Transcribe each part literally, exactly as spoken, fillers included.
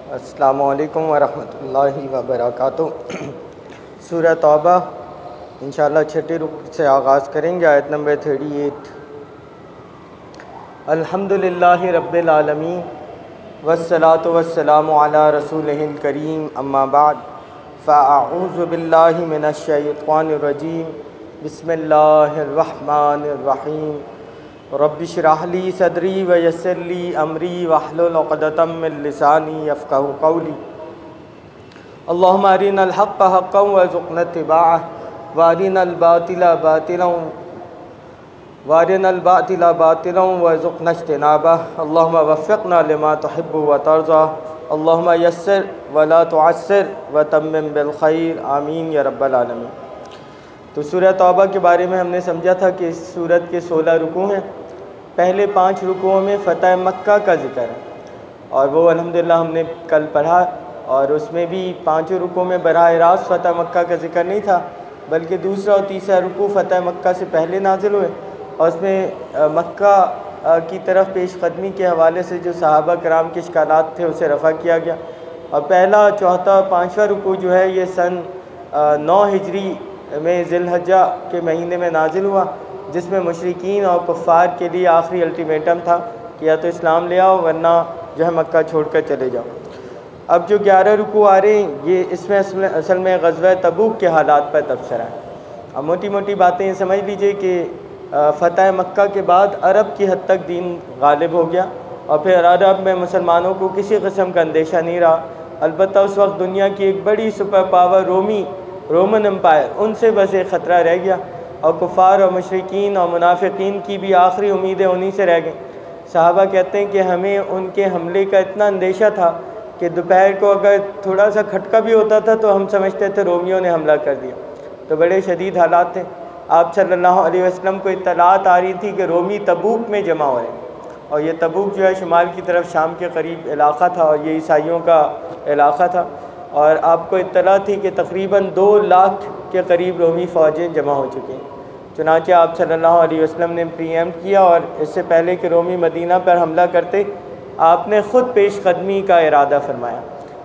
السلام علیکم ورحمۃ اللہ وبرکاتہ۔ سورہ توبہ انشاءاللہ چھٹے رکوع سے آغاز کریں گے، آیت نمبر اڑتیس۔ الحمد للہ رب العالمین والصلاة والسلام علی رسولہ الکریم، اما بعد فاعوذ باللہ من الشیطان الرجیم، بسم اللہ الرحمن الرحیم۔ رب اشرح لی صدری ویسر لی امری واحلل عقدۃ من لسانی یفقہوا قولی۔ اللہم ارنا الحق حقا وارزقنا اتباعہ وارنا الباطل باطلا وارنا الباطل باطلا وارزقنا اجتنابہ۔ اللہم وفقنا لما تحب وترضى، اللہم یسر ولا تعسر وتمم بالخیر، آمین یا رب العالمین۔ تو سورہ توبہ کے بارے میں ہم نے سمجھا تھا کہ اس سورت کے سولہ رکوع ہیں۔ پہلے پانچ رکوعوں میں فتح مکہ کا ذکر ہے، اور وہ الحمدللہ ہم نے کل پڑھا، اور اس میں بھی پانچوں رکوعوں میں براہ راست فتح مکہ کا ذکر نہیں تھا، بلکہ دوسرا اور تیسرا رکوع فتح مکہ سے پہلے نازل ہوئے، اور اس میں مکہ کی طرف پیش قدمی کے حوالے سے جو صحابہ کرام کے اشکالات تھے اسے رفع کیا گیا۔ اور پہلا، چوتھا اور پانچواں رکوع جو ہے یہ سن نو ہجری میں ذی الحجہ کے مہینے میں نازل ہوا، جس میں مشرکین اور کفار کے لیے آخری الٹیمیٹم تھا کہ یا تو اسلام لے آؤ ورنہ جو ہے مکہ چھوڑ کر چلے جاؤ۔ اب جو گیارہ رکوع آ رہے ہیں یہ اس میں اصل میں غزوہ تبوک کے حالات پر تبصرہ ہے۔ اب موٹی موٹی باتیں یہ سمجھ لیجئے کہ فتح مکہ کے بعد عرب کی حد تک دین غالب ہو گیا، اور پھر عرب میں مسلمانوں کو کسی قسم کا اندیشہ نہیں رہا۔ البتہ اس وقت دنیا کی ایک بڑی سپر پاور رومی رومن امپائر، ان سے بس ایک خطرہ رہ گیا، اور کفار اور مشرکین اور منافقین کی بھی آخری امیدیں انہی سے رہ گئیں۔ صحابہ کہتے ہیں کہ ہمیں ان کے حملے کا اتنا اندیشہ تھا کہ دوپہر کو اگر تھوڑا سا کھٹکا بھی ہوتا تھا تو ہم سمجھتے تھے رومیوں نے حملہ کر دیا، تو بڑے شدید حالات تھے۔ آپ صلی اللہ علیہ وسلم کو اطلاعات آ رہی تھی کہ رومی تبوک میں جمع ہو رہے ہیں، اور یہ تبوک جو ہے شمال کی طرف شام کے قریب علاقہ تھا، اور یہ عیسائیوں کا علاقہ تھا، اور آپ کو اطلاع تھی کہ تقریباً دو لاکھ کے قریب رومی فوجیں جمع ہو چکی ہیں۔ چنانچہ آپ صلی اللہ علیہ وسلم نے پری ایمپٹ کیا، اور اس سے پہلے کہ رومی مدینہ پر حملہ کرتے آپ نے خود پیش قدمی کا ارادہ فرمایا۔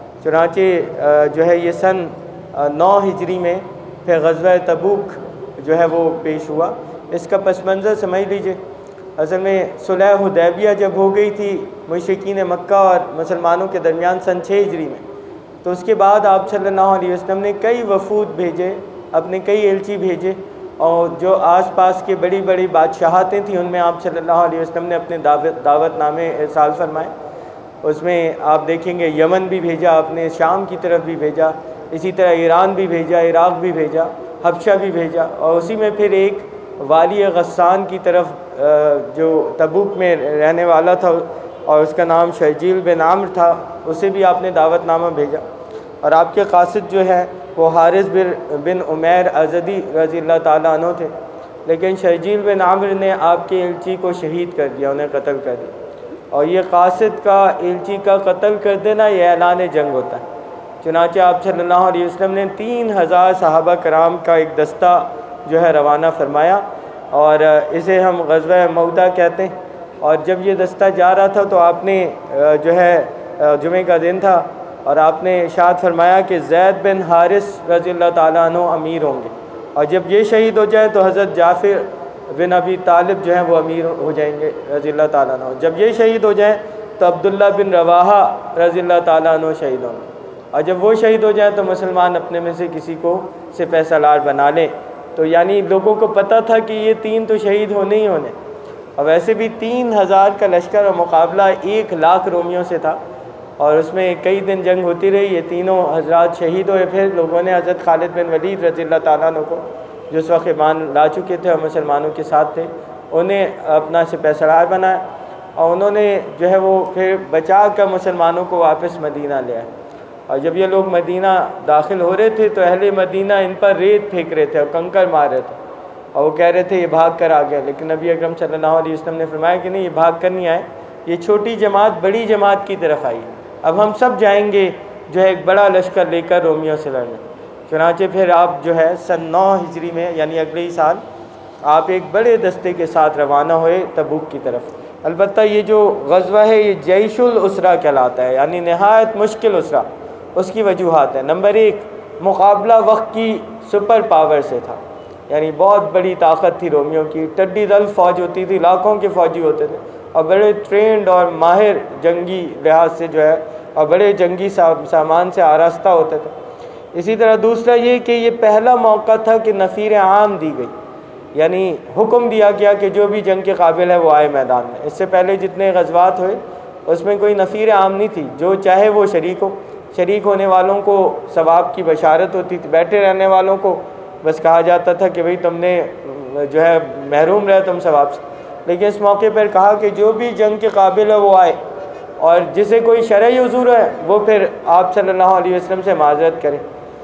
چنانچہ جو ہے یہ سن نو ہجری میں پھر غزوہ تبوک جو ہے وہ پیش ہوا۔ اس کا پس منظر سمجھ لیجئے، اصل میں صلح حدیبیہ جب ہو گئی تھی مشرکین مکہ اور مسلمانوں کے درمیان سن چھ ہجری میں، تو اس کے بعد آپ صلی اللہ علیہ وسلم نے کئی وفود بھیجے، اپنے کئی ایلچی بھیجے، اور جو آس پاس کے بڑی بڑی بادشاہتیں تھیں ان میں آپ صلی اللہ علیہ وسلم نے اپنے دعوت دعوت نامے ارسال فرمائے۔ اس میں آپ دیکھیں گے یمن بھی بھیجا آپ نے، شام کی طرف بھی بھیجا، اسی طرح ایران بھی بھیجا، عراق بھی بھیجا، حبشہ بھی بھیجا، اور اسی میں پھر ایک والی غسان کی طرف جو تبوک میں رہنے والا تھا اور اس کا نام شرجیل بن عامر تھا، اسے بھی آپ نے دعوت نامہ بھیجا۔ اور آپ کے قاصد جو ہے وہ حارث بن عمیر ازدی رضی اللہ تعالیٰ عنہ تھے، لیکن شرجیل بن عامر نے آپ کے ایلچی کو شہید کر دیا، انہیں قتل کر دیا۔ اور یہ قاصد کا ایلچی کا قتل کر دینا یہ اعلان جنگ ہوتا ہے۔ چنانچہ آپ صلی اللہ علیہ وسلم نے تین ہزار صحابہ کرام کا ایک دستہ جو ہے روانہ فرمایا، اور اسے ہم غزوہ موعدہ کہتے ہیں۔ اور جب یہ دستہ جا رہا تھا تو آپ نے جو ہے جمعہ کا دن تھا، اور آپ نے ارشاد فرمایا کہ زید بن حارث رضی اللہ تعالیٰ عنہ امیر ہوں گے، اور جب یہ شہید ہو جائے تو حضرت جعفر بن ابی طالب جو ہیں وہ امیر ہو جائیں گے رضی اللہ تعالیٰ عنہ، جب یہ شہید ہو جائیں تو عبداللہ بن رواحہ رضی اللہ تعالیٰ عنہ شہید ہوں گے، اور جب وہ شہید ہو جائیں تو مسلمان اپنے میں سے کسی کو سپہ سالار بنا لیں۔ تو یعنی لوگوں کو پتہ تھا کہ یہ تین تو شہید ہونے ہی ہونے، اور ویسے بھی تین ہزار کا لشکر اور مقابلہ ایک لاکھ رومیوں سے تھا، اور اس میں کئی دن جنگ ہوتی رہی، یہ تینوں حضرات شہید ہوئے۔ پھر لوگوں نے حضرت خالد بن ولید رضی اللہ تعالیٰ عنہ کو، جو اس وقت ایمان لا چکے تھے اور مسلمانوں کے ساتھ تھے، انہیں اپنا سپہ سالار بنایا، اور انہوں نے جو ہے وہ پھر بچا کر مسلمانوں کو واپس مدینہ لے آئے۔ اور جب یہ لوگ مدینہ داخل ہو رہے تھے تو اہل مدینہ ان پر ریت پھینک رہے تھے اور کنکر مار رہے تھے، اور وہ کہہ رہے تھے یہ بھاگ کر آ گئے، لیکن نبی اکرم صلی اللہ علیہ وسلم نے فرمایا کہ نہیں، یہ بھاگ کر نہیں آئے، یہ چھوٹی جماعت بڑی جماعت کی طرف آئی، اب ہم سب جائیں گے جو ہے ایک بڑا لشکر لے کر رومیوں سے لڑنے۔ چنانچہ پھر آپ جو ہے سن نو ہجری میں یعنی اگلے ہی سال آپ ایک بڑے دستے کے ساتھ روانہ ہوئے تبوک کی طرف۔ البتہ یہ جو غزوہ ہے یہ جیش الاسرہ کہلاتا ہے، یعنی نہایت مشکل اسرہ۔ اس کی وجوہات ہیں، نمبر ایک، مقابلہ وقت کی سپر پاور سے تھا، یعنی بہت بڑی طاقت تھی رومیوں کی، ٹڈی دل فوج ہوتی تھی، لاکھوں کے فوجی ہوتے تھے اور بڑے ٹرینڈ اور ماہر جنگی لحاظ سے جو ہے اور بڑے جنگی سامان سے آراستہ ہوتے تھے۔ اسی طرح دوسرا یہ کہ یہ پہلا موقع تھا کہ نفیر عام دی گئی، یعنی حکم دیا گیا کہ جو بھی جنگ کے قابل ہے وہ آئے میدان میں۔ اس سے پہلے جتنے غزوات ہوئے اس میں کوئی نفیر عام نہیں تھی، جو چاہے وہ شریک ہو، شریک ہونے والوں کو ثواب کی بشارت ہوتی تھی، بیٹھے رہنے والوں کو بس کہا جاتا تھا کہ بھئی تم نے جو ہے محروم رہے تم ثواب سے۔ لیکن اس موقع پر کہا کہ جو بھی جنگ کے قابل ہے وہ آئے، اور جسے کوئی شرعی عذر ہے وہ پھر آپ صلی اللہ علیہ وسلم سے معذرت کرے۔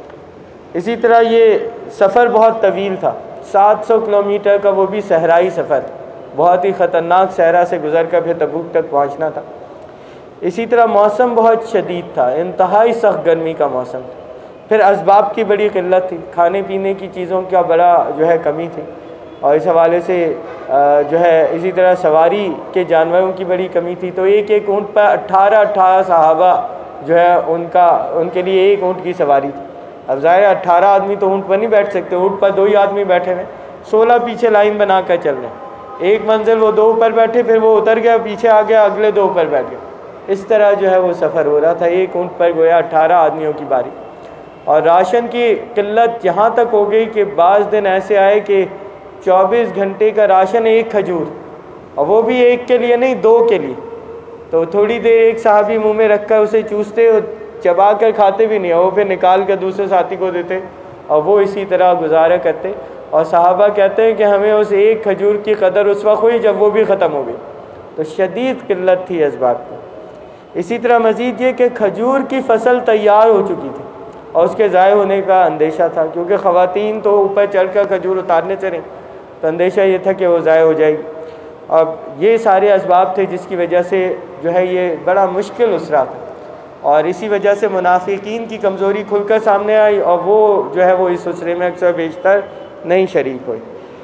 اسی طرح یہ سفر بہت طویل تھا، سات سو کلومیٹر کا، وہ بھی صحرائی سفر، بہت ہی خطرناک صحرا سے گزر کر پھر تبوک تک پہنچنا تھا۔ اسی طرح موسم بہت شدید تھا، انتہائی سخت گرمی کا موسم تھا، پھر اسباب کی بڑی قلت تھی، کھانے پینے کی چیزوں کا بڑا جو ہے کمی تھی، اور اس حوالے سے جو ہے اسی طرح سواری کے جانوروں کی بڑی کمی تھی۔ تو ایک ایک اونٹ پر اٹھارہ اٹھارہ صحابہ جو ہے ان کا ان کے لیے ایک اونٹ کی سواری تھی۔ اب ظاہر اٹھارہ آدمی تو اونٹ پر نہیں بیٹھ سکتے، اونٹ پر دو ہی آدمی بیٹھے ہوئے، سولہ پیچھے لائن بنا کر چل رہے ہیں، ایک منزل وہ دو اوپر بیٹھے، پھر وہ اتر گیا پیچھے آ گیا، اگلے دو اوپر بیٹھ گئے، اس طرح جو ہے وہ سفر ہو رہا تھا، ایک اونٹ پر گویا اٹھارہ آدمیوں کی باری۔ اور راشن کی قلت یہاں تک ہو گئی کہ بعض دن ایسے آئے کہ چوبیس گھنٹے کا راشن ایک کھجور، اور وہ بھی ایک کے لیے نہیں، دو کے لیے، تو تھوڑی دیر ایک صحابی منہ میں رکھ کر اسے چوستے اور چبا کر کھاتے بھی نہیں، اور وہ پھر نکال کر دوسرے ساتھی کو دیتے اور وہ اسی طرح گزارا کرتے۔ اور صحابہ کہتے ہیں کہ ہمیں اس ایک کھجور کی قدر اس وقت ہوئی جب وہ بھی ختم ہو گئی، تو شدید قلت تھی اس بات کی۔ اسی طرح مزید یہ کہ کھجور کی فصل تیار ہو چکی تھی اور اس کے ضائع ہونے کا اندیشہ تھا، کیونکہ خواتین تو اوپر چڑھ کر کھجور اتارنے چلیں، تو اندیشہ یہ تھا کہ وہ ضائع ہو جائے گی۔ اب یہ سارے اسباب تھے جس کی وجہ سے جو ہے یہ بڑا مشکل اسرہ تھا، اور اسی وجہ سے منافقین کی کمزوری کھل کر سامنے آئی، اور وہ جو ہے وہ اس اسرے میں اکثر بیشتر نہیں شریک ہوئے۔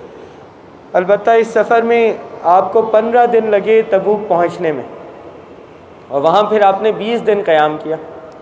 البتہ اس سفر میں آپ کو پندرہ دن لگے تبوک پہنچنے میں، اور وہاں پھر آپ نے بیس دن قیام کیا۔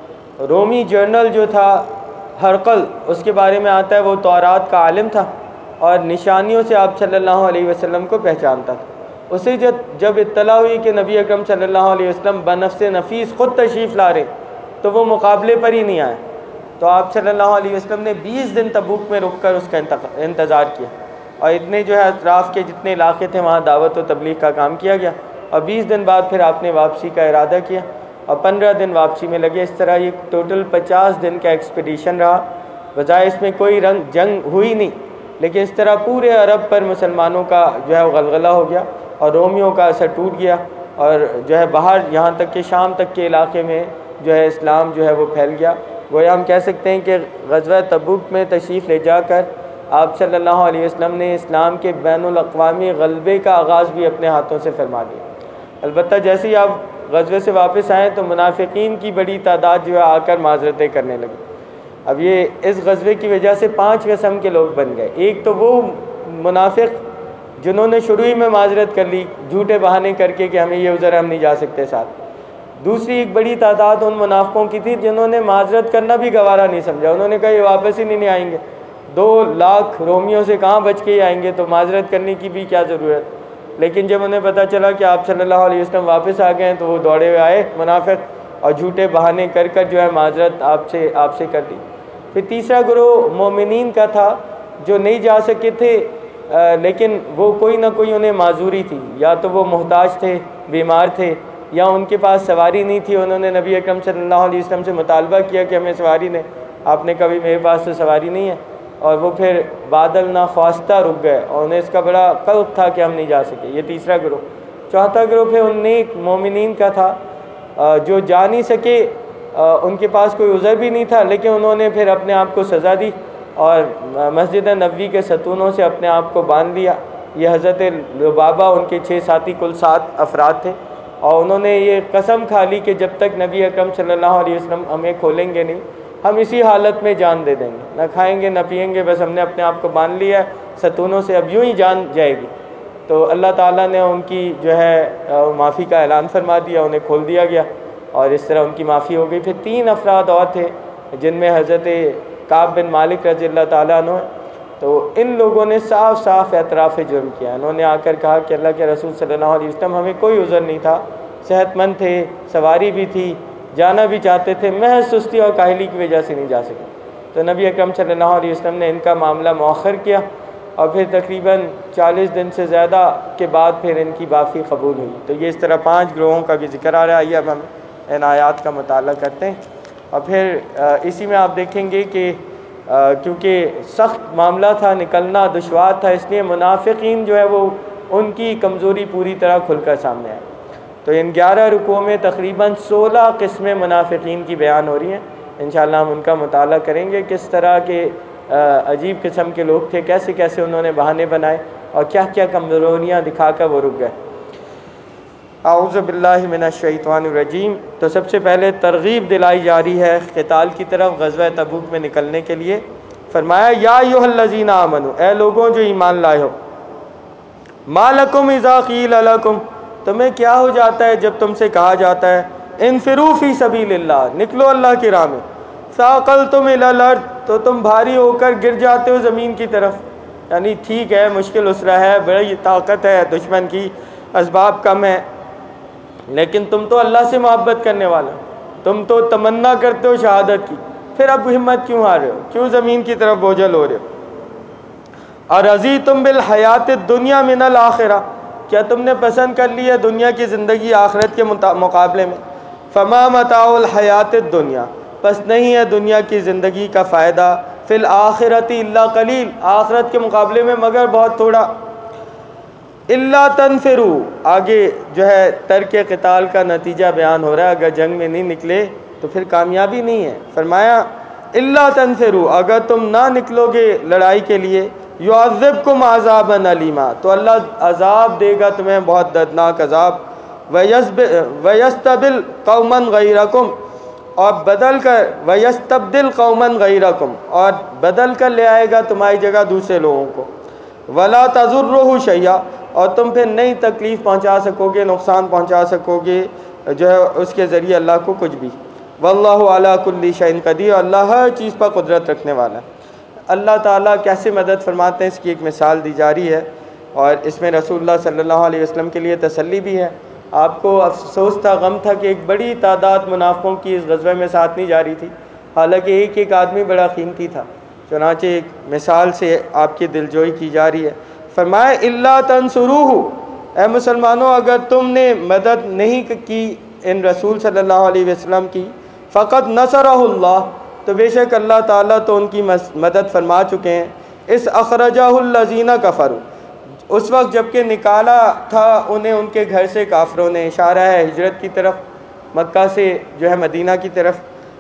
رومی جنرل جو تھا ہرقل، اس کے بارے میں آتا ہے وہ تورات کا عالم تھا اور نشانیوں سے آپ صلی اللہ علیہ وسلم کو پہچانتا تھا۔ اسے جب جب اطلاع ہوئی کہ نبی اکرم صلی اللہ علیہ وسلم بنفس نفیس خود تشریف لا رہے، تو وہ مقابلے پر ہی نہیں آئے، تو آپ صلی اللہ علیہ وسلم نے بیس دن تبوک میں رک کر اس کا انتظار کیا، اور اتنے جو ہے اطراف کے جتنے علاقے تھے وہاں دعوت و تبلیغ کا کام کیا گیا، اور بیس دن بعد پھر آپ نے واپسی کا ارادہ کیا اور پندرہ دن واپسی میں لگے۔ اس طرح یہ ٹوٹل پچاس دن کا ایکسپیڈیشن رہا۔ بظاہر اس میں کوئی رنگ جنگ ہوئی نہیں، لیکن اس طرح پورے عرب پر مسلمانوں کا جو ہے غلغلہ ہو گیا اور رومیوں کا اثر ٹوٹ گیا، اور جو ہے باہر یہاں تک کہ شام تک کے علاقے میں جو ہے اسلام جو ہے وہ پھیل گیا۔ گویا ہم کہہ سکتے ہیں کہ غزوہ تبوک میں تشریف لے جا کر آپ صلی اللہ علیہ وسلم نے اسلام کے بین الاقوامی غلبے کا آغاز بھی اپنے ہاتھوں سے فرما دیا۔ البتہ جیسے ہی آپ غزوے سے واپس آئیں تو منافقین کی بڑی تعداد جو ہے آ کر معذرتیں کرنے لگی۔ اب یہ اس غزوے کی وجہ سے پانچ قسم کے لوگ بن گئے۔ ایک تو وہ منافق جنہوں نے شروع ہی میں معذرت کر لی جھوٹے بہانے کر کے کہ ہمیں یہ عذر ہم نہیں جا سکتے ساتھ۔ دوسری ایک بڑی تعداد ان منافقوں کی تھی جنہوں نے معذرت کرنا بھی گوارا نہیں سمجھا، انہوں نے کہا یہ واپس ہی نہیں آئیں گے، دو لاکھ رومیوں سے کہاں بچ کے ہی آئیں گے، تو معذرت کرنے کی بھی کیا ضرورت۔ لیکن جب انہیں پتہ چلا کہ آپ صلی اللہ علیہ وسلم واپس آ گئے ہیں تو وہ دوڑے ہوئے آئے منافق اور جھوٹے بہانے کر کر جو ہے معذرت آپ سے آپ سے کر دی۔ پھر تیسرا گروہ مومنین کا تھا جو نہیں جا سکے تھے، لیکن وہ کوئی نہ کوئی انہیں معذوری تھی، یا تو وہ محتاج تھے، بیمار تھے، یا ان کے پاس سواری نہیں تھی، انہوں نے نبی اکرم صلی اللہ علیہ وسلم سے مطالبہ کیا کہ ہمیں سواری دیں، آپ نے کبھی میرے پاس تو سواری نہیں ہے، اور وہ پھر بادل ناخواستہ رک گئے اور انہیں اس کا بڑا قلق تھا کہ ہم نہیں جا سکے۔ یہ تیسرا گروہ۔ چوتھا گروہ پھر ان نیک مومنین کا تھا جو جا نہیں سکے، ان کے پاس کوئی عذر بھی نہیں تھا، لیکن انہوں نے پھر اپنے آپ کو سزا دی اور مسجد نبوی کے ستونوں سے اپنے آپ کو باندھ لیا۔ یہ حضرت لبابہ، ان کے چھ ساتھی، کل سات افراد تھے، اور انہوں نے یہ قسم کھا لی کہ جب تک نبی اکرم صلی اللہ علیہ وسلم ہمیں کھولیں گے نہیں، ہم اسی حالت میں جان دے دیں گے، نہ کھائیں گے نہ پئیں گے، بس ہم نے اپنے آپ کو باندھ لیا ہے ستونوں سے، اب یوں ہی جان جائے گی۔ تو اللہ تعالیٰ نے ان کی جو ہے معافی کا اعلان فرما دیا، انہیں کھول دیا گیا اور اس طرح ان کی معافی ہو گئی۔ پھر تین افراد اور تھے جن میں حضرت کعب بن مالک رضی اللہ تعالیٰ عنہ، تو ان لوگوں نے صاف صاف اعتراف جرم کیا۔ انہوں نے آ کر کہا کہ اللہ کے رسول صلی اللہ علیہ وسلم ہمیں کوئی عذر نہیں تھا، صحت مند تھے، سواری بھی تھی، جانا بھی چاہتے تھے، محض سستی اور کاہلی کی وجہ سے نہیں جا سکے۔ تو نبی اکرم صلی اللہ علیہ وسلم نے ان کا معاملہ مؤخر کیا اور پھر تقریباً چالیس دن سے زیادہ کے بعد پھر ان کی معافی قبول ہوئی۔ تو یہ اس طرح پانچ گروہوں کا بھی ذکر آ رہا ہے۔ آئیے اب ہم ان آیات کا مطالعہ کرتے ہیں اور پھر اسی میں آپ دیکھیں گے کہ کیونکہ سخت معاملہ تھا، نکلنا دشوار تھا، اس لیے منافقین جو ہے وہ ان کی کمزوری پوری طرح کھل کر سامنے آئے۔ تو ان گیارہ رکوع میں تقریباً سولہ قسمیں منافقین کی بیان ہو رہی ہیں۔ انشاءاللہ ہم ان کا مطالعہ کریں گے، کس طرح کے عجیب قسم کے لوگ تھے، کیسے کیسے انہوں نے بہانے بنائے اور کیا کیا کمزوریاں دکھا کر وہ رک گئے۔ اعوذ باللہ من الشیطان الرجیم۔ تو سب سے پہلے ترغیب دلائی جا رہی ہے قتال کی طرف، غزوہ تبوک میں نکلنے کے لیے۔ فرمایا یا ایھا الذین آمنوا، اے لوگوں جو ایمان لائے ہو، ما لکم اذا قیل لکم، تمہیں کیا ہو جاتا ہے جب تم سے کہا جاتا ہے انفروا فی سبیل اللہ، نکلو اللہ کی راہ میں، ثاقلتم الی الارض، تو تم بھاری ہو کر گر جاتے ہو زمین کی طرف۔ یعنی ٹھیک ہے، مشکل اسرہ ہے، بڑی طاقت ہے دشمن کی، اسباب کم ہے، لیکن تم تو اللہ سے محبت کرنے والا، تم تو تمنا کرتے ہو شہادت کی، پھر اب ہمت کیوں ہار رہے ہو، کیوں زمین کی طرف بوجھل ہو رہے ہو؟ ارضیتم بالحیات الدنیا من الآخرہ، کیا تم نے پسند کر لی ہے دنیا کی زندگی آخرت کے مقابلے میں؟ فما متاع الحیات الدنیا، پس نہیں ہے دنیا کی زندگی کا فائدہ، فی الآخرۃ الا قلیل، آخرت کے مقابلے میں مگر بہت تھوڑا۔ الا تنفروا، آگے جو ہے ترک قتال کا نتیجہ بیان ہو رہا ہے، اگر جنگ میں نہیں نکلے تو پھر کامیابی نہیں ہے۔ فرمایا الا تنفروا، اگر تم نہ نکلو گے لڑائی کے لیے، یعذبکم عذابا الیما، تو اللہ عذاب دے گا تمہیں بہت دردناک عذاب، ویستبدل قوما غیرکم، اور بدل کر ویستبدل قوما غیرکم، اور بدل کر لے آئے گا تمہاری جگہ دوسرے لوگوں کو، ولا تضرہ شیئا، اور تم پھر نئی تکلیف پہنچا سکو گے، نقصان پہنچا سکو گے جو ہے اس کے ذریعے اللہ کو کچھ بھی۔ واللہ علی کل شیء قدیر، اللہ ہر چیز پر قدرت رکھنے والا ہے۔ اللہ تعالیٰ کیسے مدد فرماتے ہیں اس کی ایک مثال دی جا رہی ہے، اور اس میں رسول اللہ صلی اللہ علیہ وسلم کے لیے تسلی بھی ہے۔ آپ کو افسوس تھا، غم تھا کہ ایک بڑی تعداد منافقوں کی اس غزوے میں ساتھ نہیں جا رہی تھی، حالانکہ ایک ایک آدمی بڑا قیمتی تھا۔ چنانچہ ایک مثال سے آپ کی دلجوئی کی جا رہی ہے۔ فرمایا الا تنصروہ، اے مسلمانوں اگر تم نے مدد نہیں کی ان رسول صلی اللہ علیہ وسلم کی، فقد نصرہ اللہ، تو بے شک اللہ تعالیٰ تو ان کی مدد فرما چکے ہیں۔ اس اخرجہ الذین کفروا، اس وقت جب کہ نکالا تھا انہیں ان کے گھر سے کافروں نے، اشارہ ہے ہجرت کی طرف، مکہ سے جو ہے مدینہ کی طرف۔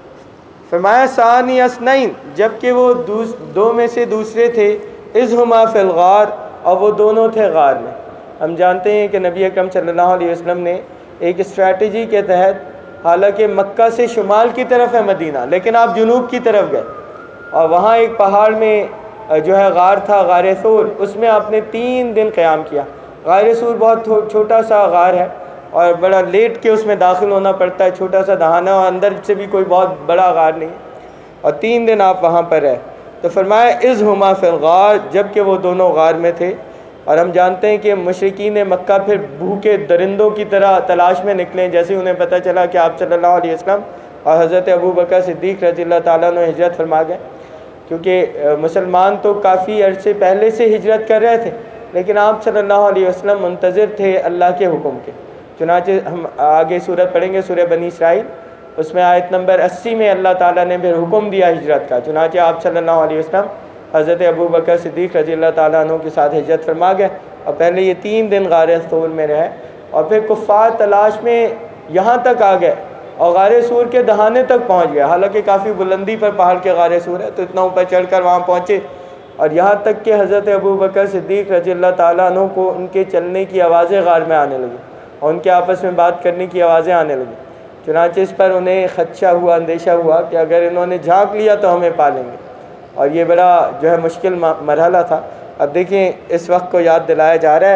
فرمایا ثانی اثنین، جب کہ وہ دو میں سے دوسرے تھے، اذ ہما فی الغار، اور وہ دونوں تھے غار میں۔ ہم جانتے ہیں کہ نبی اکرم صلی اللہ علیہ وسلم نے ایک اسٹریٹجی کے تحت، حالانکہ مکہ سے شمال کی طرف ہے مدینہ، لیکن آپ جنوب کی طرف گئے اور وہاں ایک پہاڑ میں جو ہے غار تھا، غار ثور، اس میں آپ نے تین دن قیام کیا۔ غار ثور بہت چھوٹا سا غار ہے اور بڑا لیٹ کے اس میں داخل ہونا پڑتا ہے، چھوٹا سا دہانہ، اور اندر سے بھی کوئی بہت بڑا غار نہیں، اور تین دن آپ وہاں پر رہے۔ تو فرمایا اذ ہما فی الغار، جب کہ وہ دونوں غار میں تھے۔ اور ہم جانتے ہیں کہ مشرکین مکہ پھر بھوکے درندوں کی طرح تلاش میں نکلے، جیسے انہیں پتہ چلا کہ آپ صلی اللہ علیہ وسلم اور حضرت ابو بکر صدیق رضی اللہ تعالیٰ عنہ ہجرت فرما گئے، کیونکہ مسلمان تو کافی عرصے پہلے سے ہجرت کر رہے تھے، لیکن آپ صلی اللہ علیہ وسلم منتظر تھے اللہ کے حکم کے۔ چنانچہ ہم آگے سورت پڑھیں گے، سورہ بنی اسرائیل، اس میں آیت نمبر اسی میں اللہ تعالیٰ نے پھر حکم دیا ہجرت کا۔ چنانچہ آپ صلی اللہ علیہ وسلم حضرت ابو بکر صدیق رضی اللہ تعالیٰ عنہ کے ساتھ ہجرت فرما گئے، اور پہلے یہ تین دن غار ثور میں رہے، اور پھر کفار تلاش میں یہاں تک آ گئے اور غار ثور کے دہانے تک پہنچ گئے، حالانکہ کافی بلندی پر پہاڑ کے غار ثور ہے، تو اتنا اوپر چڑھ کر وہاں پہنچے، اور یہاں تک کہ حضرت ابو بکر صدیق رضی اللہ تعالیٰ عنہ کو ان کے چلنے کی آوازیں غار میں آنے لگی اور ان کے آپس میں بات کرنے کی آوازیں آنے لگی۔ چنانچہ اس پر انہیں خدشہ ہوا، اندیشہ ہوا کہ اگر انہوں نے جھانک لیا تو ہمیں پالیں گے، اور یہ بڑا جو ہے مشکل مرحلہ تھا۔ اب دیکھیں اس وقت کو یاد دلایا جا رہا ہے،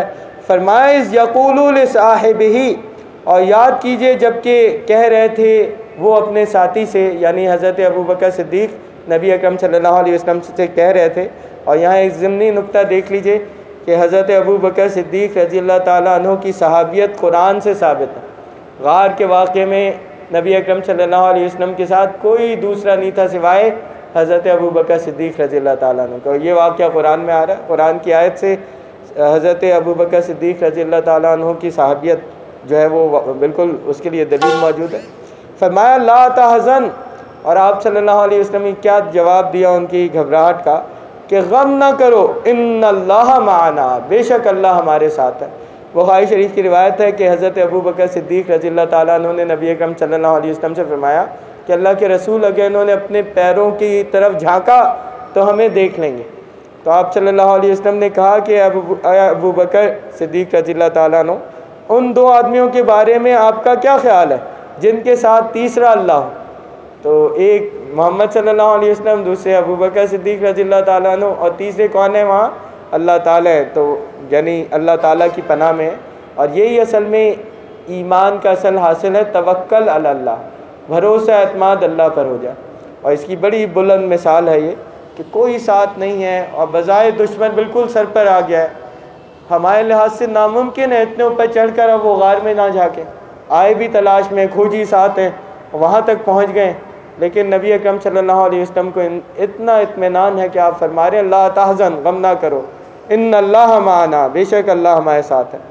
فرمایا اذ یقول لصاحبہ، اور یاد کیجئے جب کہ کہہ رہے تھے وہ اپنے ساتھی سے، یعنی حضرت ابوبکر صدیق نبی اکرم صلی اللہ علیہ وسلم سے کہہ رہے تھے. اور یہاں ایک ضمنی نقطہ دیکھ لیجئے کہ حضرت ابوبکر صدیق رضی اللہ تعالیٰ عنہ کی صحابیت قرآن سے ثابت ہے. غار کے واقعے میں نبی اکرم صلی اللہ علیہ وسلم کے ساتھ کوئی دوسرا نہیں تھا سوائے حضرت ابوبکر صدیق رضی اللہ تعالیٰ عنہ کا. یہ واقعہ قرآن میں آ رہا ہے. قرآن کی آیت سے حضرت ابوبکر صدیق رضی اللہ تعالیٰ عنہ کی صحابیت جو ہے وہ بالکل اس کے لیے دلیل موجود ہے. فرمایا لا تحزن، اور آپ صلی اللہ علیہ وسلم نے کیا جواب دیا ان کی گھبراہٹ کا کہ غم نہ کرو، ان اللہ معنا، بے شک اللہ ہمارے ساتھ ہے. بخاری شریف کی روایت ہے کہ حضرت ابوبکر صدیق رضی اللہ تعالیٰ عنہ نے نبی اکرم صلی اللہ علیہ وسلم سے فرمایا کہ اللہ کے رسول اگر انہوں نے اپنے پیروں کی طرف جھانکا تو ہمیں دیکھ لیں گے. تو آپ صلی اللہ علیہ وسلم نے کہا کہ ابو ابوبکر صدیق رضی اللہ تعالیٰ عنہ، ان دو آدمیوں کے بارے میں آپ کا کیا خیال ہے جن کے ساتھ تیسرا اللہ ہو؟ تو ایک محمد صلی اللہ علیہ وسلم، دوسرے ابوبکر صدیق رضی اللہ تعالیٰ عنہ، اور تیسرے کون ہے وہاں؟ اللہ تعالیٰ ہے. تو یعنی اللہ تعالیٰ کی پناہ میں ہے. اور یہی اصل میں ایمان کا اصل حاصل ہے، توکل علی اللہ، بھروسہ اعتماد اللہ پر ہو جائے. اور اس کی بڑی بلند مثال ہے یہ کہ کوئی ساتھ نہیں ہے اور بظاہر دشمن بالکل سر پر آ گیا ہے. ہمارے لحاظ سے ناممکن ہے اتنے اوپر چڑھ کر اب وہ غار میں نہ جا کے، آئے بھی تلاش میں، کھوجی ساتھ ہیں، وہاں تک پہنچ گئے. لیکن نبی اکرم صلی اللہ علیہ وسلم کو اتنا اطمینان ہے کہ آپ فرما رہے ہیں لا تحزن، غم نہ کرو، ان اللہ معنا، بے شک اللہ ہمارے ساتھ ہے.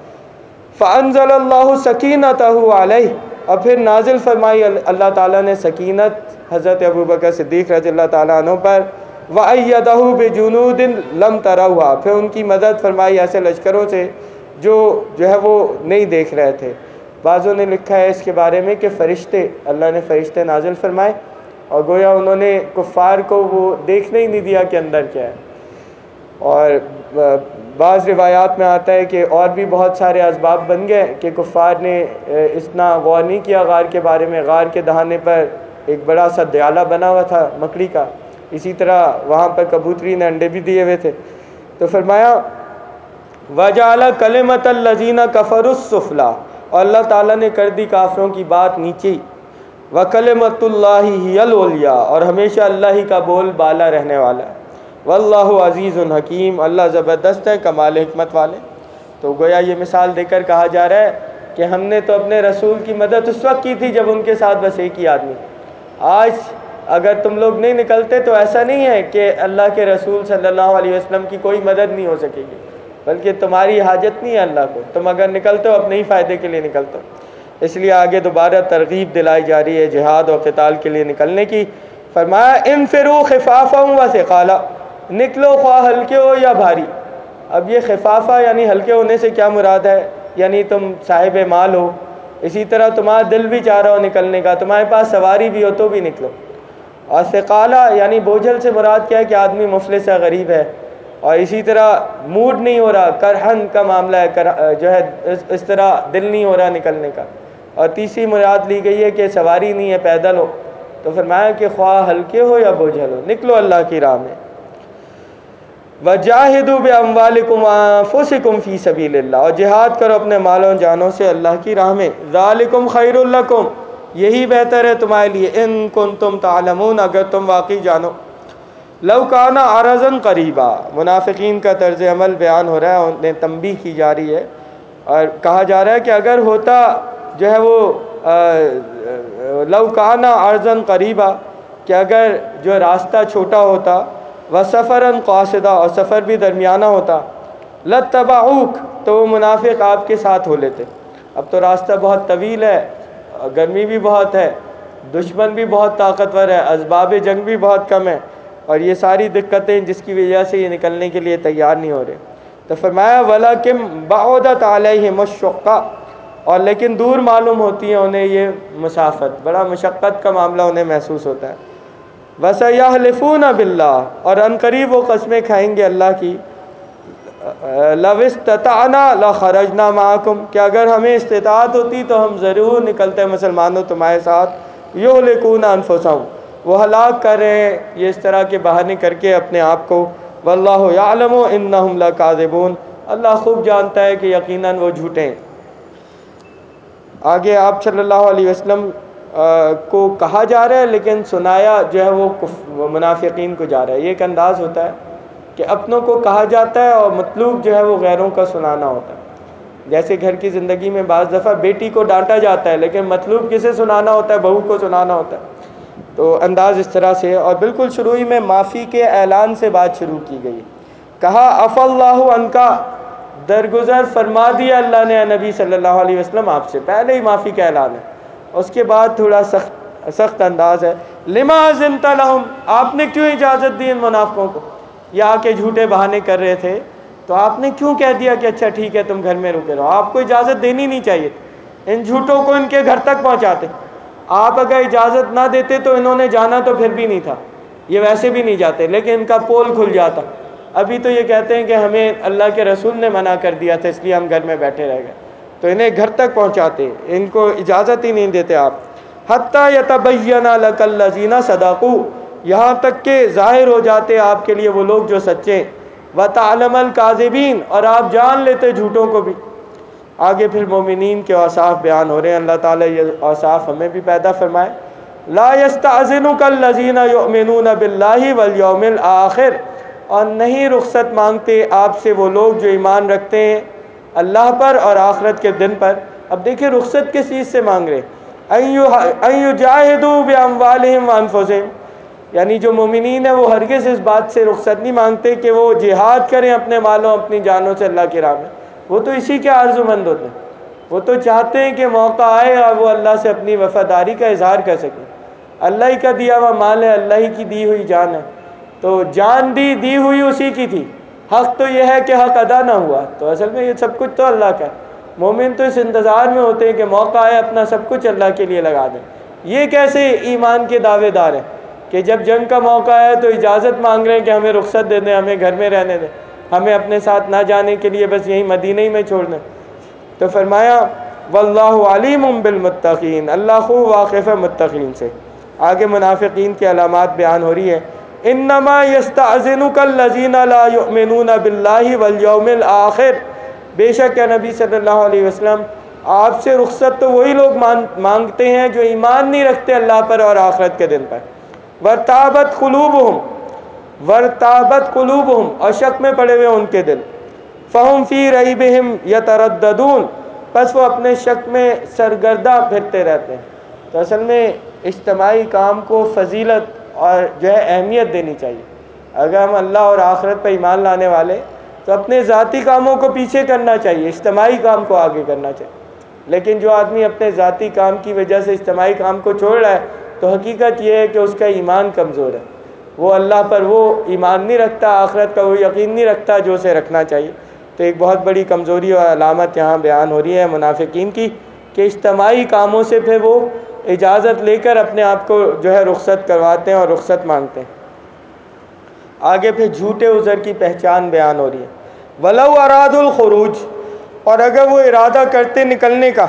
فانزل اللہ سکینتہ علیہ، اور پھر نازل فرمائی اللہ تعالیٰ نے سکینت حضرت ابوبکر صدیق رضی اللہ تعالیٰ عنہ پر. وَأَيَّدَهُ بِجُنُودٍ لَمْ تَرَوْهَا، پھر ان کی مدد فرمائی ایسے لشکروں سے جو جو ہے وہ نہیں دیکھ رہے تھے. بعضوں نے لکھا ہے اس کے بارے میں کہ فرشتے، اللہ نے فرشتے نازل فرمائے اور گویا انہوں نے کفار کو وہ دیکھنے ہی نہیں دیا کہ اندر کیا ہے. اور بعض روایات میں آتا ہے کہ اور بھی بہت سارے اسباب بن گئے کہ کفار نے اتنا غور نہیں کیا غار کے بارے میں. غار کے دہانے پر ایک بڑا سا دیالہ بنا ہوا تھا مکڑی کا، اسی طرح وہاں پر کبوتری نے انڈے بھی دیے ہوئے تھے. تو فرمایا وَجَعَلَ كَلِمَةَ الَّذِينَ كَفَرُوا السُّفْلَىٰ، اور اللہ تعالیٰ نے کر دی کافروں کی بات نیچے. وَكَلِمَةُ اللَّهِ هِيَ الْعُلْيَا، اور ہمیشہ اللہ ہی کا بول بالا رہنے والا ہے. واللہ عزیز حکیم، اللہ زبردست ہے، کمال حکمت والے. تو گویا یہ مثال دے کر کہا جا رہا ہے کہ ہم نے تو اپنے رسول کی مدد اس وقت کی تھی جب ان کے ساتھ بس ایک ہی آدمی. آج اگر تم لوگ نہیں نکلتے تو ایسا نہیں ہے کہ اللہ کے رسول صلی اللہ علیہ وسلم کی کوئی مدد نہیں ہو سکے گی، بلکہ تمہاری حاجت نہیں ہے اللہ کو. تم اگر نکلتے ہو اپنے ہی فائدے کے لیے نکلتے ہو. اس لیے آگے دوبارہ ترغیب دلائی جا رہی ہے جہاد اور قتال کے لیے نکلنے کی. فرمایا انفروا خفافا وثقالا، نکلو خواہ ہلکے ہو یا بھاری. اب یہ خفافہ یعنی ہلکے ہونے سے کیا مراد ہے؟ یعنی تم صاحب مال ہو، اسی طرح تمہارا دل بھی چاہ رہا ہو نکلنے کا، تمہارے پاس سواری بھی ہو تو بھی نکلو. اور ثقالا یعنی بوجھل سے مراد کیا ہے کہ آدمی مفلس ہے، غریب ہے، اور اسی طرح موڈ نہیں ہو رہا، کرہن کا معاملہ ہے، جو ہے اس طرح دل نہیں ہو رہا نکلنے کا. اور تیسری مراد لی گئی ہے کہ سواری نہیں ہے، پیدل ہو. تو فرمایا کہ خواہ ہلکے ہو یا بوجھل ہو نکلو اللہ کی راہ میں. وَجَاهِدُوا بِأَمْوَالِكُمْ وَأَنفُسِكُمْ فِي سَبِيلِ اللَّهِ، اور جہاد کرو اپنے مالوں جانوں سے اللہ کی راہ میں. ذَلِكُمْ خَيْرٌ لَكُمْ، یہی بہتر ہے تمہارے لیے. ان کنتم تعلمون، اگر تم واقعی جانو. لو کان عرضا قریبا، منافقین کا طرز عمل بیان ہو رہا ہے، انہیں تنبیہ کی جا رہی ہے اور کہا جا رہا ہے کہ اگر ہوتا جو ہے وہ لو کان عرضا قریبا، کہ اگر جو راستہ چھوٹا ہوتا، وسفرا قاصدا، اور سفر بھی درمیانہ ہوتا، لتبعوک، تو وہ منافق آپ کے ساتھ ہو لیتے. اب تو راستہ بہت طویل ہے، گرمی بھی بہت ہے، دشمن بھی بہت طاقتور ہے، اسباب جنگ بھی بہت کم ہے، اور یہ ساری دقتیں جس کی وجہ سے یہ نکلنے کے لیے تیار نہیں ہو رہے. تو فرمایا وَلَكِنْ بَعُدَتْ عَلَيْهِمُ الشُّقَّةُ، اور لیکن دور معلوم ہوتی ہے انہیں یہ مسافت، بڑا مشقت کا معاملہ انہیں محسوس ہوتا ہے. وَسَيَحْلِفُونَ بِاللَّهِ، اور ان قریب وہ قسمیں کھائیں گے اللہ کی. لَوِ اسْتَطَعْنَا لَخَرَجْنَا مَعَكُمْ، کہ اگر ہمیں استطاعت ہوتی تو ہم ضرور نکلتے مسلمانوں تمہارے ساتھ. یُہْلِكُونَ أَنفُسَهُمْ، وہ ہلاک کر رہے ہیں یہ اس طرح کے بہانے کر کے اپنے آپ کو. وَاللَّهُ يَعْلَمُ إِنَّهُمْ لَكَاذِبُونَ، اللہ خوب جانتا ہے کہ یقیناً وہ جھوٹے ہیں۔ آگے آپ صلی اللہ علیہ وسلم کو کہا جا رہا ہے لیکن سنایا جو ہے وہ منافقین کو جا رہا ہے۔ یہ ایک انداز ہوتا ہے کہ اپنوں کو کہا جاتا ہے اور مطلوب جو ہے وہ غیروں کا سنانا ہوتا ہے۔ جیسے گھر کی زندگی میں بعض دفعہ بیٹی کو ڈانٹا جاتا ہے لیکن مطلوب کسے سنانا ہوتا ہے؟ بہو کو سنانا ہوتا ہے۔ تو انداز اس طرح سے، اور بالکل شروع ہی میں معافی کے اعلان سے بات شروع کی گئی۔ کہا عفا اللہ عنکا، درگزر فرما دیا اللہ نے نبی صلی اللہ علیہ وسلم آپ سے، پہلے ہی معافی کا اعلان ہے۔ اس کے بعد تھوڑا سخت سخت انداز ہے، لما اذنت لہم، آپ نے کیوں اجازت دی ان منافقوں کو؟ یہ آ کے جھوٹے بہانے کر رہے تھے تو آپ نے کیوں کہہ دیا کہ اچھا ٹھیک ہے تم گھر میں رکے رہو؟ آپ کو اجازت دینی نہیں چاہیے، ان جھوٹوں کو ان کے گھر تک پہنچاتے۔ آپ اگر اجازت نہ دیتے تو انہوں نے جانا تو پھر بھی نہیں تھا، یہ ویسے بھی نہیں جاتے، لیکن ان کا پول کھل جاتا۔ ابھی تو یہ کہتے ہیں کہ ہمیں اللہ کے رسول نے منع کر دیا تھا اس لیے ہم گھر میں بیٹھے رہ گئے، تو انہیں گھر تک پہنچاتے، ان کو اجازت ہی نہیں دیتے آپ۔ حتی یتبین لک الذین صدقوا، یہاں تک کہ ظاہر ہو جاتے آپ کے لیے وہ لوگ جو سچے، وتعلم الکاذبین، اور آپ جان لیتے جھوٹوں کو بھی۔ آگے پھر مومنین کے اوصاف بیان ہو رہے ہیں، اللہ تعالیٰ یہ اوصاف ہمیں بھی پیدا فرمائے۔ لا یستأذنک الذین یؤمنون باللہ والیوم الآخر، اور نہیں رخصت مانگتے آپ سے وہ لوگ جو ایمان رکھتے ہیں اللہ پر اور آخرت کے دن پر۔ اب دیکھیں رخصت کس چیز سے مانگ رہے؟ ان یجاہدوا باموالہم وانفسہم، یعنی جو مومنین ہیں وہ ہرگز اس بات سے رخصت نہیں مانگتے کہ وہ جہاد کریں اپنے مالوں اپنی جانوں سے اللہ کی راہ میں، وہ تو اسی کے آرزو مند ہوتے ہیں، وہ تو چاہتے ہیں کہ موقع آئے اور وہ اللہ سے اپنی وفاداری کا اظہار کر سکیں۔ اللہ ہی کا دیا ہوا مال ہے، اللہ ہی کی دی ہوئی جان ہے، تو جان دی دی ہوئی اسی کی تھی، حق تو یہ ہے کہ حق ادا نہ ہوا، تو اصل میں یہ سب کچھ تو اللہ کا ہے۔ مومن تو اس انتظار میں ہوتے ہیں کہ موقع آئے اپنا سب کچھ اللہ کے لیے لگا دیں۔ یہ کیسے ایمان کے دعوے دار ہیں کہ جب جنگ کا موقع ہے تو اجازت مانگ رہے ہیں کہ ہمیں رخصت دے دیں، ہمیں گھر میں رہنے دیں، ہمیں اپنے ساتھ نہ جانے کے لیے بس یہیں مدینہ ہی میں چھوڑ دیں۔ تو فرمایا واللہ علیم بالمتقین، اللہ خوب واقف ہے متقین سے۔ آگے منافقین کی علامات بیان ہو رہی ہے، انما یستأذنک الذین لا یؤمنون باللہ والیوم الآخر، بے شک ہے نبی صلی اللہ علیہ وسلم آپ سے رخصت تو وہی لوگ مانگتے ہیں جو ایمان نہیں رکھتے اللہ پر اور آخرت کے دن پر۔ وارتابت قلوبہم، وارتابت قلوبہم، اور شک میں پڑے ہوئے ان کے دل، فہم فی ریبہم یترددون، پس وہ اپنے شک میں سرگردہ پھرتے رہتے ہیں۔ تو اصل میں اجتماعی کام کو فضیلت اور جو ہے اہمیت دینی چاہیے۔ اگر ہم اللہ اور آخرت پر ایمان لانے والے تو اپنے ذاتی کاموں کو پیچھے کرنا چاہیے، اجتماعی کام کو آگے کرنا چاہیے۔ لیکن جو آدمی اپنے ذاتی کام کی وجہ سے اجتماعی کام کو چھوڑ رہا ہے تو حقیقت یہ ہے کہ اس کا ایمان کمزور ہے، وہ اللہ پر وہ ایمان نہیں رکھتا، آخرت کا وہ یقین نہیں رکھتا جو اسے رکھنا چاہیے۔ تو ایک بہت بڑی کمزوری اور علامت یہاں بیان ہو رہی ہے منافقین کی کہ اجتماعی کاموں سے پھر وہ اجازت لے کر اپنے آپ کو جو ہے رخصت کرواتے ہیں اور رخصت مانگتے ہیں۔ آگے پھر جھوٹے عذر کی پہچان بیان ہو رہی ہے، ولو ارادوا الخروج، اور اگر وہ ارادہ کرتے نکلنے کا،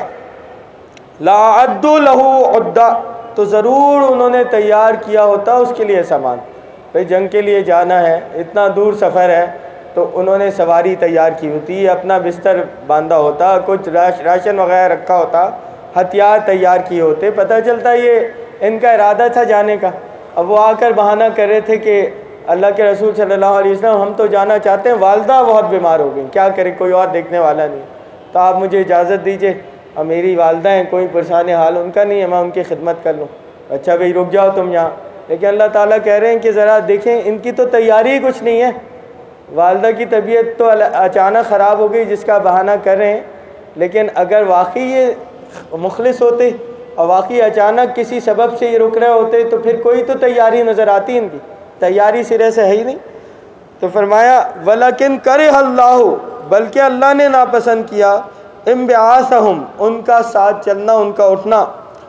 لاعدوا له عدہ، تو ضرور انہوں نے تیار کیا ہوتا اس کے لیے سامان۔ بھئی جنگ کے لیے جانا ہے، اتنا دور سفر ہے، تو انہوں نے سواری تیار کی ہوتی، اپنا بستر باندھا ہوتا، کچھ راشن وغیرہ رکھا ہوتا، ہتھیار تیار کیے ہوتے۔ پتہ چلتا یہ ان کا ارادہ تھا جانے کا، اب وہ آ کر بہانہ کر رہے تھے کہ اللہ کے رسول صلی اللہ علیہ وسلم ہم تو جانا چاہتے ہیں، والدہ بہت بیمار ہو گئی، کیا کریں، کوئی اور دیکھنے والا نہیں، تو آپ مجھے اجازت دیجئے، اور میری والدہ ہیں، کوئی پریشان حال ان کا نہیں ہے، میں ان کی خدمت کر لوں۔ اچھا بھئی رک جاؤ تم یہاں، لیکن اللہ تعالیٰ کہہ رہے ہیں کہ ذرا دیکھیں ان کی تو تیاری ہی کچھ نہیں ہے، والدہ کی طبیعت تو اچانک خراب ہو گئی جس کا بہانہ کر رہے ہیں، لیکن اگر واقعی یہ مخلص ہوتے اور واقعی اچانک کسی سبب سے یہ رک رہے ہوتے تو پھر کوئی تو تیاری نظر آتی، ان کی تیاری سرے سے ہے ہی نہیں۔ تو فرمایا وَلَكِنْ كَرِهَ اللَّهُ، بلکہ اللہ نے ناپسند کیا، انبعاثہم، ان کا ساتھ چلنا، ان کا اٹھنا،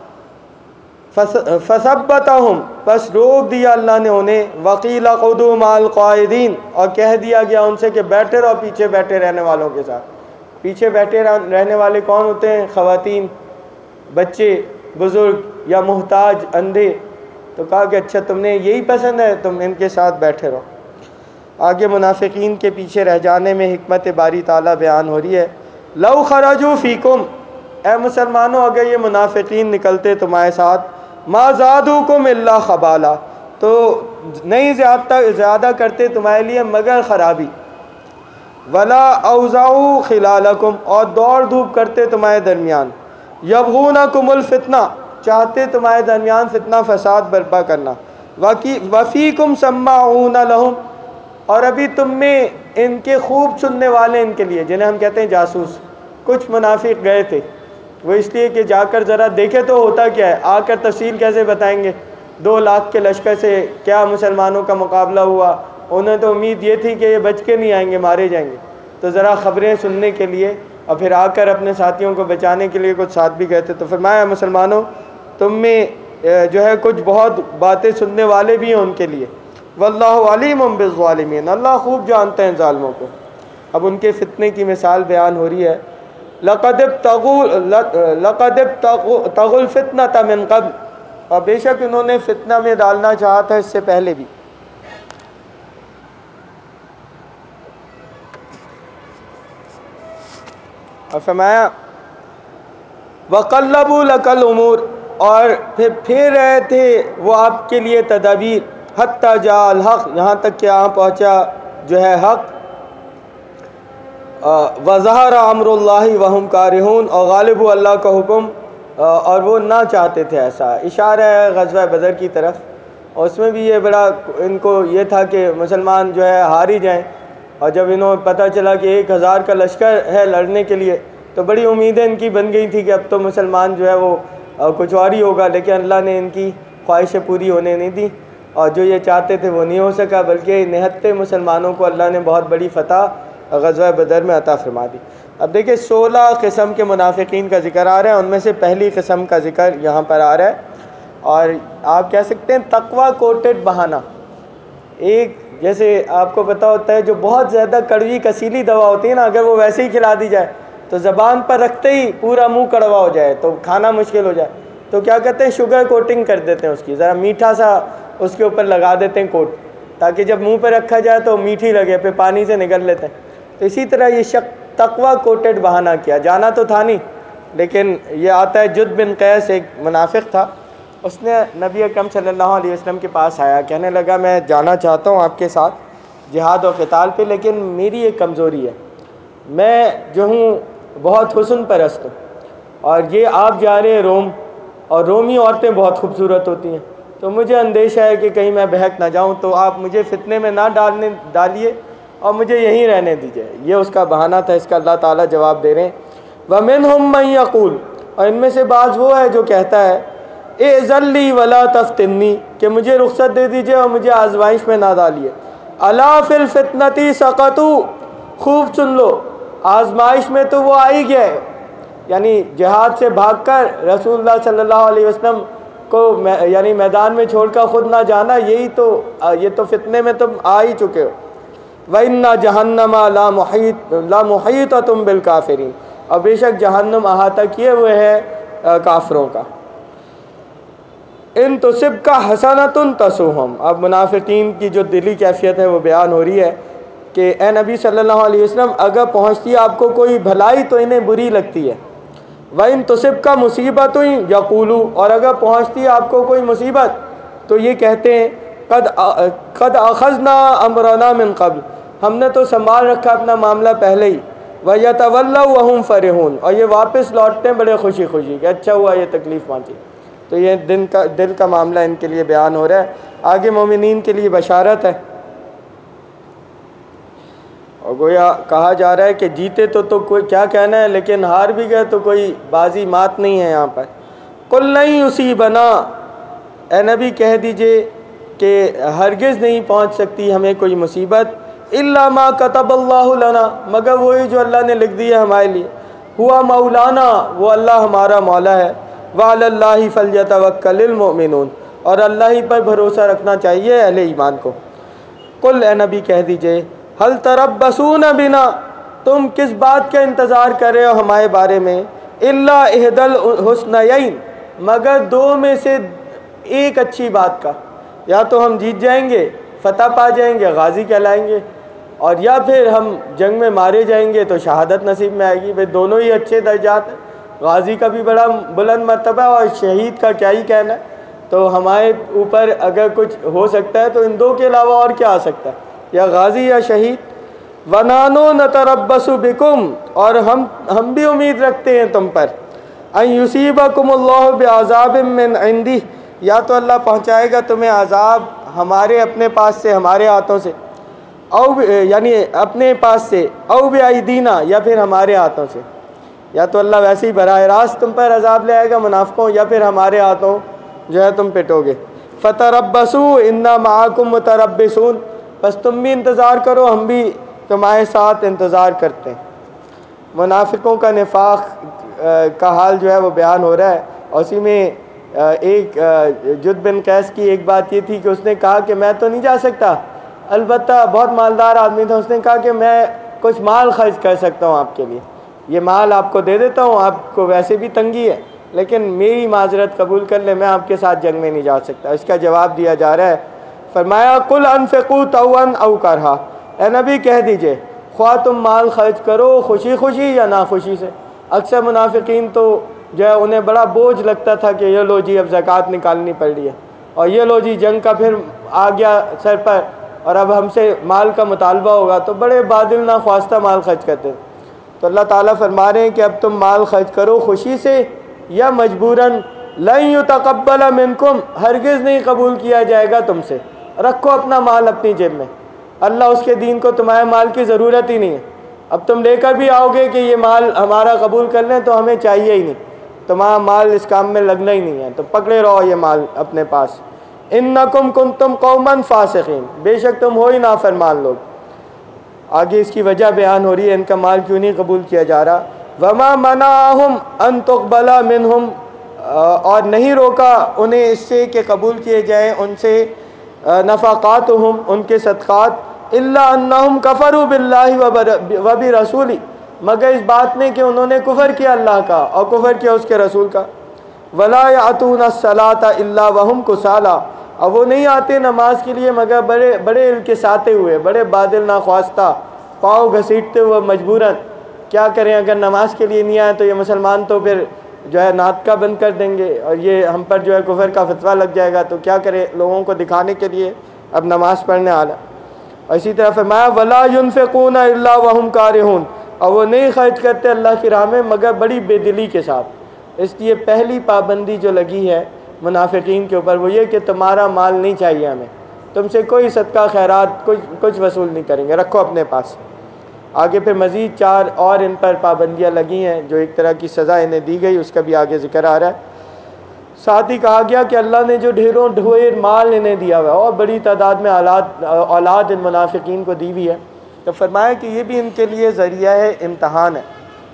فثبتہم، بس روک دیا اللہ نے انہیں، وقیل قعدوا مع القاعدین، اور کہہ دیا گیا ان سے کہ بیٹھے رہو پیچھے بیٹھے رہنے والوں کے ساتھ۔ پیچھے بیٹھے رہنے والے کون ہوتے ہیں؟ خواتین، بچے، بزرگ یا محتاج، اندھے۔ تو کہا کہ اچھا تم نے یہی پسند ہے، تم ان کے ساتھ بیٹھے رہو۔ آگے منافقین کے پیچھے رہ جانے میں حکمت باری تعالیٰ بیان ہو رہی ہے. لو خرجوا فیکم، اے مسلمانوں اگر یہ منافقین نکلتے تمہارے ساتھ، ما زادوکم الا خبالا، تو نہیں زیادہ زیادہ کرتے تمہارے لیے مگر خرابی. ولا اوزعوا خلالکم، اور دوڑ دھوپ کرتے تمہارے درمیان. یبغونکم الفتنہ، چاہتے تمہارے درمیان فتنہ فساد برپا کرنا. وفیکم سماعون لہم، اور ابھی تم میں ان کے خوب سننے والے ان کے لیے، جنہیں ہم کہتے ہیں جاسوس. کچھ منافق گئے تھے، وہ اس لیے کہ جا کر ذرا دیکھے تو ہوتا کیا ہے، آ کر تفصیل کیسے بتائیں گے. دو لاکھ کے لشکر سے کیا مسلمانوں کا مقابلہ ہوا، انہیں تو امید یہ تھی کہ یہ بچ کے نہیں آئیں گے، مارے جائیں گے. تو ذرا خبریں سننے کے لیے اور پھر آ کر اپنے ساتھیوں کو بچانے کے لیے کچھ ساتھ بھی گئے تھے. تو فرمایا مسلمانوں تم میں جو ہے کچھ بہت باتیں سننے والے بھی ہیں ان کے لیے. واللہ علیم بالظالمین، اللہ خوب جانتے ہیں ظالموں کو. اب ان کے فتنے کی مثال بیان ہو رہی ہے. لقد ابتغوا لقد ابتغوا الفتنة من قبل، اور بے شک انہوں نے فتنہ میں ڈالنا چاہا تھا اس سے پہلے بھی. اور فرمایا وَقَلَّبُوا لَكَ الْأُمُورَ، اور پھر پھیر رہے تھے وہ آپ کے لیے تدابیر. حَتَّى جَاءَ الْحَقُّ، یہاں تک کہ یہاں پہنچا جو ہے حق. وَظَهَرَ أَمْرُ اللَّهِ وَهُمْ كَارِهُونَ، اور غالب ہوا اللہ کا حکم اور وہ نہ چاہتے تھے ایسا. اشارہ ہے غزوہ بدر کی طرف، اور اس میں بھی یہ بڑا ان کو یہ تھا کہ مسلمان جو ہے ہار ہی جائیں. اور جب انہوں پتہ چلا کہ ایک ہزار کا لشکر ہے لڑنے کے لیے، تو بڑی امیدیں ان کی بن گئی تھی کہ اب تو مسلمان جو ہے وہ کچھ اور ہی ہوگا. لیکن اللہ نے ان کی خواہشیں پوری ہونے نہیں دی، اور جو یہ چاہتے تھے وہ نہیں ہو سکا، بلکہ نہتے مسلمانوں کو اللہ نے بہت بڑی فتح غزوہ بدر میں عطا فرما دی. اب دیکھیں سولہ قسم کے منافقین کا ذکر آ رہا ہے، ان میں سے پہلی قسم کا ذکر یہاں پر آ رہا ہے. اور آپ کہہ سکتے ہیں تقوی کوٹڈ بہانہ. ایک جیسے آپ کو پتہ ہوتا ہے جو بہت زیادہ کڑوی کسیلی دوا ہوتی ہے نا، اگر وہ ویسے ہی کھلا دی جائے تو زبان پر رکھتے ہی پورا منہ کڑوا ہو جائے تو کھانا مشکل ہو جائے. تو کیا کہتے ہیں شوگر کوٹنگ کر دیتے ہیں اس کی، ذرا میٹھا سا اس کے اوپر لگا دیتے ہیں کوٹ، تاکہ جب منہ پہ رکھا جائے تو میٹھی لگے، پھر پانی سے نگل لیتے ہیں. تو اسی طرح یہ شک تقوی کوٹڈ بہانہ کیا. جانا تو تھا نہیں، لیکن یہ آتا ہے جد بن قیس ایک منافق تھا، اس نے نبی اکرم صلی اللہ علیہ وسلم کے پاس آیا، کہنے لگا میں جانا چاہتا ہوں آپ کے ساتھ جہاد و قتال پہ، لیکن میری ایک کمزوری ہے، میں جو ہوں بہت حسن پرست ہوں، اور یہ آپ جا رہے ہیں روم، اور رومی عورتیں بہت خوبصورت ہوتی ہیں، تو مجھے اندیشہ ہے کہ کہیں میں بہک نہ جاؤں، تو آپ مجھے فتنے میں نہ ڈالنے ڈالیے اور مجھے یہیں رہنے دیجیے. یہ اس کا بہانہ تھا. اس کا اللہ تعالیٰ جواب دے رہے ہیں وَمِنْهُمْ مَنْ يَقُولُ، اور ان میں سے بعض وہ ہے جو کہتا ہے اِذَن لِّي وَلَا تَفْتِنِّي، کہ مجھے رخصت دے دیجیے اور مجھے آزمائش میں نہ ڈالیے. أَلَا فِي الْفِتْنَةِ سَقَطُوا، خوب سن لو آزمائش میں تو وہ آ ہی گئے، یعنی جہاد سے بھاگ کر رسول اللہ صلی اللہ علیہ وسلم کو یعنی میدان میں چھوڑ کر خود نہ جانا، یہی تو یہ تو فتنے میں تم آ ہی چکے ہو. وَإِنَّ جَهَنَّمَ لَا مُحِيطَ لَا مُحِيطَةٌ بِالْكَافِرِينَ، اور بے شک جہنم احاطہ کیے ہوئے ہے کافروں کا. ان تصبک حسنۃ تسؤہم، اب منافقین کی جو دلی کیفیت ہے وہ بیان ہو رہی ہے کہ اے نبی صلی اللہ علیہ وسلم اگر پہنچتی ہے آپ کو کوئی بھلائی تو انہیں بری لگتی ہے. وَإِن تُصِبْكَ مُصِیبَةٌ یقولوا، اور اگر پہنچتی ہے آپ کو کوئی مصیبت تو یہ کہتے ہیں قد قد اخذنا امرنا من قبل، ہم نے تو سنبھال رکھا اپنا معاملہ پہلے ہی. وَيَتَوَلَّوْا وَهُمْ فَرِحُونَ، اور یہ واپس لوٹتے ہیں بڑے خوشی خوشی کہ اچھا ہوا یہ تکلیف پہنچی. تو یہ دل کا دل کا معاملہ ان کے لیے بیان ہو رہا ہے. آگے مومنین کے لیے بشارت ہے، اور گویا کہا جا رہا ہے کہ جیتے تو تو کوئی کیا کہنا ہے، لیکن ہار بھی گئے تو کوئی بازی مات نہیں ہے یہاں پر. قُلْ لَن يُصِيبَنَا، اے نبی کہہ دیجئے کہ ہرگز نہیں پہنچ سکتی ہمیں کوئی مصیبت، إِلَّا مَا كَتَبَ اللَّهُ لَنَا، مگر وہی جو اللہ نے لکھ دی ہے ہمارے لیے. ہوا مولانا، وہ اللہ ہمارا مولا ہے. وَعَلَى اللَّهِ فَلْيَتَوَكَّلِ الْمُؤْمِنُونَ، اور اللہ ہی پر بھروسہ رکھنا چاہیے اہل ایمان کو. قل، اے نبی کہہ دیجئے هَلْ تَرَبَّصُونَ بِنَا، تم کس بات کا انتظار کر رہے ہو ہمارے بارے میں، إِلَّا إِحْدَى الْحُسْنَيَيْنِ، مگر دو میں سے ایک اچھی بات کا، یا تو ہم جیت جائیں گے فتح پا جائیں گے غازی کہلائیں گے، اور یا پھر ہم جنگ میں مارے جائیں گے تو شہادت نصیب میں آئے گی۔ بھئی دونوں ہی اچھے درجات ہیں، غازی کا بھی بڑا بلند مرتبہ اور شہید کا کیا ہی کہنا ہے۔ تو ہمارے اوپر اگر کچھ ہو سکتا ہے تو ان دو کے علاوہ اور کیا آ سکتا ہے، یا غازی یا شہید۔ وَنَحْنُ نَتَرَبَّصُ بِكُمْ، اور ہم ہم بھی امید رکھتے ہیں تم پر، أَن يُصِيبَكُمُ اللَّهُ بِعَذَابٍ مِّنْ عِنْدِهِ، یا تو اللہ پہنچائے گا تمہیں عذاب ہمارے اپنے پاس سے، ہمارے ہاتھوں سے، او یعنی اپنے پاس سے، او بِأَيْدِينَا، یا پھر ہمارے ہاتھوں سے، یا تو اللہ ویسے ہی براہ راست تم پر عذاب لے آئے گا منافقوں، یا پھر ہمارے ہاتھوں جو ہے تم پٹو گے۔ فَتَرَبَّصُوا إِنَّا مَعَكُمْ مُتَرَبِّصُونَ، بس تم بھی انتظار کرو، ہم بھی تمہارے ساتھ انتظار کرتے ہیں۔ منافقوں کا نفاق کا حال جو ہے وہ بیان ہو رہا ہے، اور اسی میں ایک جد بن قیس کی ایک بات یہ تھی کہ اس نے کہا کہ میں تو نہیں جا سکتا، البتہ بہت مالدار آدمی تھا، اس نے کہا کہ میں کچھ مال خرچ کر سکتا ہوں آپ کے لیے، یہ مال آپ کو دے دیتا ہوں، آپ کو ویسے بھی تنگی ہے لیکن میری معذرت قبول کر لے، میں آپ کے ساتھ جنگ میں نہیں جا سکتا۔ اس کا جواب دیا جا رہا ہے، فرمایا قُلْ أَنفِقُوا طَوْعًا أَوْ كَرْهًا، اے نبی کہہ دیجئے خواہ تم مال خرچ کرو خوشی خوشی یا ناخوشی سے۔ اکثر منافقین تو جو ہے انہیں بڑا بوجھ لگتا تھا کہ یہ لو جی اب زکوٰۃ نکالنی پڑ رہی ہے، اور یہ لو جی جنگ کا پھر آ گیا سر پر، اور اب ہم سے مال کا مطالبہ ہوگا، تو بڑے بادل ناخواستہ مال خرچ کرتے۔ تو اللہ تعالیٰ فرما رہے ہیں کہ اب تم مال خرچ کرو خوشی سے یا مجبوراً، لن يتقبل منکم، ہرگز نہیں قبول کیا جائے گا تم سے۔ رکھو اپنا مال اپنی جیب میں، اللہ اس کے دین کو تمہارے مال کی ضرورت ہی نہیں ہے۔ اب تم لے کر بھی آؤ گے کہ یہ مال ہمارا قبول کر لیں تو ہمیں چاہیے ہی نہیں، تمہارا مال اس کام میں لگنا ہی نہیں ہے، تو پکڑے رہو یہ مال اپنے پاس۔ انکم کنتم قوما فاسقین، بے شک تم ہو ہی نافرمان لوگ۔ آگے اس کی وجہ بیان ہو رہی ہے ان کا مال کیوں نہیں قبول کیا جا رہا۔ وما منعهم ان تقبل منهم، اور نہیں روکا انہیں اس سے کہ قبول کیے جائیں ان سے نفقاتهم، ان کے صدقات، الا انہم کفروا باللہ وبرسولہ، مگر اس بات میں کہ انہوں نے کفر کیا اللہ کا اور کفر کیا اس کے رسول کا۔ ولا یأتون الصلاۃ الا وهم کسالى، اور وہ نہیں آتے نماز کے لیے مگر بڑے بڑے الکساتے ہوئے، بڑے بادل ناخواستہ، پاؤں گھسیٹتے ہوئے مجبوراً۔ کیا کریں اگر نماز کے لیے نہیں آئے تو یہ مسلمان تو پھر جو ہے نعت کا بند کر دیں گے، اور یہ ہم پر جو ہے کفر کا فتویٰ لگ جائے گا، تو کیا کریں لوگوں کو دکھانے کے لیے اب نماز پڑھنے آنا۔ اور اسی طرح فرمایا ولا ينفقون الا وهم كارهون، اور وہ نہیں خرچ کرتے اللہ کی راہ میں مگر بڑی بے دلی کے ساتھ۔ اس لیے پہلی پابندی جو لگی ہے منافقین کے اوپر وہ یہ کہ تمہارا مال نہیں چاہیے ہمیں، تم سے کوئی صدقہ خیرات کچھ کچھ وصول نہیں کریں گے، رکھو اپنے پاس۔ آگے پھر مزید چار اور ان پر پابندیاں لگی ہیں جو ایک طرح کی سزا انہیں دی گئی، اس کا بھی آگے ذکر آ رہا ہے۔ ساتھ ہی کہا گیا کہ اللہ نے جو ڈھیروں ڈھیر مال انہیں دیا ہوا ہے اور بڑی تعداد میں اولاد اولاد ان منافقین کو دی ہوئی ہے، تو فرمایا کہ یہ بھی ان کے لیے ذریعہ ہے، امتحان ہے۔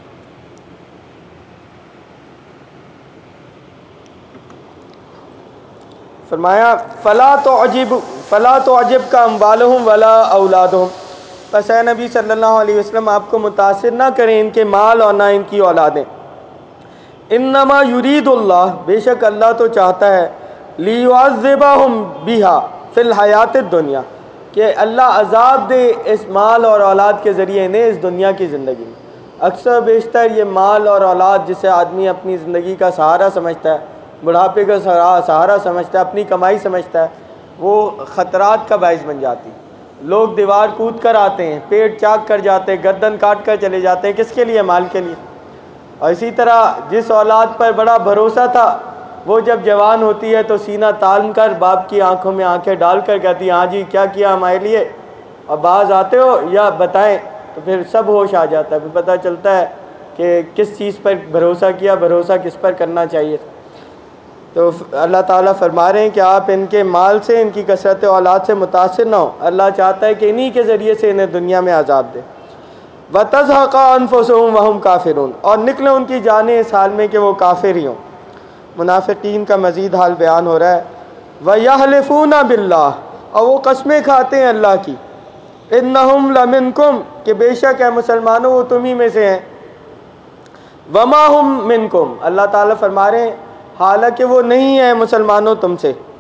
فرمایا فلا تعجب فلا تعجب کا اموالہم ولا اولادہم، پس اے نبی صلی اللہ علیہ وسلم آپ کو متاثر نہ کریں ان کے مال اور نہ ان کی اولادیں۔ انما یرید اللہ، بے شک اللہ تو چاہتا ہے، لیعذبہم بہا فی الحیات الدنیا، کہ اللہ عذاب دے اس مال اور اولاد کے ذریعے انہیں اس دنیا کی زندگی میں۔ اکثر بیشتر یہ مال اور اولاد جسے آدمی اپنی زندگی کا سہارا سمجھتا ہے، بڑھاپے کا سہارا سمجھتا ہے، اپنی کمائی سمجھتا ہے، وہ خطرات کا باعث بن جاتی۔ لوگ دیوار کود کر آتے ہیں، پیٹ چاک کر جاتے ہیں، گردن کاٹ کر چلے جاتے ہیں، کس کے لیے؟ مال کے لیے۔ اور اسی طرح جس اولاد پر بڑا بھروسہ تھا وہ جب جوان ہوتی ہے تو سینہ تان کر باپ کی آنکھوں میں آنکھیں ڈال کر کہتی ہے ہاں جی کیا کیا ہمارے لیے، اور باز آتے ہو یا بتائیں، تو پھر سب ہوش آ جاتا ہے، پھر پتہ چلتا ہے کہ کس چیز پر بھروسہ کیا، بھروسہ کس پر کرنا چاہیے۔ تو اللہ تعالیٰ فرما رہے ہیں کہ آپ ان کے مال سے، ان کی کثرت اولاد سے متاثر نہ ہو، اللہ چاہتا ہے کہ انہی کے ذریعے سے انہیں دنیا میں عذاب دے۔ وَتَزْهَقَ أَنفُسُهُمْ وَهُمْ كَافِرُونَ، اور نکلے ان کی جانیں اس حال میں کہ وہ کافر ہی ہوں۔ منافقین کا مزید حال بیان ہو رہا ہے۔ وَيَحْلِفُونَ بِاللَّهِ، اور وہ قسمیں کھاتے ہیں اللہ کی، إِنَّهُمْ لَمِنْكُمْ، کہ بے شک ہے مسلمانوں وہ تمہیں میں سے ہیں، وَمَا هُمْ مِنْكُمْ، اللہ تعالیٰ فرما رہے ہیں حالانکہ وہ نہیں ہیں مسلمانوں تم سے،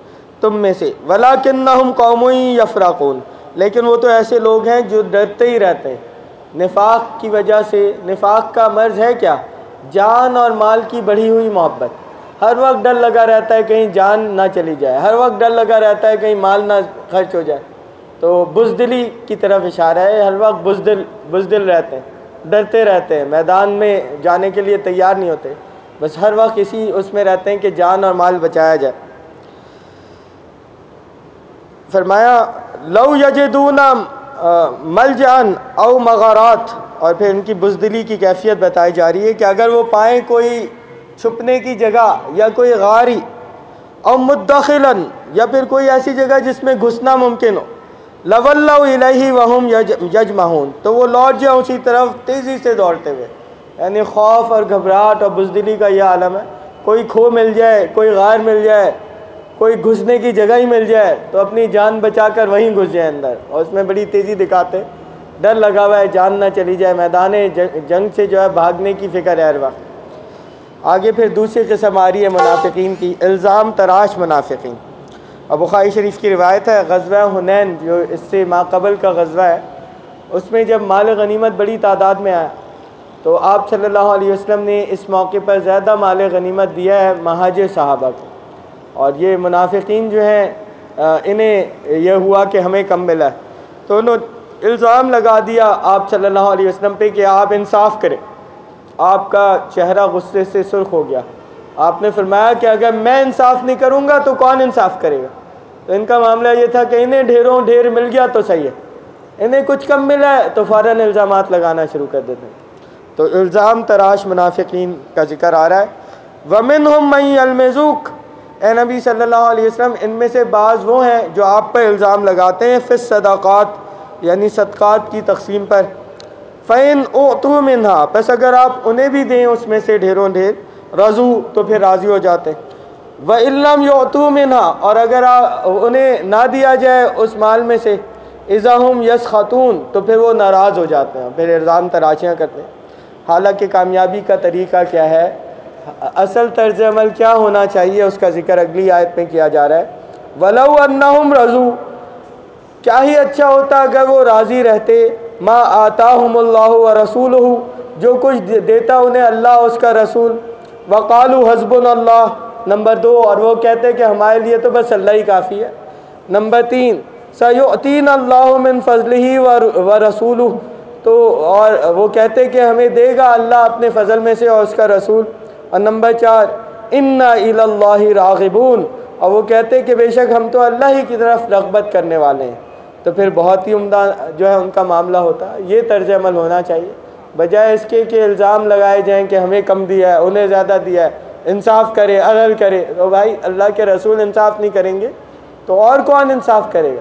تم میں سے وَلَكِنَّهُمْ قَوْمٌ يَفْرَقُونَ، لیکن وہ تو ایسے لوگ ہیں جو ڈرتے ہی رہتے ہیں نفاق کی وجہ سے۔ نفاق کا مرض ہے کیا؟ جان اور مال کی بڑھی ہوئی محبت۔ ہر وقت ڈر لگا رہتا ہے کہیں جان نہ چلی جائے، ہر وقت ڈر لگا رہتا ہے کہیں مال نہ خرچ ہو جائے۔ تو بزدلی کی طرف اشارہ ہے، ہر وقت بزدل بزدل رہتے ہیں، ڈرتے رہتے ہیں، میدان میں جانے کے لیے تیار نہیں ہوتے، بس ہر وقت اسی اس میں رہتے ہیں کہ جان اور مال بچایا جائے۔ فرمایا لو یجدون ملجأ او مغارات، اور پھر ان کی بزدلی کی کیفیت بتائی جا رہی ہے کہ اگر وہ پائیں کوئی چھپنے کی جگہ یا کوئی غاری، او مدخلا، یا پھر کوئی ایسی جگہ جس میں گھسنا ممکن ہو، لولوا الیہ وہم یجمعون، تو وہ لوٹ جائیں اسی طرف تیزی سے دوڑتے ہوئے۔ یعنی خوف اور گھبراہٹ اور بزدلی کا یہ عالم ہے، کوئی کھو مل جائے، کوئی غار مل جائے، کوئی گھسنے کی جگہ ہی مل جائے تو اپنی جان بچا کر وہیں گھس جائے اندر، اور اس میں بڑی تیزی دکھاتے، ڈر لگا ہوا ہے جان نہ چلی جائے، میدان جنگ سے جو ہے بھاگنے کی فکر ہے ہر وقت۔ آگے پھر دوسری قسم آ رہی ہے منافقین کی، الزام تراش منافقین۔ اور بخاری شریف کی روایت ہے غزوہ حنین جو اس سے ما قبل کا غزوہ ہے، اس میں جب مال غنیمت بڑی تعداد میں آیا تو آپ صلی اللہ علیہ وسلم نے اس موقع پر زیادہ مال غنیمت دیا ہے مہاجر صحابہ کو، اور یہ منافقین جو ہیں انہیں یہ ہوا کہ ہمیں کم ملا ہے، تو انہوں نے الزام لگا دیا آپ صلی اللہ علیہ وسلم پہ کہ آپ انصاف کریں۔ آپ کا چہرہ غصے سے سرخ ہو گیا، آپ نے فرمایا کہ اگر میں انصاف نہیں کروں گا تو کون انصاف کرے گا؟ تو ان کا معاملہ یہ تھا کہ انہیں ڈھیروں ڈھیر مل گیا تو صحیح ہے، انہیں کچھ کم ملا ہے تو فوراً الزامات لگانا شروع کر دیتے ہیں۔ تو الزام تراش منافقین کا ذکر آ رہا ہے۔ وَمِنْهُمْ مَن يَلْمِزُوكَ، اے نبی صلی اللہ علیہ وسلم ان میں سے بعض وہ ہیں جو آپ پر الزام لگاتے ہیں فی الصدقات، یعنی صدقات کی تقسیم پر۔ فَإِنْ أُعْطُوا مِنْهَا، پس اگر آپ انہیں بھی دیں اس میں سے ڈھیروں ڈھیر، رضوا، تو پھر راضی ہو جاتے ہیں۔ وَإِن لَّمْ يُعْطُوا مِنْهَا، اور اگر انہیں نہ دیا جائے اس مال میں سے، اِذَا هُمْ يَسْخَطُونَ، تو پھر وہ ناراض ہو جاتے ہیں، پھر الزام تراشیاں کرتے ہیں۔ حالانکہ کامیابی کا طریقہ کیا ہے، اصل طرز عمل کیا ہونا چاہیے، اس کا ذکر اگلی آیت میں کیا جا رہا ہے۔ وَلَوْ أَنَّهُمْ رَضُوا، کیا ہی اچھا ہوتا اگر وہ راضی رہتے، ما آتاہم اللہ ورسولہ، جو کچھ دیتا انہیں اللہ اس کا رسول، وقالوا حسبنا اللہ، نمبر دو، اور وہ کہتے کہ ہمارے لیے تو بس اللہ ہی کافی ہے۔ نمبر تین، سیؤتینا اللہ من فضلہ ورسولہ، تو اور وہ کہتے کہ ہمیں دے گا اللہ اپنے فضل میں سے اور اس کا رسول۔ اور نمبر چار، انا الی اللہ راغبون، اور وہ کہتے کہ بے شک ہم تو اللہ ہی کی طرف رغبت کرنے والے ہیں۔ تو پھر بہت ہی عمدہ جو ہے ان کا معاملہ ہوتا ہے۔ یہ طرز عمل ہونا چاہیے، بجائے اس کے کہ الزام لگائے جائیں کہ ہمیں کم دیا ہے، انہیں زیادہ دیا ہے، انصاف کرے، عدل کرے۔ تو بھائی اللہ کے رسول انصاف نہیں کریں گے تو اور کون انصاف کرے گا؟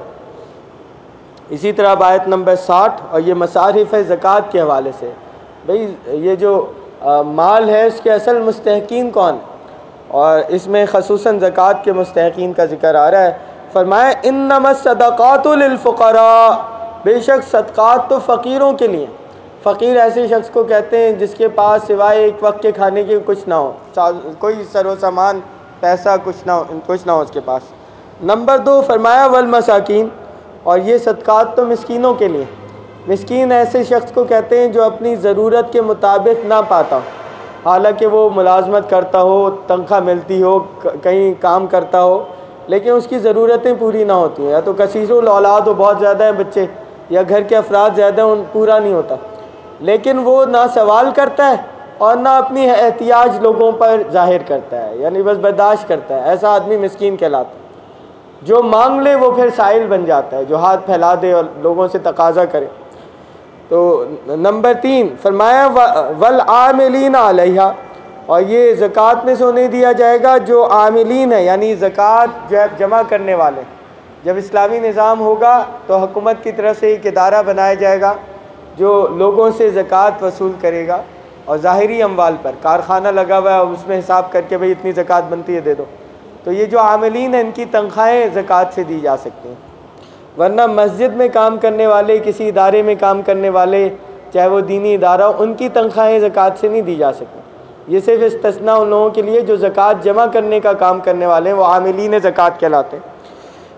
اسی طرح آیت نمبر ساٹھ، اور یہ مصارف زکوٰۃ کے حوالے سے، بھئی یہ جو مال ہے اس کے اصل مستحقین کون، اور اس میں خصوصاً زکوٰۃ کے مستحقین کا ذکر آ رہا ہے۔ فرمایا انما الصدقات للفقراء، بے شک صدقات تو فقیروں کے لیے۔ فقیر ایسے شخص کو کہتے ہیں جس کے پاس سوائے ایک وقت کے کھانے کے کچھ نہ ہو، کوئی سر و سامان پیسہ کچھ نہ ہو کچھ نہ ہو اس کے پاس۔ نمبر دو فرمایا والمساکین، اور یہ صدقات تو مسکینوں کے لیے۔ مسکین ایسے شخص کو کہتے ہیں جو اپنی ضرورت کے مطابق نہ پاتا، حالانکہ وہ ملازمت کرتا ہو، تنخواہ ملتی ہو، کہیں کام کرتا ہو، لیکن اس کی ضرورتیں پوری نہ ہوتی ہیں، یا تو کثیر الاولاد ہو، بہت زیادہ ہیں بچے، یا گھر کے افراد زیادہ ان پورا نہیں ہوتا، لیکن وہ نہ سوال کرتا ہے اور نہ اپنی احتیاج لوگوں پر ظاہر کرتا ہے، یعنی بس برداشت کرتا ہے، ایسا آدمی مسکین کہلاتا ہے۔ جو مانگ لے وہ پھر سائل بن جاتا ہے، جو ہاتھ پھیلا دے اور لوگوں سے تقاضا کرے۔ تو نمبر تین فرمایا والعاملین علیہا، اور یہ زکوٰۃ میں سے انہیں دیا جائے گا جو عاملین ہیں، یعنی زکوٰۃ جو ہے جمع کرنے والے۔ جب اسلامی نظام ہوگا تو حکومت کی طرف سے ایک ادارہ بنایا جائے گا جو لوگوں سے زکوٰۃ وصول کرے گا، اور ظاہری اموال پر کارخانہ لگا ہوا ہے، اس میں حساب کر کے بھئی اتنی زکوٰۃ بنتی ہے دے دو۔ تو یہ جو عاملین ہیں ان کی تنخواہیں زکوٰۃ سے دی جا سکتی ہیں، ورنہ مسجد میں کام کرنے والے، کسی ادارے میں کام کرنے والے، چاہے وہ دینی ادارہ ہو، ان کی تنخواہیں زکوٰۃ سے نہیں دی جا سکتی۔ یہ صرف استثناء ان لوگوں کے لیے جو زکوٰۃ جمع کرنے کا کام کرنے والے ہیں، وہ عاملین زکوٰۃ کہلاتے ہیں۔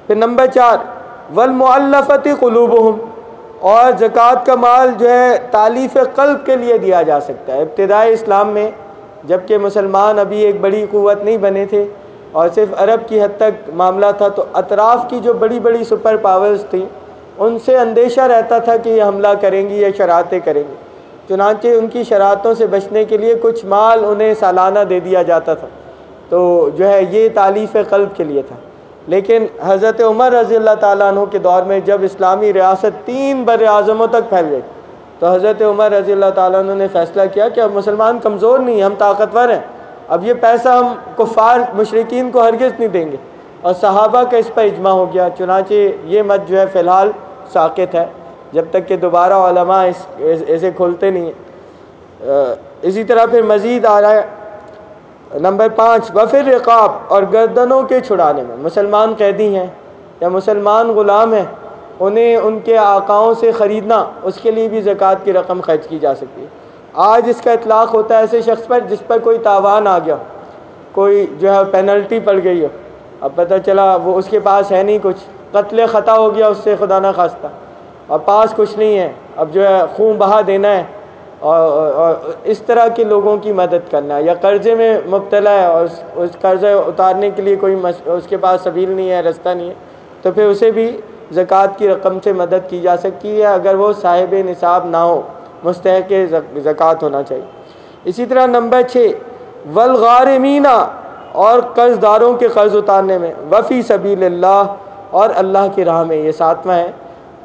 پھر نمبر چار والمؤلفۃ قلوبہم، اور زکوٰۃ کا مال جو ہے تالیف قلب کے لیے دیا جا سکتا ہے۔ ابتدائی اسلام میں جب کہ مسلمان ابھی ایک بڑی قوت نہیں بنے تھے اور صرف عرب کی حد تک معاملہ تھا، تو اطراف کی جو بڑی بڑی سپر پاورز تھیں ان سے اندیشہ رہتا تھا کہ یہ حملہ کریں گی یا شرارتیں کریں گی، چنانچہ ان کی شرارتوں سے بچنے کے لیے کچھ مال انہیں سالانہ دے دیا جاتا تھا، تو جو ہے یہ تالیف قلب کے لیے تھا۔ لیکن حضرت عمر رضی اللہ تعالیٰ عنہ کے دور میں جب اسلامی ریاست تین بر اعظموں تک پھیل گئی، تو حضرت عمر رضی اللہ تعالیٰ عنہ نے فیصلہ کیا کہ اب مسلمان کمزور نہیں، ہم طاقتور ہیں، اب یہ پیسہ ہم کفار مشرکین کو ہرگز نہیں دیں گے، اور صحابہ کا اس پر اجماع ہو گیا۔ چنانچہ یہ مت جو ہے فی الحال ساقط ہے جب تک کہ دوبارہ علماء اس ایسے کھولتے نہیں ہیں۔ اسی طرح پھر مزید آ رہا ہے نمبر پانچ وفی الرقاب، اور گردنوں کے چھڑانے میں، مسلمان قیدی ہیں یا مسلمان غلام ہیں، انہیں ان کے آقاؤں سے خریدنا، اس کے لیے بھی زکوٰۃ کی رقم خرچ کی جا سکتی ہے۔ آج اس کا اطلاق ہوتا ہے ایسے شخص پر جس پر کوئی تاوان آ گیا، کوئی جو ہے پینلٹی پڑ گئی ہو، اب پتہ چلا وہ اس کے پاس ہے نہیں کچھ، قتل خطا ہو گیا اس سے خدا نہ خواستہ، اور پاس کچھ نہیں ہے، اب جو ہے خون بہا دینا ہے، اور, اور اس طرح کے لوگوں کی مدد کرنا ہے، یا قرضے میں مبتلا ہے اور اس, اس قرضے اتارنے کے لیے کوئی مش... اس کے پاس سبیل نہیں ہے، رستہ نہیں ہے، تو پھر اسے بھی زکوٰۃ کی رقم سے مدد کی جا سکتی ہے اگر وہ صاحب نصاب نہ ہو، مستحق زکوٰۃ ہونا چاہیے۔ اسی طرح نمبر چھ والغارمین، اور قرض داروں کے قرض اتارنے میں، وفی سبیل اللہ، اور اللہ کی راہ میں، یہ ساتواں ہے۔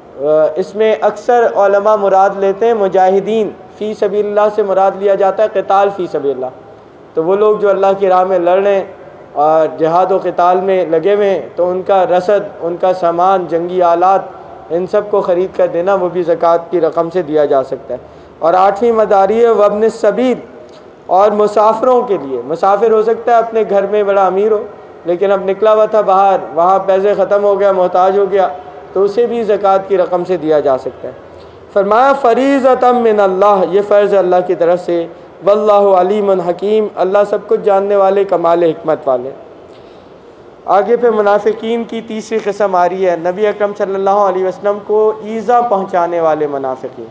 اس میں اکثر علماء مراد لیتے ہیں مجاہدین، فی سبیل اللہ سے مراد لیا جاتا ہے قتال فی سبیل اللہ، تو وہ لوگ جو اللہ کی راہ میں لڑ رہے ہیں اور جہاد و قتال میں لگے ہوئے ہیں، تو ان کا رسد، ان کا سامان، جنگی آلات، ان سب کو خرید کر دینا، وہ بھی زکوٰۃ کی رقم سے دیا جا سکتا ہے۔ اور آٹھویں مداری ہے وابن السبیل، اور مسافروں کے لیے، مسافر ہو سکتا ہے اپنے گھر میں بڑا امیر ہو لیکن اب نکلا ہوا تھا باہر، وہاں پیسے ختم ہو گیا، محتاج ہو گیا، تو اسے بھی زکوٰۃ کی رقم سے دیا جا سکتا ہے۔ فرمایا فریضۃ من اللہ، یہ فرض ہے اللہ کی طرف سے، واللہ علیم حکیم، اللہ سب کچھ جاننے والے، کمال حکمت والے۔ آگے پہ منافقین کی تیسری قسم آ رہی ہے، نبی اکرم صلی اللہ علیہ وسلم کو ایذا پہنچانے والے منافقین۔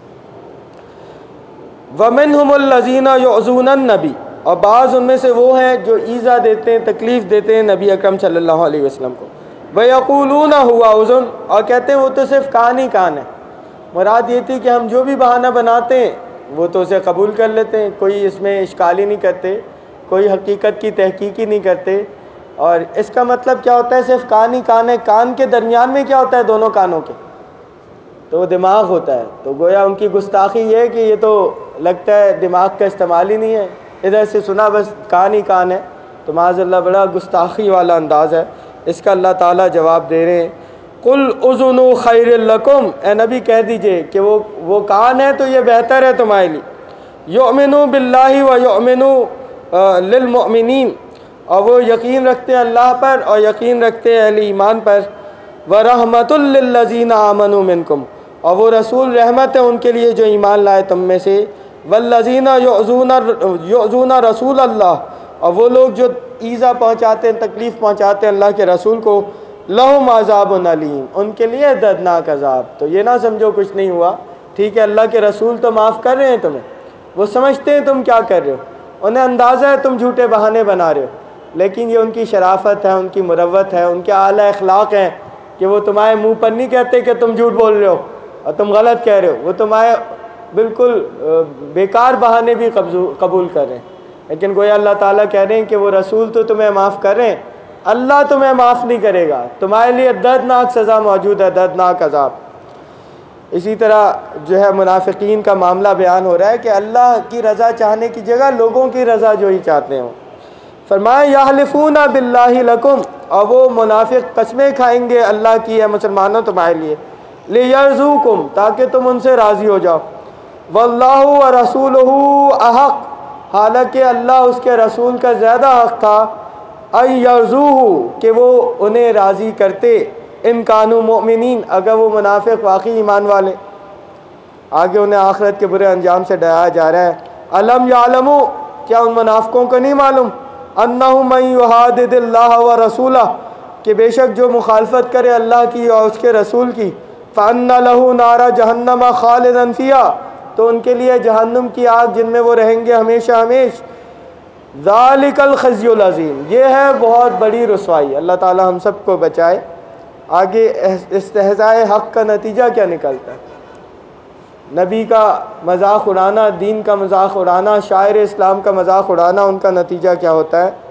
وَمِنْهُمُ الَّذِينَ يُؤْذُونَ النَّبِيَّ، اور بعض ان میں سے وہ ہیں جو ایذا دیتے ہیں، تکلیف دیتے ہیں نبی اکرم صلی اللہ علیہ وسلم کو۔ وَيَقُولُونَ هُوَ أُذُنٌ، اور کہتے ہیں وہ تو صرف کان ہی کان ہے۔ مراد یہ تھی کہ ہم جو بھی بہانہ بناتے ہیں وہ تو اسے قبول کر لیتے ہیں، کوئی اس میں اشکال ہی نہیں کرتے، کوئی حقیقت کی تحقیق ہی نہیں کرتے۔ اور اس کا مطلب کیا ہوتا ہے؟ صرف کان ہی کان ہے، کان کے درمیان میں کیا ہوتا ہے؟ دونوں کانوں کے، تو وہ دماغ ہوتا ہے، تو گویا ان کی گستاخی یہ ہے کہ یہ تو لگتا ہے دماغ کا استعمال ہی نہیں ہے، ادھر سے سنا بس کان ہی کان ہے، تو معاذ اللہ بڑا گستاخی والا انداز ہے۔ اس کا اللہ تعالیٰ جواب دے رہے ہیں، قُلْ اُذُنُ خَيْرٍ لَكُمْ، اے نبی کہہ دیجئے کہ وہ وہ کان ہے تو یہ بہتر ہے تمہارے لیے۔ یؤمنوا باللہ ویؤمنوا للمؤمنین، اور وہ یقین رکھتے ہیں اللہ پر اور یقین رکھتے ہیں اہل ایمان پر۔ وَرَحْمَةٌ لِّلَّذِينَ آمَنُوا مِنْكُمْ، اور وہ رسول رحمت ہے ان کے لیے جو ایمان لائے تم میں سے۔ وَالَّذِينَ يُؤْذُونَ يُؤْذُونَ رَسُولَ اللَّهِ، اور وہ لوگ جو ایذا پہنچاتے ہیں، تکلیف پہنچاتے ہیں اللہ کے رسول کو، لَهُمْ عَذَابٌ أَلِيمٌ، ان کے لیے دردناک عذاب۔ تو یہ نہ سمجھو کچھ نہیں ہوا، ٹھیک ہے اللہ کے رسول تو معاف کر رہے ہیں تمہیں، وہ سمجھتے ہیں تم کیا کر رہے ہو، انہیں اندازہ ہے تم جھوٹے بہانے بنا رہے ہو، لیکن یہ ان کی شرافت ہے، ان کی مروت ہے، ان کے اعلیٰ اخلاق ہیں کہ وہ تمہارے منہ پر نہیں کہتے کہ تم جھوٹ بول رہے ہو اور تم غلط کہہ رہے ہو، وہ تمہارے بالکل بیکار بہانے بھی قبول کر رہے ہیں، لیکن گویا اللہ تعالیٰ کہہ رہے ہیں کہ وہ رسول تو تمہیں معاف کر رہے ہیں، اللہ تمہیں معاف نہیں کرے گا، تمہارے لیے دردناک سزا موجود ہے، دردناک عذاب۔ اسی طرح جو ہے منافقین کا معاملہ بیان ہو رہا ہے کہ اللہ کی رضا چاہنے کی جگہ لوگوں کی رضا جو ہی چاہتے ہوں۔ فرمایا یحلفون باللہ لکم، اور وہ منافق قسمیں کھائیں گے اللہ کی ہے مسلمانوں تمہارے لیے، لیرضوکم، تاکہ تم ان سے راضی ہو جاؤ۔ واللہ ورسولہ احق، حالانکہ اللہ اس کے رسول کا زیادہ حق تھا، ان یرضوہ، کہ وہ انہیں راضی کرتے، ان کانوا مؤمنین، اگر وہ منافق واقعی ایمان والے۔ آگے انہیں آخرت کے برے انجام سے ڈرایا جا رہا ہے۔ الم یعلموا، کیا ان منافقوں کو نہیں معلوم، انہ من یحادد اللہ ورسولہ، کہ بے شک جو مخالفت کرے اللہ کی اور اس کے رسول کی، فَأَنَّ لَهُ نَارَ جَهَنَّمَ خَالِدًا فِيهَا، تو ان کے لیے جہنم کی آگ جن میں وہ رہیں گے ہمیشہ ہمیش، ذَلِكَ الْخِزْيُ الْعَظِيمُ، یہ ہے بہت بڑی رسوائی۔ اللہ تعالی ہم سب کو بچائے۔ آگے استہزاء حق کا نتیجہ کیا نکلتا ہے؟ نبی کا مذاق اڑانا، دین کا مذاق اڑانا، شاعر اسلام کا مذاق اڑانا، ان کا نتیجہ کیا ہوتا ہے؟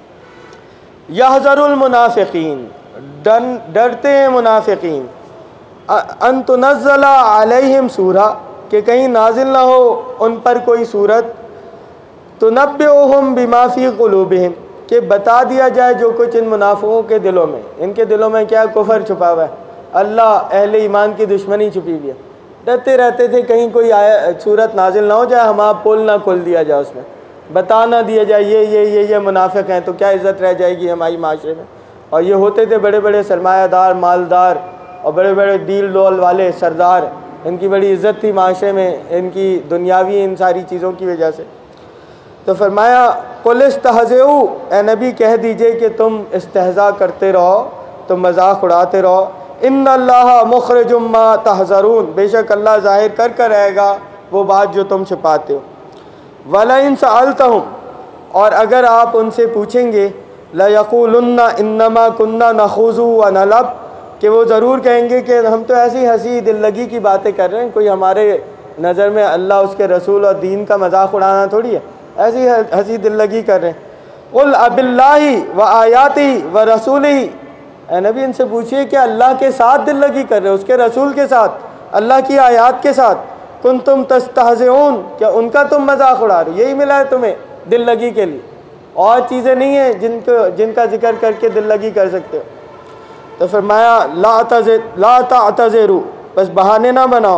یحذر المنافقین، ڈرتے ہیں منافقین، ان تنزل علیہم سورہ، کہ کہیں نازل نہ ہو ان پر کوئی سورت، تنبئہم بما فی قلوبہم، کہ بتا دیا جائے جو کچھ ان منافقوں کے دلوں میں، ان کے دلوں میں کیا کفر چھپا ہوا ہے، اللہ اہل ایمان کی دشمنی چھپی ہوئی ہے۔ ڈرتے رہتے تھے کہیں کوئی آیا سورت نازل نہ ہو جائے، ہمارا پول نہ کھول دیا جائے، اس میں بتا نہ دیا جائے یہ یہ یہ یہ منافق ہیں، تو کیا عزت رہ جائے گی ہماری معاشرے میں۔ اور یہ ہوتے تھے بڑے بڑے سرمایہ دار، مالدار اور بڑے بڑے دیل ڈول والے سردار، ان کی بڑی عزت تھی معاشرے میں، ان کی دنیاوی ان ساری چیزوں کی وجہ سے۔ تو فرمایا قل استہزئوا، اے نبی کہہ دیجئے کہ تم استہزاء کرتے رہو، تم مذاق اڑاتے رہو، ان اللہ مخرج ما تحذرون، بے شک اللہ ظاہر کر کر رہے گا وہ بات جو تم چھپاتے ہو۔ وَلَئِن سَأَلْتَهُمْ، اور اگر آپ ان سے پوچھیں گے، لَيَقُولُنَّ إِنَّمَا كُنَّا نَخُوضُ وَنَلْعَبُ، کہ وہ ضرور کہیں گے کہ ہم تو ایسی ہنسی دل لگی کی باتیں کر رہے ہیں، کوئی ہمارے نظر میں اللہ، اس کے رسول اور دین کا مذاق اڑانا تھوڑی ہے، ایسی ہنسی دل لگی کر رہے ہیں۔ قُلْ أَبِاللَّهِ وَآيَاتِهِ وَرَسُولِهِ، اے نبی ان سے پوچھئے کہ اللہ کے ساتھ دل لگی کر رہے ہو، اس کے رسول کے ساتھ، اللہ کی آیات کے ساتھ، کنتم تستہزئون، کیا ان کا تم مذاق اڑا رہے ہو؟ یہی ملا ہے تمہیں دل لگی کے لیے، اور چیزیں نہیں ہیں جن کو جن کا ذکر کر کے دل لگی کر سکتے ہو۔ تو فرمایا لا لا تعتذروا، بس بہانے نہ بناؤ،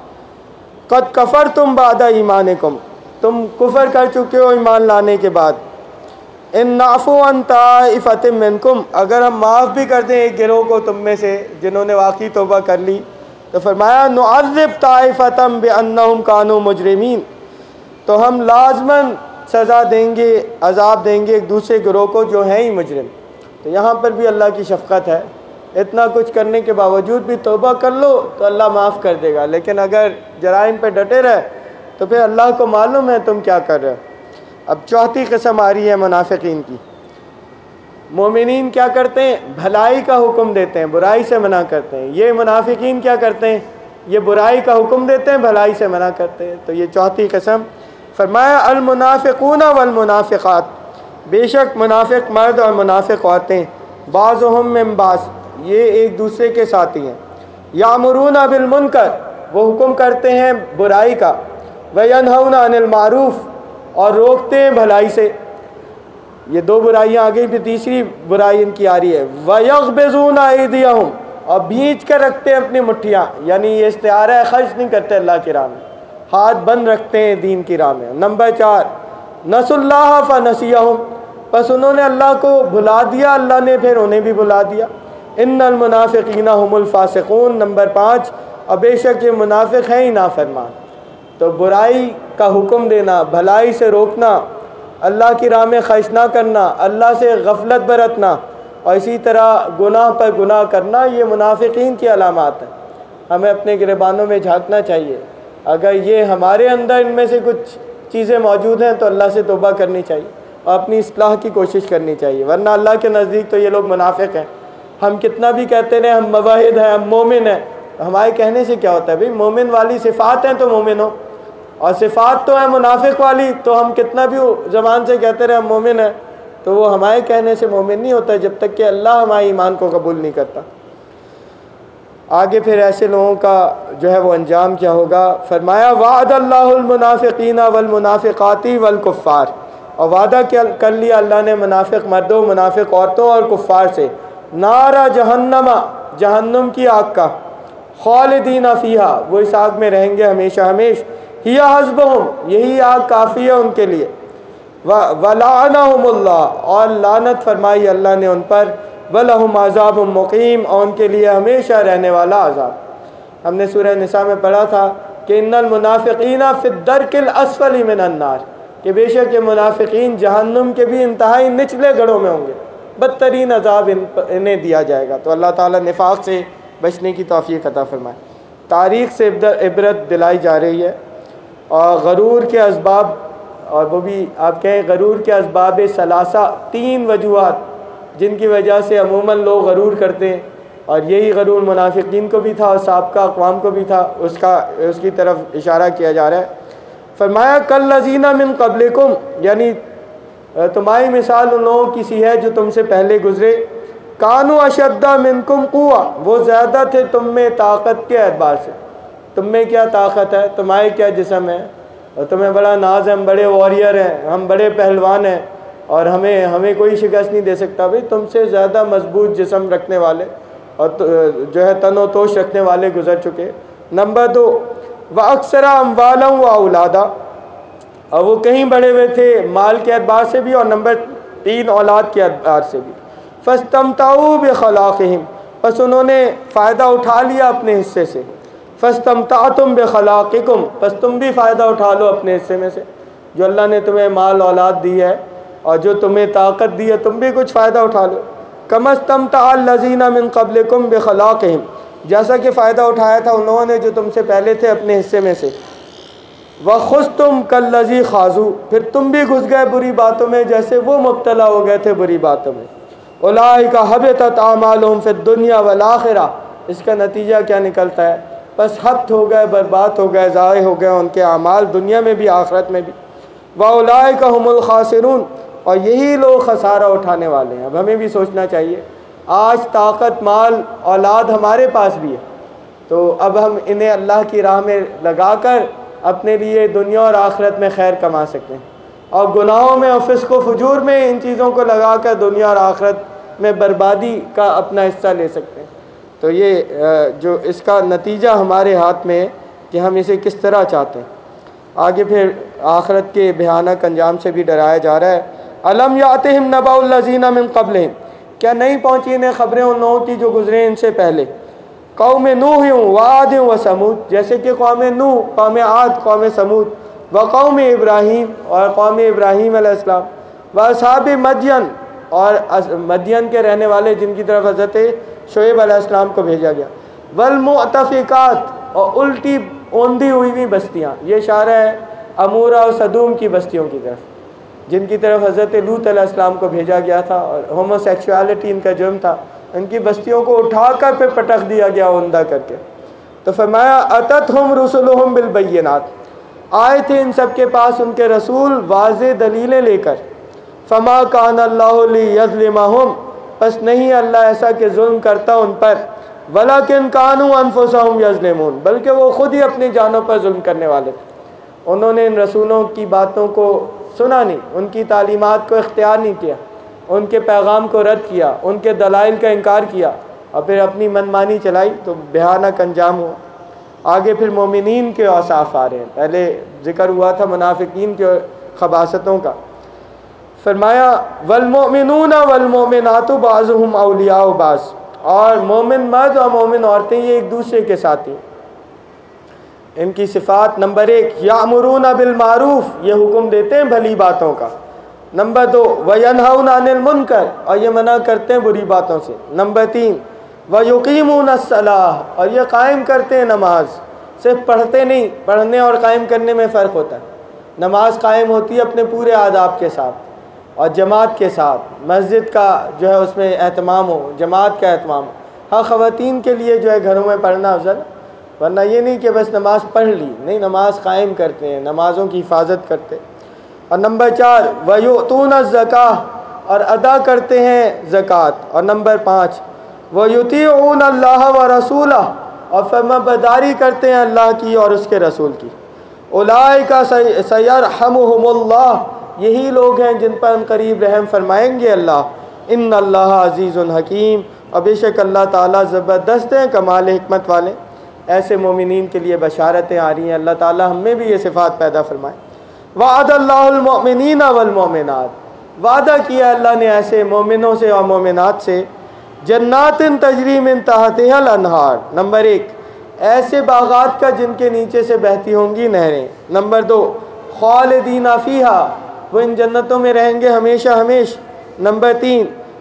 قد کفرتم بعد ایمانکم، تم کفر کر چکے ہو ایمان لانے کے بعد۔ ان نعفو عن طائفۃ منکم، اگر ہم معاف بھی کر دیں ایک گروہ کو تم میں سے جنہوں نے واقعی توبہ کر لی، تو فرمایا نعذب طائفۃ بانہم کانوا مجرمین، تو ہم لازماً سزا دیں گے، عذاب دیں گے ایک دوسرے گروہ کو جو ہیں ہی مجرم۔ تو یہاں پر بھی اللہ کی شفقت ہے، اتنا کچھ کرنے کے باوجود بھی توبہ کر لو تو اللہ معاف کر دے گا، لیکن اگر جرائم پہ ڈٹے رہے تو پھر اللہ کو معلوم ہے تم کیا کر رہے ہو۔ اب چوتھی قسم آ رہی ہے منافقین کی۔ مومنین کیا کرتے ہیں؟ بھلائی کا حکم دیتے ہیں، برائی سے منع کرتے ہیں۔ یہ منافقین کیا کرتے ہیں؟ یہ برائی کا حکم دیتے ہیں، بھلائی سے منع کرتے ہیں۔ تو یہ چوتھی قسم۔ فرمایا المنافقون والمنافقات، بے شک منافق مرد اور منافق عورتیں، بعضهم من بعض، یہ ایک دوسرے کے ساتھی ہیں، یامرون بالمنکر، وہ حکم کرتے ہیں برائی کا، وینہون عن المعروف، اور روکتے ہیں بھلائی سے۔ یہ دو برائیاں آ گئی، پھر تیسری برائی ان کی آ رہی ہے، وَيَغْبِزُونَ أَيْدِيَهُمْ، اور بھینچ کر رکھتے ہیں اپنی مٹھیاں، یعنی یہ استعارہ خرچ نہیں کرتے اللہ کی راہ میں، ہاتھ بند رکھتے ہیں دین کی راہ میں۔ نمبر چار، نسوا اللہ فنسیہم، بس انہوں نے اللہ کو بھلا دیا، اللہ نے پھر انہیں بھی بھلا دیا۔ ان المنافقین هم الفاسقون، نمبر پانچ، اور بے شک یہ منافق ہیں ہی نافرمان۔ تو برائی کا حکم دینا، بھلائی سے روکنا، اللہ کی راہ میں خرچ نہ کرنا، اللہ سے غفلت برتنا، اور اسی طرح گناہ پر گناہ کرنا، یہ منافقین کی علامات ہیں۔ ہمیں اپنے گریبانوں میں جھانکنا چاہیے، اگر یہ ہمارے اندر ان میں سے کچھ چیزیں موجود ہیں تو اللہ سے توبہ کرنی چاہیے اور اپنی اصلاح کی کوشش کرنی چاہیے، ورنہ اللہ کے نزدیک تو یہ لوگ منافق ہیں۔ ہم کتنا بھی کہتے رہے ہم موحد ہیں، ہم مومن ہیں، ہمارے کہنے سے کیا ہوتا ہے بھئی؟ مومن والی صفات ہیں تو مومن ہو، اور صفات تو ہے منافق والی، تو ہم کتنا بھی زبان سے کہتے رہے ہم مومن ہیں، تو وہ ہمارے کہنے سے مومن نہیں ہوتا جب تک کہ اللہ ہمارے ایمان کو قبول نہیں کرتا۔ آگے پھر ایسے لوگوں کا جو ہے وہ انجام کیا ہوگا؟ فرمایا وعد اللہ المنافقین والمنافقات والکفار، اور وعدہ کر لیا اللہ نے منافق مردوں، منافق عورتوں اور کفار سے، نارا جہنم، جہنم کی آگ کا، خالدین فیہا، وہ اس آگ میں رہیں گے ہمیشہ ہمیش، ہی حسبہم، یہی آگ کافی ہے ان کے لیے، ولعنہم اللہ، اور لعنت فرمائی اللہ نے ان پر، وَلَهُمْ عَذَابٌ مُقِيمٌ، اور ان کے لیے ہمیشہ رہنے والا عذاب۔ ہم نے سورہ نساء میں پڑھا تھا کہ ان المنافقین فی الدرک الاسفل من النار، کہ بے شک یہ منافقین جہنم کے بھی انتہائی نچلے گڑھوں میں ہوں گے۔ بدترین عذاب انہیں دیا جائے گا۔ تو اللہ تعالیٰ نفاق سے بچنے کی توفیق عطا فرمائے۔ تاریخ سے عبرت دلائی جا رہی ہے، اور غرور کے اسباب، اور وہ بھی آپ کہیں غرور کے اسباب ثلاثہ، تین وجوہات جن کی وجہ سے عموماً لوگ غرور کرتے ہیں، اور یہی غرور منافقین کو بھی تھا اور سابقہ اقوام کو بھی تھا، اس کا اس کی طرف اشارہ کیا جا رہا ہے۔ فرمایا کالذین من قبلکم، یعنی تمہاری مثال ان لوگوں کی سی ہے جو تم سے پہلے گزرے، کانوا اشد منکم قوہ، وہ زیادہ تھے تم میں طاقت کے اعتبار سے۔ تم میں کیا طاقت ہے، تمہارے کیا جسم ہے، اور تمہیں بڑا ناز ہے، ہم بڑے واریر ہیں، ہم بڑے پہلوان ہیں، اور ہمیں ہمیں کوئی شکست نہیں دے سکتا۔ بھائی تم سے زیادہ مضبوط جسم رکھنے والے اور جو ہے تن و توش رکھنے والے گزر چکے۔ نمبر دو، وَأَكْثَرَ أَمْوَالًا وَأَوْلَادًا، اور وہ کہیں بڑے ہوئے تھے مال کے اعتبار سے بھی، اور نمبر تین اولاد کے اعتبار سے بھی۔ فَاسْتَمْتَعُوا بِخَلَاقِهِمْ، پس انہوں نے فائدہ اٹھا لیا اپنے حصے سے۔ فَاسْتَمْتَعْتُمْ بِخَلَاقِكُمْ، پس تم بھی فائدہ اٹھا لو اپنے حصے میں سے، جو اللہ نے تمہیں مال اولاد دی ہے اور جو تمہیں طاقت دی ہے، تم بھی کچھ فائدہ اٹھا لو۔ كَمَا اسْتَمْتَعَ الَّذِينَ مِن قَبْلِكُمْ بِخَلَاقِهِمْ، جیسا کہ فائدہ اٹھایا تھا ان لوگوں نے جو تم سے پہلے تھے اپنے حصے میں سے۔ وَخُذْتُمْ كَالَّذِي خَاضُوا، پھر تم بھی گھس گئے بری باتوں میں جیسے وہ مبتلا ہو گئے تھے بری باتوں میں۔ أُولَٰئِكَ حَبِطَتْ أَعْمَالُهُمْ فِي الدُّنْيَا وَالْآخِرَةِ، اس کا نتیجہ کیا نکلتا ہے؟ بس حبط ہو گئے، برباد ہو گئے، ضائع ہو گئے ان کے اعمال دنیا میں بھی آخرت میں بھی۔ وَأُولَٰئِكَ هُمُ الْخَاسِرُونَ، اور یہی لوگ خسارہ اٹھانے والے ہیں۔ اب ہمیں بھی سوچنا چاہیے، آج طاقت، مال، اولاد ہمارے پاس بھی ہے، تو اب ہم انہیں اللہ کی راہ میں لگا کر اپنے لیے دنیا اور آخرت میں خیر کما سکتے ہیں، اور گناہوں میں اور فسق و فجور میں ان چیزوں کو لگا کر دنیا اور آخرت میں بربادی کا اپنا حصہ لے سکتے ہیں۔ تو یہ جو اس کا نتیجہ ہمارے ہاتھ میں ہے کہ ہم اسے کس طرح چاہتے ہیں۔ آگے پھر آخرت کے بھیانک انجام سے بھی ڈرایا جا رہا ہے۔ الم یاتہم نبأ الذین من قبلہم، کیا نہیں پہنچی انہیں خبریں ان لوگوں کی جو گزرے ان سے پہلے، قوم نوح وعاد وثمود، جیسے کہ قوم نوح، قوم عاد، قوم ثمود، وقوم ابراہیم، اور قوم ابراہیم علیہ السلام، واصحاب مدین، اور مدین کے رہنے والے جن کی طرف حضرت شعیب علیہ السلام کو بھیجا گیا، والمؤتفقات، اور الٹی اوندھی ہوئی ہوئی بستیاں، یہ اشارہ ہے امورہ اور صدوم کی بستیوں کی طرف جن کی طرف حضرت لوط علیہ السلام کو بھیجا گیا تھا، اور ہومو سیکشوالٹی ان کا جرم تھا، ان کی بستیوں کو اٹھا کر پھر پٹخ دیا گیا اوندھا کر کے۔ تو فرمایا اتتہم رسلہم بالبینات، آئے تھے ان سب کے پاس ان کے رسول واضح دلیلیں لے کر۔ فما کان اللہ لیظلمہم، پس نہیں اللہ ایسا کہ ظلم کرتا ان پر، ولیکن کانوا انفسہم یظلمون، بلکہ وہ خود ہی اپنی جانوں پر ظلم کرنے والے تھے۔ انہوں نے ان رسولوں کی باتوں کو سنا نہیں، ان کی تعلیمات کو اختیار نہیں کیا، ان کے پیغام کو رد کیا، ان کے دلائل کا انکار کیا، اور پھر اپنی منمانی چلائی، تو بھیانک انجام ہوا۔ آگے پھر مومنین کے اوصاف آ رہے ہیں، پہلے ذکر ہوا تھا منافقین کے خباثتوں کا۔ فرمایا والمؤمنون والمؤمنات بعضهم اولیاء بعض، اور مومن مرد اور مومن عورتیں یہ ایک دوسرے کے ساتھی ہیں۔ ان کی صفات، نمبر ایک یامرون بالمعروف، یہ حکم دیتے ہیں بھلی باتوں کا۔ نمبر دو وینہون عن المنکر، اور یہ منع کرتے ہیں بری باتوں سے۔ نمبر تین ویقیمون الصلاۃ، اور یہ قائم کرتے ہیں نماز، صرف پڑھتے نہیں، پڑھنے اور قائم کرنے میں فرق ہوتا ہے۔ نماز قائم ہوتی ہے اپنے پورے آداب کے ساتھ اور جماعت کے ساتھ، مسجد کا جو ہے اس میں اہتمام ہو، جماعت کا اہتمام ہو۔ ہاں خواتین کے لیے جو ہے گھروں میں پڑھنا افضل، ورنہ یہ نہیں کہ بس نماز پڑھ لی، نہیں، نماز قائم کرتے ہیں، نمازوں کی حفاظت کرتے ہیں۔ اور نمبر چار وَيُؤْتُونَ الزَّكَاةَ، اور ادا کرتے ہیں زکوٰۃ۔ اور نمبر پانچ وَيُطِيعُونَ اللَّهَ وَرَسُولَهُ، اور فرما برداری کرتے ہیں اللہ کی اور اس کے رسول کی۔ أُولَٰئِكَ سَيَرْحَمُهُمُ اللَّهُ، یہی لوگ ہیں جن پر ان قریب رحم فرمائیں گے اللہ۔ ان اللہ عزیز حکیم، اور بے شک اللہ تعالیٰ زبردست ہیں، کمال حکمت والے۔ ایسے مومنین کے لیے بشارتیں آ رہی ہیں، اللہ تعالیٰ ہم میں بھی یہ صفات پیدا فرمائے۔ وعد اللہ المؤمنین والمؤمنات، وعدہ کیا اللہ نے ایسے مومنوں سے اور مومنات سے، جنات تجری من تحتها الانہار، نمبر ایک ایسے باغات کا جن کے نیچے سے بہتی ہوں گی نہریں۔ نمبر دو خالدین فیہا، وہ ان جنتوں میں رہیں گے ہمیشہ ہمیش۔ نمبر تین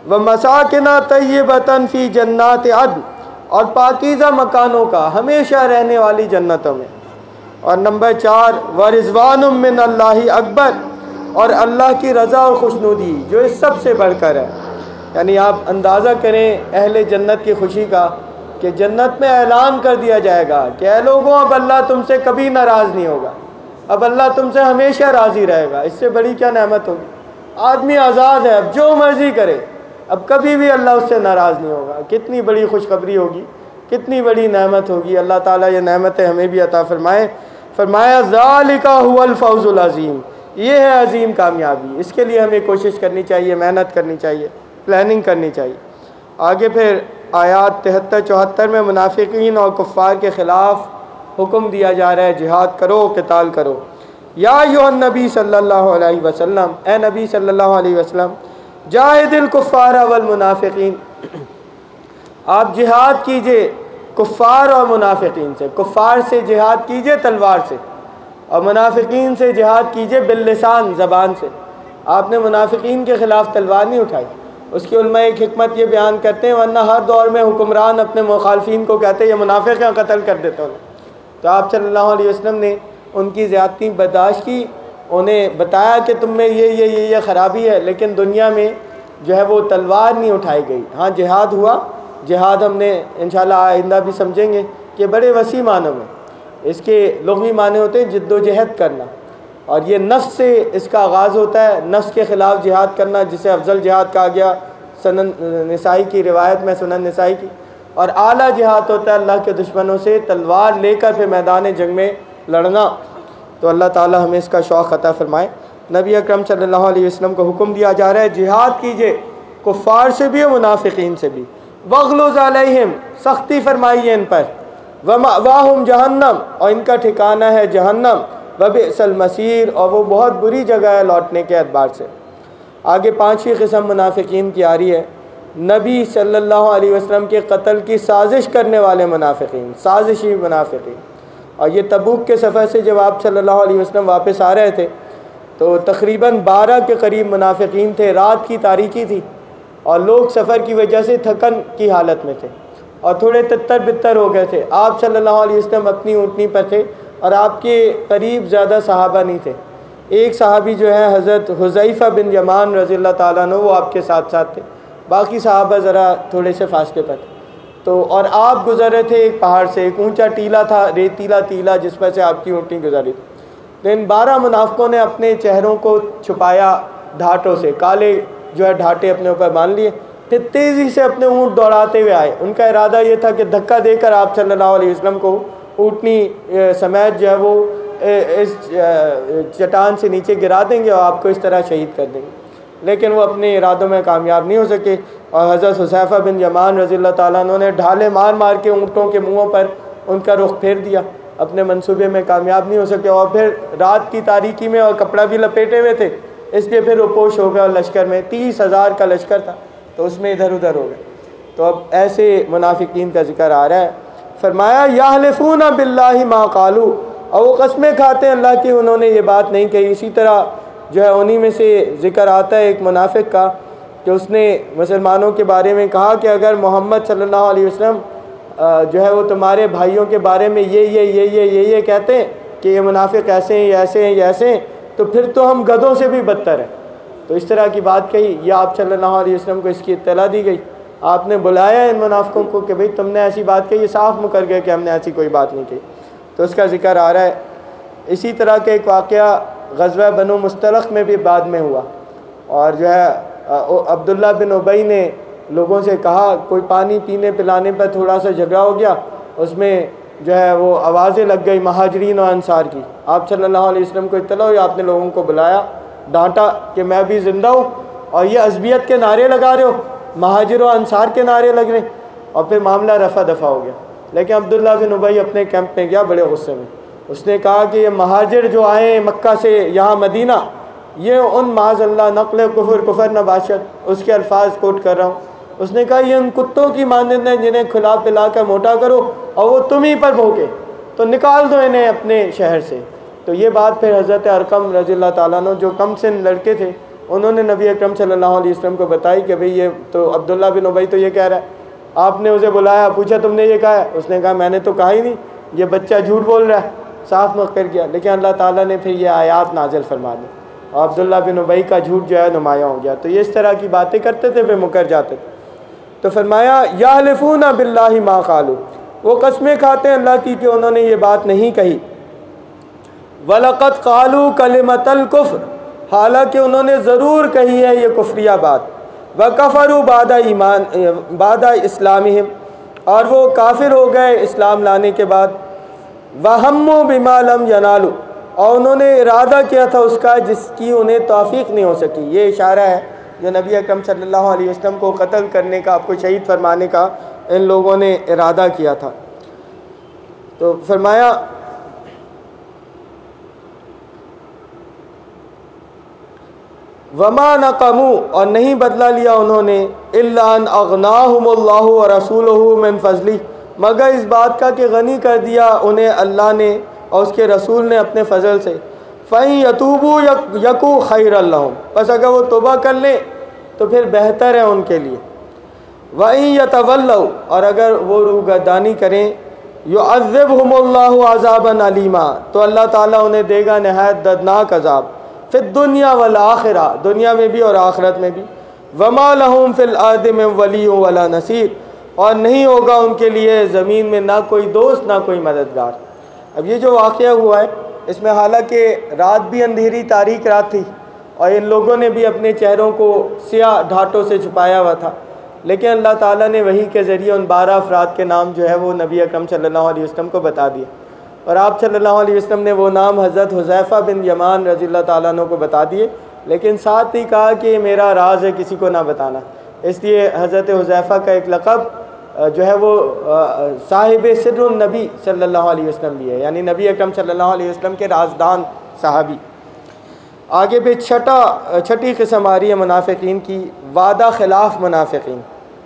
ومساکن طیبۃ فی جنات عدن، اور پاکیزہ مکانوں کا ہمیشہ رہنے والی جنتوں میں۔ اور نمبر چار ورضوان من اللہ اکبر، اور اللہ کی رضا اور خوشنودی جو اس سب سے بڑھ کر ہے۔ یعنی آپ اندازہ کریں اہل جنت کی خوشی کا کہ جنت میں اعلان کر دیا جائے گا کہ اے لوگوں اب اللہ تم سے کبھی ناراض نہیں ہوگا، اب اللہ تم سے ہمیشہ راضی رہے گا۔ اس سے بڑی کیا نعمت ہوگی؟ آدمی آزاد ہے، اب جو مرضی کرے، اب کبھی بھی اللہ اس سے ناراض نہیں ہوگا۔ کتنی بڑی خوشخبری ہوگی، کتنی بڑی نعمت ہوگی۔ اللہ تعالیٰ یہ نعمتیں ہمیں بھی عطا فرمائے۔ فرمایا ذالک هو الفوز العظیم، یہ ہے عظیم کامیابی۔ اس کے لیے ہمیں کوشش کرنی چاہیے، محنت کرنی چاہیے، پلاننگ کرنی چاہیے۔ آگے پھر آیات تہتر چوہتر میں منافقین اور کفار کے خلاف حکم دیا جا رہا ہے جہاد کرو، قتال کرو۔ یا ایھا النبی صلی اللہ علیہ وسلم، اے نبی صلی اللہ علیہ وسلم، جاہد الکفار والمنافقین، آپ جہاد کیجئے کفار اور منافقین سے۔ کفار سے جہاد کیجئے تلوار سے، اور منافقین سے جہاد کیجئے باللسان، زبان سے۔ آپ نے منافقین کے خلاف تلوار نہیں اٹھائی۔ اس کی علماء ایک حکمت یہ بیان کرتے ہیں ورنہ ہر دور میں حکمران اپنے مخالفین کو کہتے ہیں یہ منافق ہیں، قتل کر دیتے ہیں۔ تو آپ صلی اللہ علیہ وسلم نے ان کی زیادتی برداشت کی، انہیں بتایا کہ تم میں یہ یہ یہ یہ خرابی ہے، لیکن دنیا میں جو ہے وہ تلوار نہیں اٹھائی گئی۔ ہاں جہاد ہوا، جہاد ہم نے انشاءاللہ آئندہ بھی سمجھیں گے کہ بڑے وسیع معنوں میں اس کے لغوی معنی ہوتے ہیں جد و جہد کرنا، اور یہ نفس سے اس کا آغاز ہوتا ہے، نفس کے خلاف جہاد کرنا جسے افضل جہاد کہا گیا سنن نسائی کی روایت میں، سنن نسائی کی۔ اور اعلیٰ جہاد ہوتا ہے اللہ کے دشمنوں سے تلوار لے کر پھر میدان جنگ میں لڑنا۔ تو اللہ تعالی ہمیں اس کا شوق عطا فرمائے۔ نبی اکرم صلی اللہ علیہ وسلم کو حکم دیا جا رہا ہے جہاد کیجئے کفار سے بھی اور منافقین سے بھی۔ وغلظ علیہم، سختی فرمائیے ان پر۔ ومأواہم جہنم، اور ان کا ٹھکانہ ہے جہنم۔ وبئس المصیر، اور وہ بہت بری جگہ ہے لوٹنے کے اعتبار سے۔ آگے پانچویں قسم منافقین کی آ رہی ہے، نبی صلی اللہ علیہ وسلم کے قتل کی سازش کرنے والے منافقین، سازشی منافقین۔ اور یہ تبوک کے سفر سے جب آپ صلی اللہ علیہ وسلم واپس آ رہے تھے تو تقریباً بارہ کے قریب منافقین تھے، رات کی تاریکی تھی اور لوگ سفر کی وجہ سے تھکن کی حالت میں تھے اور تھوڑے تتر بتر ہو گئے تھے۔ آپ صلی اللہ علیہ وسلم اپنی اونٹنی پر تھے اور آپ کے قریب زیادہ صحابہ نہیں تھے۔ ایک صحابی جو ہے حضرت حذیفہ بن یمان رضی اللہ تعالیٰ عنہ، وہ آپ کے ساتھ ساتھ تھے، باقی صحابہ ذرا تھوڑے سے فاصلے پر تھے۔ تو اور آپ گزر رہے تھے ایک پہاڑ سے، ایک اونچا ٹیلا تھا، ریتیلا ٹیلا جس پر سے آپ کی اونٹنی گزاری تھی۔ تو ان بارہ منافقوں نے اپنے چہروں کو چھپایا ڈھاٹوں سے، کالے جو ہے ڈھاٹے اپنے اوپر باندھ لیے، پھر تیزی سے اپنے اونٹ دوڑاتے ہوئے آئے۔ ان کا ارادہ یہ تھا کہ دھکا دے کر آپ صلی اللہ علیہ وسلم کو اونٹنی سمیت جو ہے وہ اس چٹان سے نیچے گرا دیں گے اور آپ کو اس طرح شہید کر دیں گے، لیکن وہ اپنے ارادوں میں کامیاب نہیں ہو سکے۔ اور حضرت حذیفہ بن یمان رضی اللہ تعالیٰ عنہ نے ڈھالے مار مار کے اونٹوں کے منہوں پر ان کا رخ پھیر دیا، اپنے منصوبے میں کامیاب نہیں ہو سکے۔ اور پھر رات کی تاریکی میں اور کپڑا بھی لپیٹے ہوئے تھے، اس لیے پھر روپوش ہو گیا، اور لشکر میں تیس ہزار کا لشکر تھا تو اس میں ادھر ادھر ہو گئے۔ تو اب ایسے منافقین کا ذکر آ رہا ہے۔ فرمایا یحلفون باللہ ما قالوا، اور وہ قسمیں کھاتے ہیں اللہ کی انہوں نے یہ بات نہیں کہی۔ اسی طرح جو ہے انہی میں سے ذکر آتا ہے ایک منافق کا کہ اس نے مسلمانوں کے بارے میں کہا کہ اگر محمد صلی اللہ علیہ وسلم جو ہے وہ تمہارے بھائیوں کے بارے میں یہ یہ یہ یہ یہ یہ کہتے ہیں کہ یہ منافق ایسے ہیں، یہ ایسے ہیں، یہ ایسے ہیں، تو پھر تو ہم گدھوں سے بھی بدتر ہیں۔ تو اس طرح کی بات کہی، یہ آپ صلی اللہ علیہ وسلم کو اس کی اطلاع دی گئی۔ آپ نے بلایا ان منافقوں کو کہ بھئی تم نے ایسی بات کہی، یہ صاف مکر گئے کہ ہم نے ایسی کوئی بات نہیں کہی۔ تو اس کا ذکر آ رہا ہے۔ اسی طرح کا ایک واقعہ غزوہ بنو مستلق میں بھی بعد میں ہوا، اور جو ہے عبداللہ بن ابی نے لوگوں سے کہا، کوئی پانی پینے پلانے پر تھوڑا سا جھگڑا ہو گیا، اس میں جو ہے وہ آوازیں لگ گئی مہاجرین اور انصار کی۔ آپ صلی اللہ علیہ وسلم کو اطلاع ہوئی، آپ نے لوگوں کو بلایا، ڈانٹا کہ میں بھی زندہ ہوں اور یہ عصبیت کے نعرے لگا رہے ہو، مہاجر و انصار کے نعرے لگ رہے ہیں، اور پھر معاملہ رفع دفع ہو گیا۔ لیکن عبداللہ بن ابی اپنے کیمپ میں گیا بڑے غصے میں، اس نے کہا کہ یہ مہاجر جو آئے ہیں مکہ سے یہاں مدینہ، یہ ان معاذ اللہ نقل کفر کفر نباشت، اس کے الفاظ کوٹ کر رہا ہوں، اس نے کہا یہ ان کتوں کی مانند ہیں جنہیں کھلا پلا کر موٹا کرو اور وہ تم ہی پر بھوکے، تو نکال دو انہیں اپنے شہر سے۔ تو یہ بات پھر حضرت ارقم رضی اللہ تعالیٰ عنہ جو کم سن لڑکے تھے، انہوں نے نبی اکرم صلی اللہ علیہ وسلم کو بتائی کہ بھئی یہ تو عبداللہ بن ابی تو یہ کہہ رہا ہے. آپ نے اسے بلایا, پوچھا تم نے یہ کہا ہے؟ اس نے کہا میں نے تو کہا ہی نہیں, یہ بچہ جھوٹ بول رہا ہے, صاف مکر کیا. لیکن اللہ تعالیٰ نے پھر یہ آیات نازل فرما دی اور عبداللہ بن ابی کا جھوٹ جو ہے نمایاں ہو گیا. تو یہ اس طرح کی باتیں کرتے تھے پھر مکر جاتے تھے. تو فرمایا یحلفون باللہ ما قالوا, وہ قسمیں کھاتے ہیں اللہ کی کہ انہوں نے یہ بات نہیں کہی. وَلَقَدْ قَالُوا كَلِمَةَ الْكُفْرِ, حالانکہ انہوں نے ضرور کہی ہے یہ کفریہ بات. وَكَفَرُوا بَعْدَ ایمان بعد اسلامہم, اور وہ کافر ہو گئے اسلام لانے کے بعد. وَهَمُّوا بِمَا لَمْ يَنَالُوا, اور انہوں نے ارادہ کیا تھا اس کا جس کی انہیں توفیق نہیں ہو سکی. یہ اشارہ ہے جو نبی اکرم صلی اللہ علیہ وسلم کو قتل کرنے کا, آپ کو شہید فرمانے کا ان لوگوں نے ارادہ کیا تھا. تو فرمایا وما نقموا, اور نہیں بدلہ لیا انہوں نے, الا ان اغناہم اللہ ورسولہ من فضلہ, مگر اس بات کا کہ غنی کر دیا انہیں اللہ نے اور اس کے رسول نے اپنے فضل سے. فَإِن يَتُوبُوا يَكُ خَيْرًا لَّهُمْ, بس اگر وہ توبہ کر لیں تو پھر بہتر ہے ان کے لیے. وَإِن يَتَوَلَّوْا, اور اگر وہ روگردانی کریں, يُعَذِّبْهُمُ اللَّهُ عَذَابًا عَلِيمًا, تو اللہ تعالیٰ انہیں دے گا نہایت دردناک عذاب. فی الدنیا والآخرہ, دنیا میں بھی اور آخرت میں بھی. وما لہم فی الارض من ولی ولا نصیر, اور نہیں ہوگا ان کے لیے زمین میں نہ کوئی دوست نہ کوئی مددگار. اب یہ جو واقعہ ہوا ہے اس میں حالانکہ رات بھی اندھیری تاریک رات تھی اور ان لوگوں نے بھی اپنے چہروں کو سیاہ ڈھاٹوں سے چھپایا ہوا تھا, لیکن اللہ تعالیٰ نے وحی کے ذریعے ان بارہ افراد کے نام جو ہے وہ نبی اکرم صلی اللہ علیہ وسلم کو بتا دیے. اور آپ صلی اللہ علیہ وسلم نے وہ نام حضرت حذیفہ بن یمان رضی اللہ تعالیٰ عنہ کو بتا دیے, لیکن ساتھ ہی کہا کہ یہ میرا راز ہے, کسی کو نہ بتانا. اس لیے حضرت حذیفہ کا ایک لقب جو ہے وہ صاحب سر النبی صلی اللہ علیہ وسلم بھی ہے, یعنی نبی اکرم صلی اللہ علیہ وسلم کے رازدان صحابی. آگے پہ چھٹا چھٹی قسم آ رہی ہے منافقین کی, وعدہ خلاف منافقین.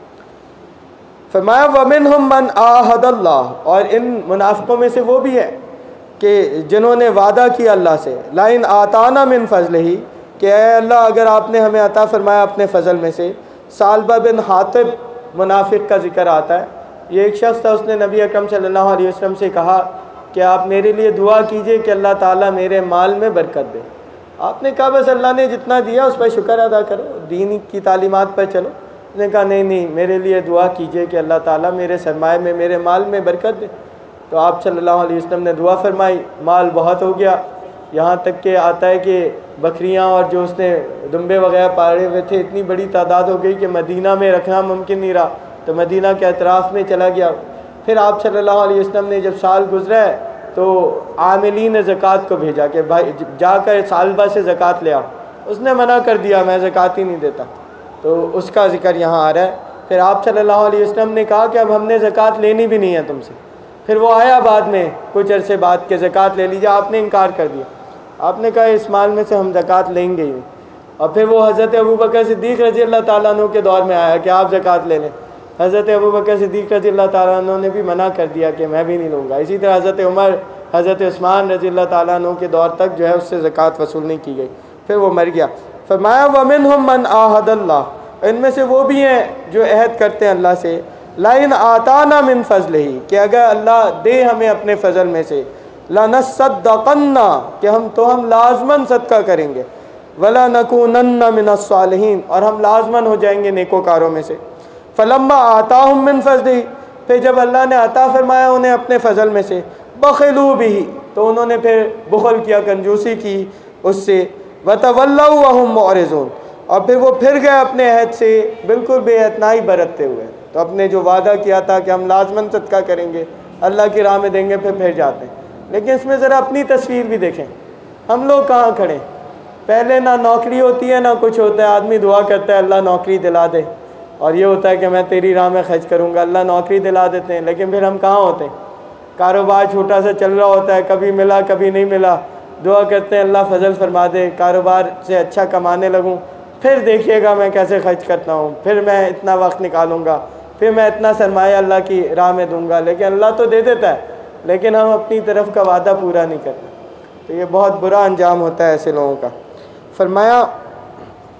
فرمایا وَمِنْهُمْ مَنْ عَاهَدَ اللَّهُ, اور ان منافقوں میں سے وہ بھی ہے کہ جنہوں نے وعدہ کیا اللہ سے, لَإِنْ آتَانَا مِنْ فَضْلِهِ, کہ اے اللہ اگر آپ نے ہمیں عطا فرمایا اپنے فضل میں سے. ثعلبہ بن حاطب منافق کا ذکر آتا ہے. یہ ایک شخص تھا, اس نے نبی اکرم صلی اللہ علیہ وسلم سے کہا کہ آپ میرے لیے دعا کیجئے کہ اللہ تعالیٰ میرے مال میں برکت دے. آپ نے کہا بس اللہ نے جتنا دیا اس پر شکر ادا کرو, دین کی تعلیمات پر چلو. اس نے کہا نہیں نہیں, میرے لیے دعا کیجئے کہ اللہ تعالیٰ میرے سرمایہ میں میرے مال میں برکت دے. تو آپ صلی اللہ علیہ وسلم نے دعا فرمائی, مال بہت ہو گیا, یہاں تک کہ آتا ہے کہ بکریاں اور جو اس نے دمبے وغیرہ پالے ہوئے تھے اتنی بڑی تعداد ہو گئی کہ مدینہ میں رکھنا ممکن نہیں رہا, تو مدینہ کے اطراف میں چلا گیا. پھر آپ صلی اللہ علیہ وسلم نے جب سال گزرا ہے تو عاملین زکوٰۃ کو بھیجا کہ بھائی جا کر ثعلبہ سے زکوٰۃ لے آؤ. اس نے منع کر دیا, میں زکوٰۃ ہی نہیں دیتا. تو اس کا ذکر یہاں آ رہا ہے. پھر آپ صلی اللہ علیہ وسلم نے کہا کہ اب ہم نے زکوٰۃ لینی بھی نہیں ہے تم سے. پھر وہ آیا بعد میں کچھ عرصے بعد کہ زکوٰۃ لے لیجیے, آپ نے انکار کر دیا. آپ نے کہا اس مال میں سے ہم زکوٰۃ لیں گے ہی. اور پھر وہ حضرت ابوبکر صدیق رضی اللہ تعالیٰ عنہ کے دور میں آیا کہ آپ زکوٰۃ لے لیں. حضرت ابوبکر صدیق رضی اللہ تعالیٰ عنہ نے بھی منع کر دیا کہ میں بھی نہیں لوں گا. اسی طرح حضرت عمر, حضرت عثمان رضی اللہ تعالیٰ عنہ کے دور تک جو ہے اس سے زکوٰۃ وصول نہیں کی گئی. پھر وہ مر گیا. فرمایا وَمِنْهُمْ مَنْ عَاهَدَ اللَّهُ, ان میں سے وہ بھی ہیں جو عہد کرتے ہیں اللہ سے, لَإِنْ آتَانَا مِنْ فَضْلِهِ, کہ اگر اللہ دے ہمیں اپنے فضل میں سے, لَنَصَّدَّقَنَّ, کہ ہم تو ہم لازماً صدقہ کریں گے, وَلَنَكُونَنَّ مِنَ الصَّالِحِينَ, اور ہم لازماً ہو جائیں گے نیکوکاروں میں سے. فَلَمَّا آتَاهُم مِّن فَضْلِهِ, پھر جب اللہ نے عطا فرمایا انہیں اپنے فضل میں سے, بَخِلُوا بِهِ, تو انہوں نے پھر بخل کیا, کنجوسی کی اس سے. وَتَوَلَّوْا وَهُمْ مُعْرِضُونَ, اور پھر وہ پھر گئے اپنے عہد سے بالکل بے اعتنائی برتتے ہوئے. تو اپنے جو وعدہ کیا تھا کہ ہم لازماً صدقہ کریں گے, اللہ کی راہ میں دیں گے, پھر پھر جاتے ہیں. لیکن اس میں ذرا اپنی تصویر بھی دیکھیں, ہم لوگ کہاں کھڑے. پہلے نہ نوکری ہوتی ہے نہ کچھ ہوتا ہے, آدمی دعا کرتا ہے اللہ نوکری دلا دے, اور یہ ہوتا ہے کہ میں تیری راہ میں خرچ کروں گا, اللہ نوکری دلا دیتے ہیں. لیکن پھر ہم کہاں ہوتے ہیں, کاروبار چھوٹا سا چل رہا ہوتا ہے, کبھی ملا کبھی نہیں ملا, دعا کرتے ہیں اللہ فضل فرما دے, کاروبار سے اچھا کمانے لگوں, پھر دیکھیے گا میں کیسے خرچ کرتا ہوں, پھر میں اتنا وقت نکالوں گا, پھر میں اتنا سرمایہ اللہ کی راہ میں دوں گا. لیکن اللہ تو دے دیتا ہے, لیکن ہم اپنی طرف کا وعدہ پورا نہیں کرتے. تو یہ بہت برا انجام ہوتا ہے ایسے لوگوں کا. فرمایا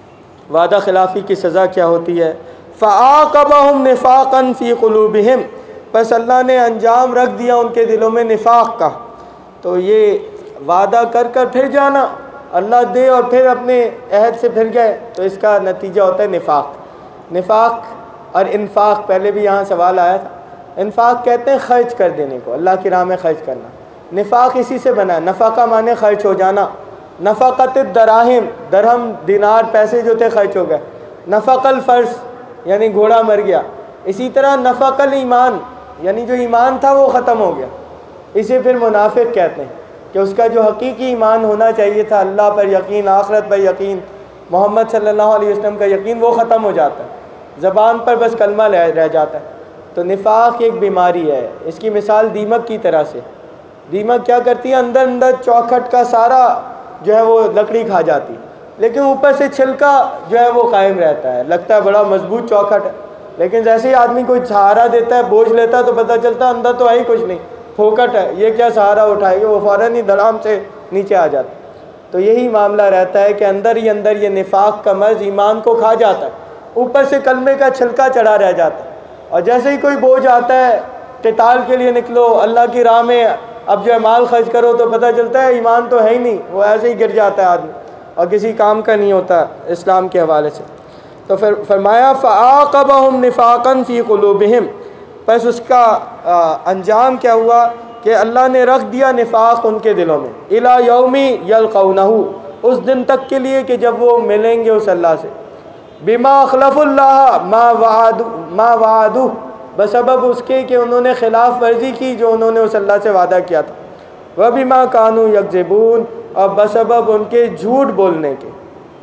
وعدہ خلافی کی سزا کیا ہوتی ہے۔ فَعَاقَبَهُمْ نِفَاقًا فِي قُلُوبِهِمْ، بس اللہ نے انجام رکھ دیا ان کے دلوں میں نفاق کا۔ تو یہ وعدہ کر کر پھر جانا، اللہ دے اور پھر اپنے عہد سے پھر گئے، تو اس کا نتیجہ ہوتا ہے نفاق۔ نفاق اور انفاق، پہلے بھی یہاں سوال آیا تھا۔ انفاق کہتے ہیں خرچ کر دینے کو، اللہ کی راہ میں خرچ کرنا۔ نفاق اسی سے بنا ہے، نفقہ مانے خرچ ہو جانا۔ نفقت الدراہم، درہم دینار پیسے جو تھے خرچ ہو گئے۔ نفق الفرس یعنی گھوڑا مر گیا۔ اسی طرح نفق الایمان یعنی جو ایمان تھا وہ ختم ہو گیا۔ اسے پھر منافق کہتے ہیں کہ اس کا جو حقیقی ایمان ہونا چاہیے تھا، اللہ پر یقین، آخرت پر یقین، محمد صلی اللہ علیہ وسلم کا یقین، وہ ختم ہو جاتا ہے، زبان پر بس کلمہ رہ جاتا ہے۔ تو نفاق ایک بیماری ہے، اس کی مثال دیمک کی طرح سے۔ دیمک کیا کرتی ہے؟ اندر اندر چوکھٹ کا سارا جو ہے وہ لکڑی کھا جاتی، لیکن اوپر سے چھلکا جو ہے وہ قائم رہتا ہے، لگتا ہے بڑا مضبوط چوکھٹ ہے، لیکن جیسے ہی آدمی کوئی سہارا دیتا ہے، بوجھ لیتا ہے، تو پتہ چلتا ہے اندر تو ہے ہی کچھ نہیں، پھوکٹ ہے، یہ کیا سہارا اٹھائے گا، وہ فوراً ہی دھڑام سے نیچے آ جاتا ہے۔ تو یہی معاملہ رہتا ہے کہ اندر ہی اندر یہ نفاق کا مرض ایمان کو کھا جاتا ہے، اوپر سے کلمے کا چھلکا چڑھا رہ جاتا ہے، اور جیسے ہی کوئی بوجھ آتا ہے، قتال کے لیے نکلو، اللہ کی راہ میں اب جو ہے مال خرچ کرو، تو پتہ چلتا ہے ایمان تو ہے ہی نہیں، وہ ایسے ہی گر جاتا ہے آدمی اور کسی کام کا نہیں ہوتا اسلام کے حوالے سے۔ تو پھر فرمایا فَعَاقَبَهُمْ نِفَاقًا فِي قُلُوبِهِمْ، پس اس کا انجام کیا ہوا کہ اللہ نے رکھ دیا نفاق ان کے دلوں میں، إِلَى يَوْمِ يَلْقَوْنَهُ، اس دن تک کے لیے کہ جب وہ ملیں گے اس اللہ سے، بِمَا أَخْلَفُوا اللَّهَ مَا وَعَدُوا مَا وَعَدُوهُ، بسبب اس کے کہ انہوں نے خلاف ورزی کی جو انہوں نے اس اللہ سے وعدہ کیا تھا، وَبِمَا كَانُوا يَكْذِبُونَ، اور بسبب ان کے جھوٹ بولنے کے۔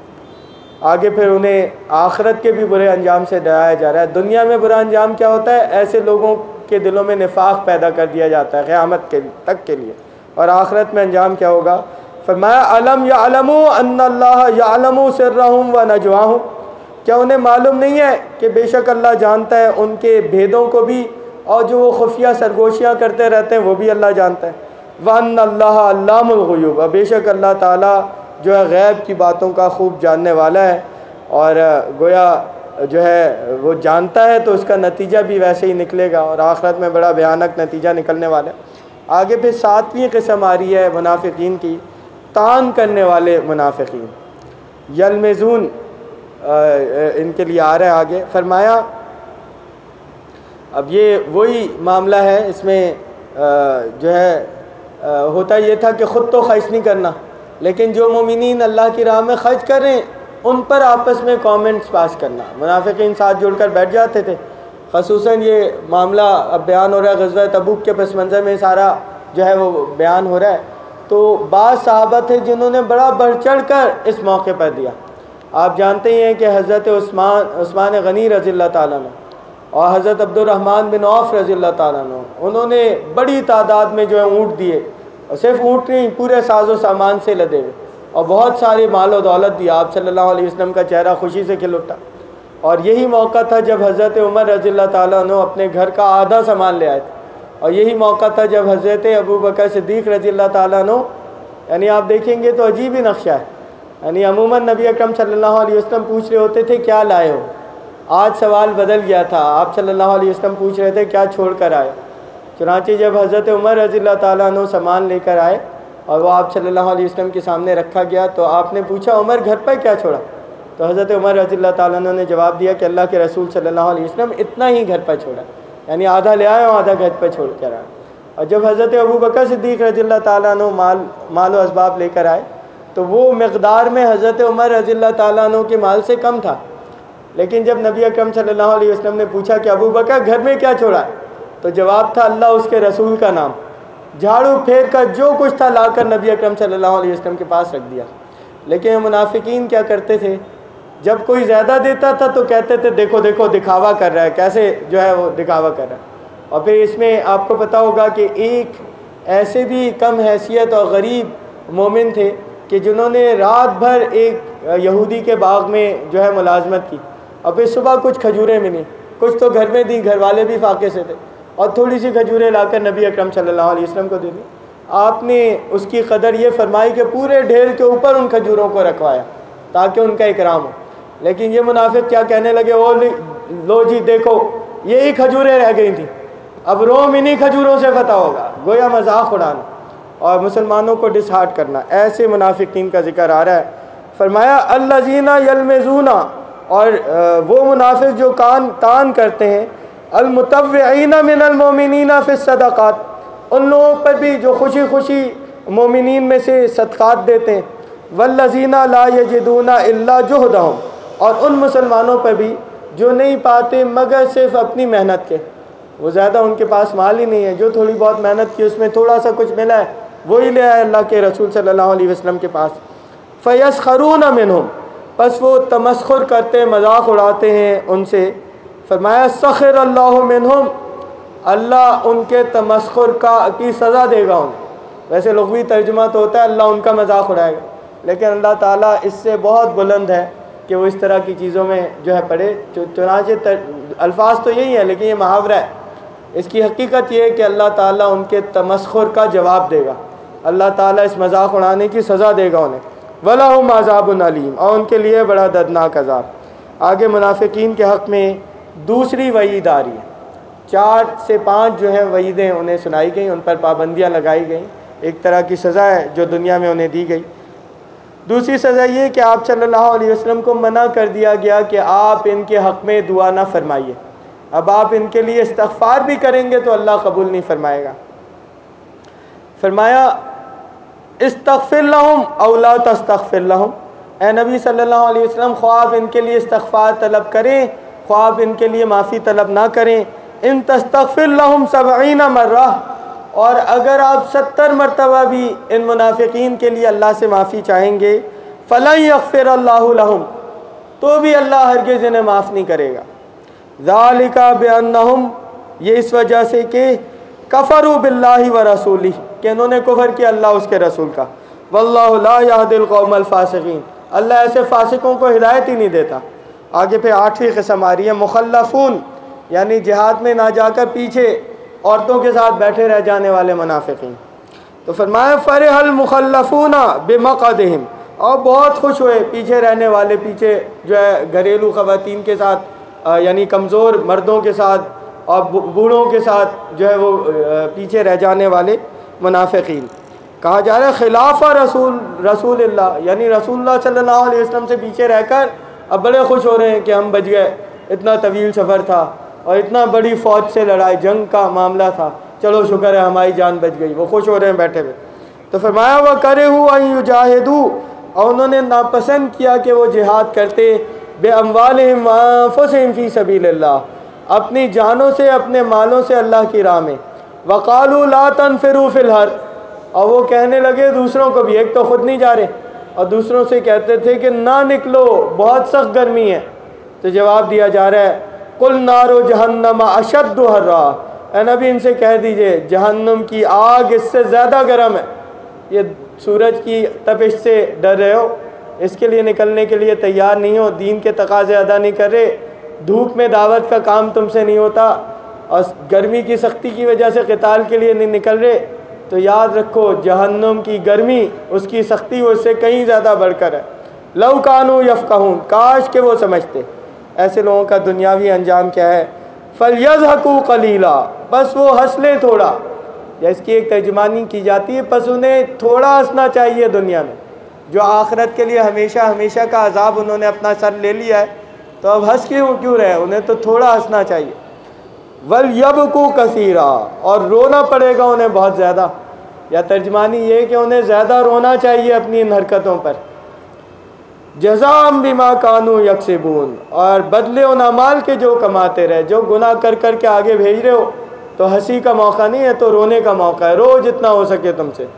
آگے پھر انہیں آخرت کے بھی برے انجام سے ڈرایا جا رہا ہے۔ دنیا میں برا انجام کیا ہوتا ہے؟ ایسے لوگوں کے دلوں میں نفاق پیدا کر دیا جاتا ہے قیامت کے تک کے لیے، اور آخرت میں انجام کیا ہوگا؟ فرمایا أَلَمْ يَعْلَمُوا أَنَّ اللَّهَ يَعْلَمُ سِرَّهُمْ وَنَجْوَاهُمْ، کیا انہیں معلوم نہیں ہے کہ بے شک اللہ جانتا ہے ان کے بھیدوں کو بھی، اور جو وہ خفیہ سرگوشیاں کرتے رہتے ہیں وہ بھی اللہ جانتا ہے۔ وَأَنَّ اللَّهَ عَلَّامُ الْغُیُوبِ، اور بے شک اللہ تعالیٰ جو ہے غیب کی باتوں کا خوب جاننے والا ہے، اور گویا جو ہے وہ جانتا ہے تو اس کا نتیجہ بھی ویسے ہی نکلے گا، اور آخرت میں بڑا بھیانک نتیجہ نکلنے والا ہے۔ آگے پھر ساتویں قسم آ رہی ہے منافقین کی، طعن کرنے والے منافقین، یلمزون ان کے لیے آ رہا ہے آگے۔ فرمایا اب یہ وہی معاملہ ہے، اس میں جو ہے ہوتا یہ تھا کہ خود تو خرچ نہیں کرنا، لیکن جو مومنین اللہ کی راہ میں خرچ کر رہے ہیں ان پر آپس میں کامنٹس پاس کرنا۔ منافقین ساتھ جڑ کر بیٹھ جاتے تھے، خصوصاً یہ معاملہ اب بیان ہو رہا ہے غزوہ تبوک کے پس منظر میں سارا جو ہے وہ بیان ہو رہا ہے، تو بعض صحابہ تھے جنہوں نے بڑا بڑھ چڑھ کر اس موقع پر دیا۔ آپ جانتے ہی ہیں کہ حضرت عثمان عثمان غنی رضی اللہ تعالیٰ عنہ اور حضرت عبد الرحمن بن عوف رضی اللہ تعالیٰ عنہ، انہوں نے بڑی تعداد میں جو ہے اونٹ دیے، اور صرف اونٹ نہیں، پورے ساز و سامان سے لدے ہوئے، اور بہت ساری مال و دولت دیا۔ آپ صلی اللہ علیہ وسلم کا چہرہ خوشی سے کھل اٹھا۔ اور یہی موقع تھا جب حضرت عمر رضی اللہ تعالیٰ عنہ اپنے گھر کا آدھا سامان لے آئے تھے، اور یہی موقع تھا جب حضرت ابو بکر صدیق رضی اللہ تعالیٰ عنہ، یعنی آپ دیکھیں گے تو عجیب ہی نقشہ ہے، یعنی عموماً نبی اکرم صلی اللہ علیہ وسلم پوچھ رہے ہوتے تھے کیا لائے ہو، آج سوال بدل گیا تھا، آپ صلی اللہ علیہ وسلم پوچھ رہے تھے کیا چھوڑ کر آئے۔ چنانچہ جب حضرت عمر رضی اللہ تعالیٰ عنہ سامان لے کر آئے اور وہ آپ صلی اللہ علیہ وسلم کے سامنے رکھا گیا، تو آپ نے پوچھا عمر گھر پر کیا چھوڑا؟ تو حضرت عمر رضی اللہ تعالیٰ عنہ نے جواب دیا کہ اللہ کے رسول صلی اللہ علیہ وسلم اتنا ہی گھر پر چھوڑا، یعنی آدھا لے آئے اور آدھا گھر پر چھوڑ کر آئے۔ اور جب حضرت ابو بکر صدیق رضی اللہ تعالیٰ عنہ مال مال و اسباب لے کر آئے تو وہ مقدار میں حضرت عمر رضی اللہ تعالیٰ عنہ کے مال سے کم تھا، لیکن جب نبی اکرم صلی اللہ علیہ وسلم نے پوچھا کہ ابو بکر گھر میں کیا چھوڑا ہے، تو جواب تھا اللہ اس کے رسول کا نام۔ جھاڑو پھیر کر جو کچھ تھا لا کر نبی اکرم صلی اللہ علیہ وسلم کے پاس رکھ دیا۔ لیکن منافقین کیا کرتے تھے، جب کوئی زیادہ دیتا تھا تو کہتے تھے دیکھو دیکھو دکھاوا کر رہا ہے، کیسے جو ہے وہ دکھاوا کر رہا ہے۔ اور پھر اس میں آپ کو پتہ ہوگا کہ ایک ایسے بھی کم حیثیت اور غریب مومن تھے کہ جنہوں نے رات بھر ایک یہودی کے باغ میں جو ہے ملازمت کی، اور پھر صبح کچھ کھجوریں ملی، کچھ تو گھر میں دی، گھر والے بھی فاقے سے تھے، اور تھوڑی سی کھجوریں لا کر نبی اکرم صلی اللہ علیہ وسلم کو دے دی۔ آپ نے اس کی قدر یہ فرمائی کہ پورے ڈھیر کے اوپر ان کھجوروں کو رکھوایا تاکہ ان کا اکرام ہو۔ لیکن یہ منافق کیا کہنے لگے، او لو جی دیکھو یہی کھجوریں رہ گئی تھیں، اب روم انہی کھجوروں سے فتح ہوگا، گویا مذاق اڑانا اور مسلمانوں کو ڈسہارٹ کرنا۔ ایسے منافقین کا ذکر آ رہا ہے۔ فرمایا الذین یلمزون، اور وہ منافق جو کان تان کرتے ہیں، المتوعین من المؤمنین فی الصدقات، ان لوگوں پر بھی جو خوشی خوشی مومنین میں سے صدقات دیتے ہیں، والذین لا یجدون الا جہدہم، اور ان مسلمانوں پر بھی جو نہیں پاتے مگر صرف اپنی محنت کے، وہ زیادہ ان کے پاس مال ہی نہیں ہے، جو تھوڑی بہت محنت کی اس میں تھوڑا سا کچھ ملا ہے وہی لے آئے اللہ کے رسول صلی اللہ علیہ وسلم کے پاس۔ فیسخرون منہم، پس وہ تمسخر کرتے ہیں، مذاق اڑاتے ہیں ان سے۔ فرمایا سخر اللہ منہم، اللہ ان کے تمسخر کا کی سزا دے گا انہیں۔ ویسے لغوی ترجمہ تو ہوتا ہے اللہ ان کا مذاق اڑائے گا، لیکن اللہ تعالیٰ اس سے بہت بلند ہے کہ وہ اس طرح کی چیزوں میں جو ہے پڑھے۔ چنانچہ الفاظ تو یہی ہے لیکن یہ محاورہ ہے، اس کی حقیقت یہ ہے کہ اللہ تعالیٰ ان کے تمسخر کا جواب دے گا، اللہ تعالیٰ اس مذاق اڑانے کی سزا دے گا انہیں۔ وَلَهُمْ عَذَابٌ عَلِيمٌ، اور ان کے لیے بڑا دردناک عذاب۔ آگے منافقین کے حق میں دوسری وعید آ رہی ہے، چار سے پانچ جو ہیں وعیدیں انہیں سنائی گئیں، ان پر پابندیاں لگائی گئیں، ایک طرح کی سزا ہے جو دنیا میں انہیں دی گئی۔ دوسری سزا یہ کہ آپ صلی اللہ علیہ وسلم کو منع کر دیا گیا کہ آپ ان کے حق میں دعا نہ فرمائیے، اب آپ ان کے لیے استغفار بھی کریں گے تو اللہ قبول نہیں فرمائے گا۔ فرمایا استغفر لہم او لا تستغفر لہم، اے نبی صلی اللہ علیہ وسلم خواہ آپ ان کے لیے استغفار طلب کریں خواہ آپ ان کے لیے معافی طلب نہ کریں، ان تستغفر لہم سبعین مرہ، اور اگر آپ ستر مرتبہ بھی ان منافقین کے لیے اللہ سے معافی چاہیں گے، فلن یغفر اللہ لہم، تو بھی اللہ ہرگز انہیں معاف نہیں کرے گا۔ ذالک بانہم، یہ اس وجہ سے کہ کفروا باللہ ورسولہ، کہ انہوں نے کفر کیا اللہ اس کے رسول کا، واللہ لا یہدی القوم الفاسقین، اللہ ایسے فاسقوں کو ہدایت ہی نہیں دیتا۔ آگے پھر آٹھویں قسم آ رہی ہے، مخلفون، یعنی جہاد میں نہ جا کر پیچھے عورتوں کے ساتھ بیٹھے رہ جانے والے منافقین۔ تو فرمایا فرح المخلفون بمقعدہم، اور بہت خوش ہوئے پیچھے رہنے والے، پیچھے جو ہے گھریلو خواتین کے ساتھ یعنی کمزور مردوں کے ساتھ اور بوڑھوں کے ساتھ جو ہے وہ پیچھے رہ جانے والے منافقین۔ کہا جا رہا ہے خلاف رسول رسول اللہ، یعنی رسول اللہ صلی اللہ علیہ وسلم سے پیچھے رہ کر اب بڑے خوش ہو رہے ہیں کہ ہم بچ گئے، اتنا طویل سفر تھا اور اتنا بڑی فوج سے لڑائی جنگ کا معاملہ تھا، چلو شکر ہے ہماری جان بچ گئی، وہ خوش ہو رہے ہیں بیٹھے ہوئے۔ تو فرمایا وَكَرِهُوا أَن يُجَاهِدُوا، اور انہوں نے ناپسند کیا کہ وہ جہاد کرتے، بِأَمْوَالِهِمْ وَأَنفُسِهِمْ فِي سَبِيلِ اللَّهِ، اپنی جانوں سے اپنے مالوں سے اللہ کی راہ میں۔ وَقَالُوا لَا تَنْفِرُوا فِي الْحَرِّ، اور وہ کہنے لگے دوسروں کو بھی، ایک تو خود نہیں جا رہے اور دوسروں سے کہتے تھے کہ نہ نکلو بہت سخت گرمی ہے۔ تو جواب دیا جا رہا ہے قُلْ نَارُ جَهَنَّمَ أَشَدُّ حَرًّا، اے نبی ان سے کہہ دیجئے جہنم کی آگ اس سے زیادہ گرم ہے۔ یہ سورج کی تپش سے ڈر رہے ہو، اس کے لیے نکلنے کے لیے تیار نہیں ہو، دین کے تقاضے ادا نہیں کر رہے، دھوپ میں دعوت کا کام تم سے نہیں ہوتا اور گرمی کی سختی کی وجہ سے قتال کے لیے نہیں نکل رہے، تو یاد رکھو جہنم کی گرمی، اس کی سختی وہ اس سے کہیں زیادہ بڑھ کر ہے۔ لو کانوا یفقہون، کاش کہ وہ سمجھتے۔ ایسے لوگوں کا دنیاوی انجام کیا ہے؟ فَلْيَضْحَكُوا قَلِيلًا، بس وہ ہنس لیں تھوڑا، یا اس کی ایک ترجمانی کی جاتی ہے پس انہیں تھوڑا ہنسنا چاہیے دنیا میں، جو آخرت کے لیے ہمیشہ ہمیشہ کا عذاب انہوں نے اپنا سر لے لیا ہے، تو اب ہنس کیوں کیوں رہے، انہیں تو تھوڑا ہنسنا چاہیے۔ وَلْيَبْكُوا كَثِيرًا، اور رونا پڑے گا انہیں بہت زیادہ، یا ترجمانی یہ کہ انہیں زیادہ رونا چاہیے اپنی ان حرکتوں پر۔ جزاء بما كانوا يكسبون، اور بدلے ان اعمال کے جو کماتے رہے، جو گناہ کر کر کے آگے بھیج رہے ہو، تو ہنسی کا موقع نہیں ہے، تو رونے کا موقع ہے، رو جتنا ہو سکے تم سے۔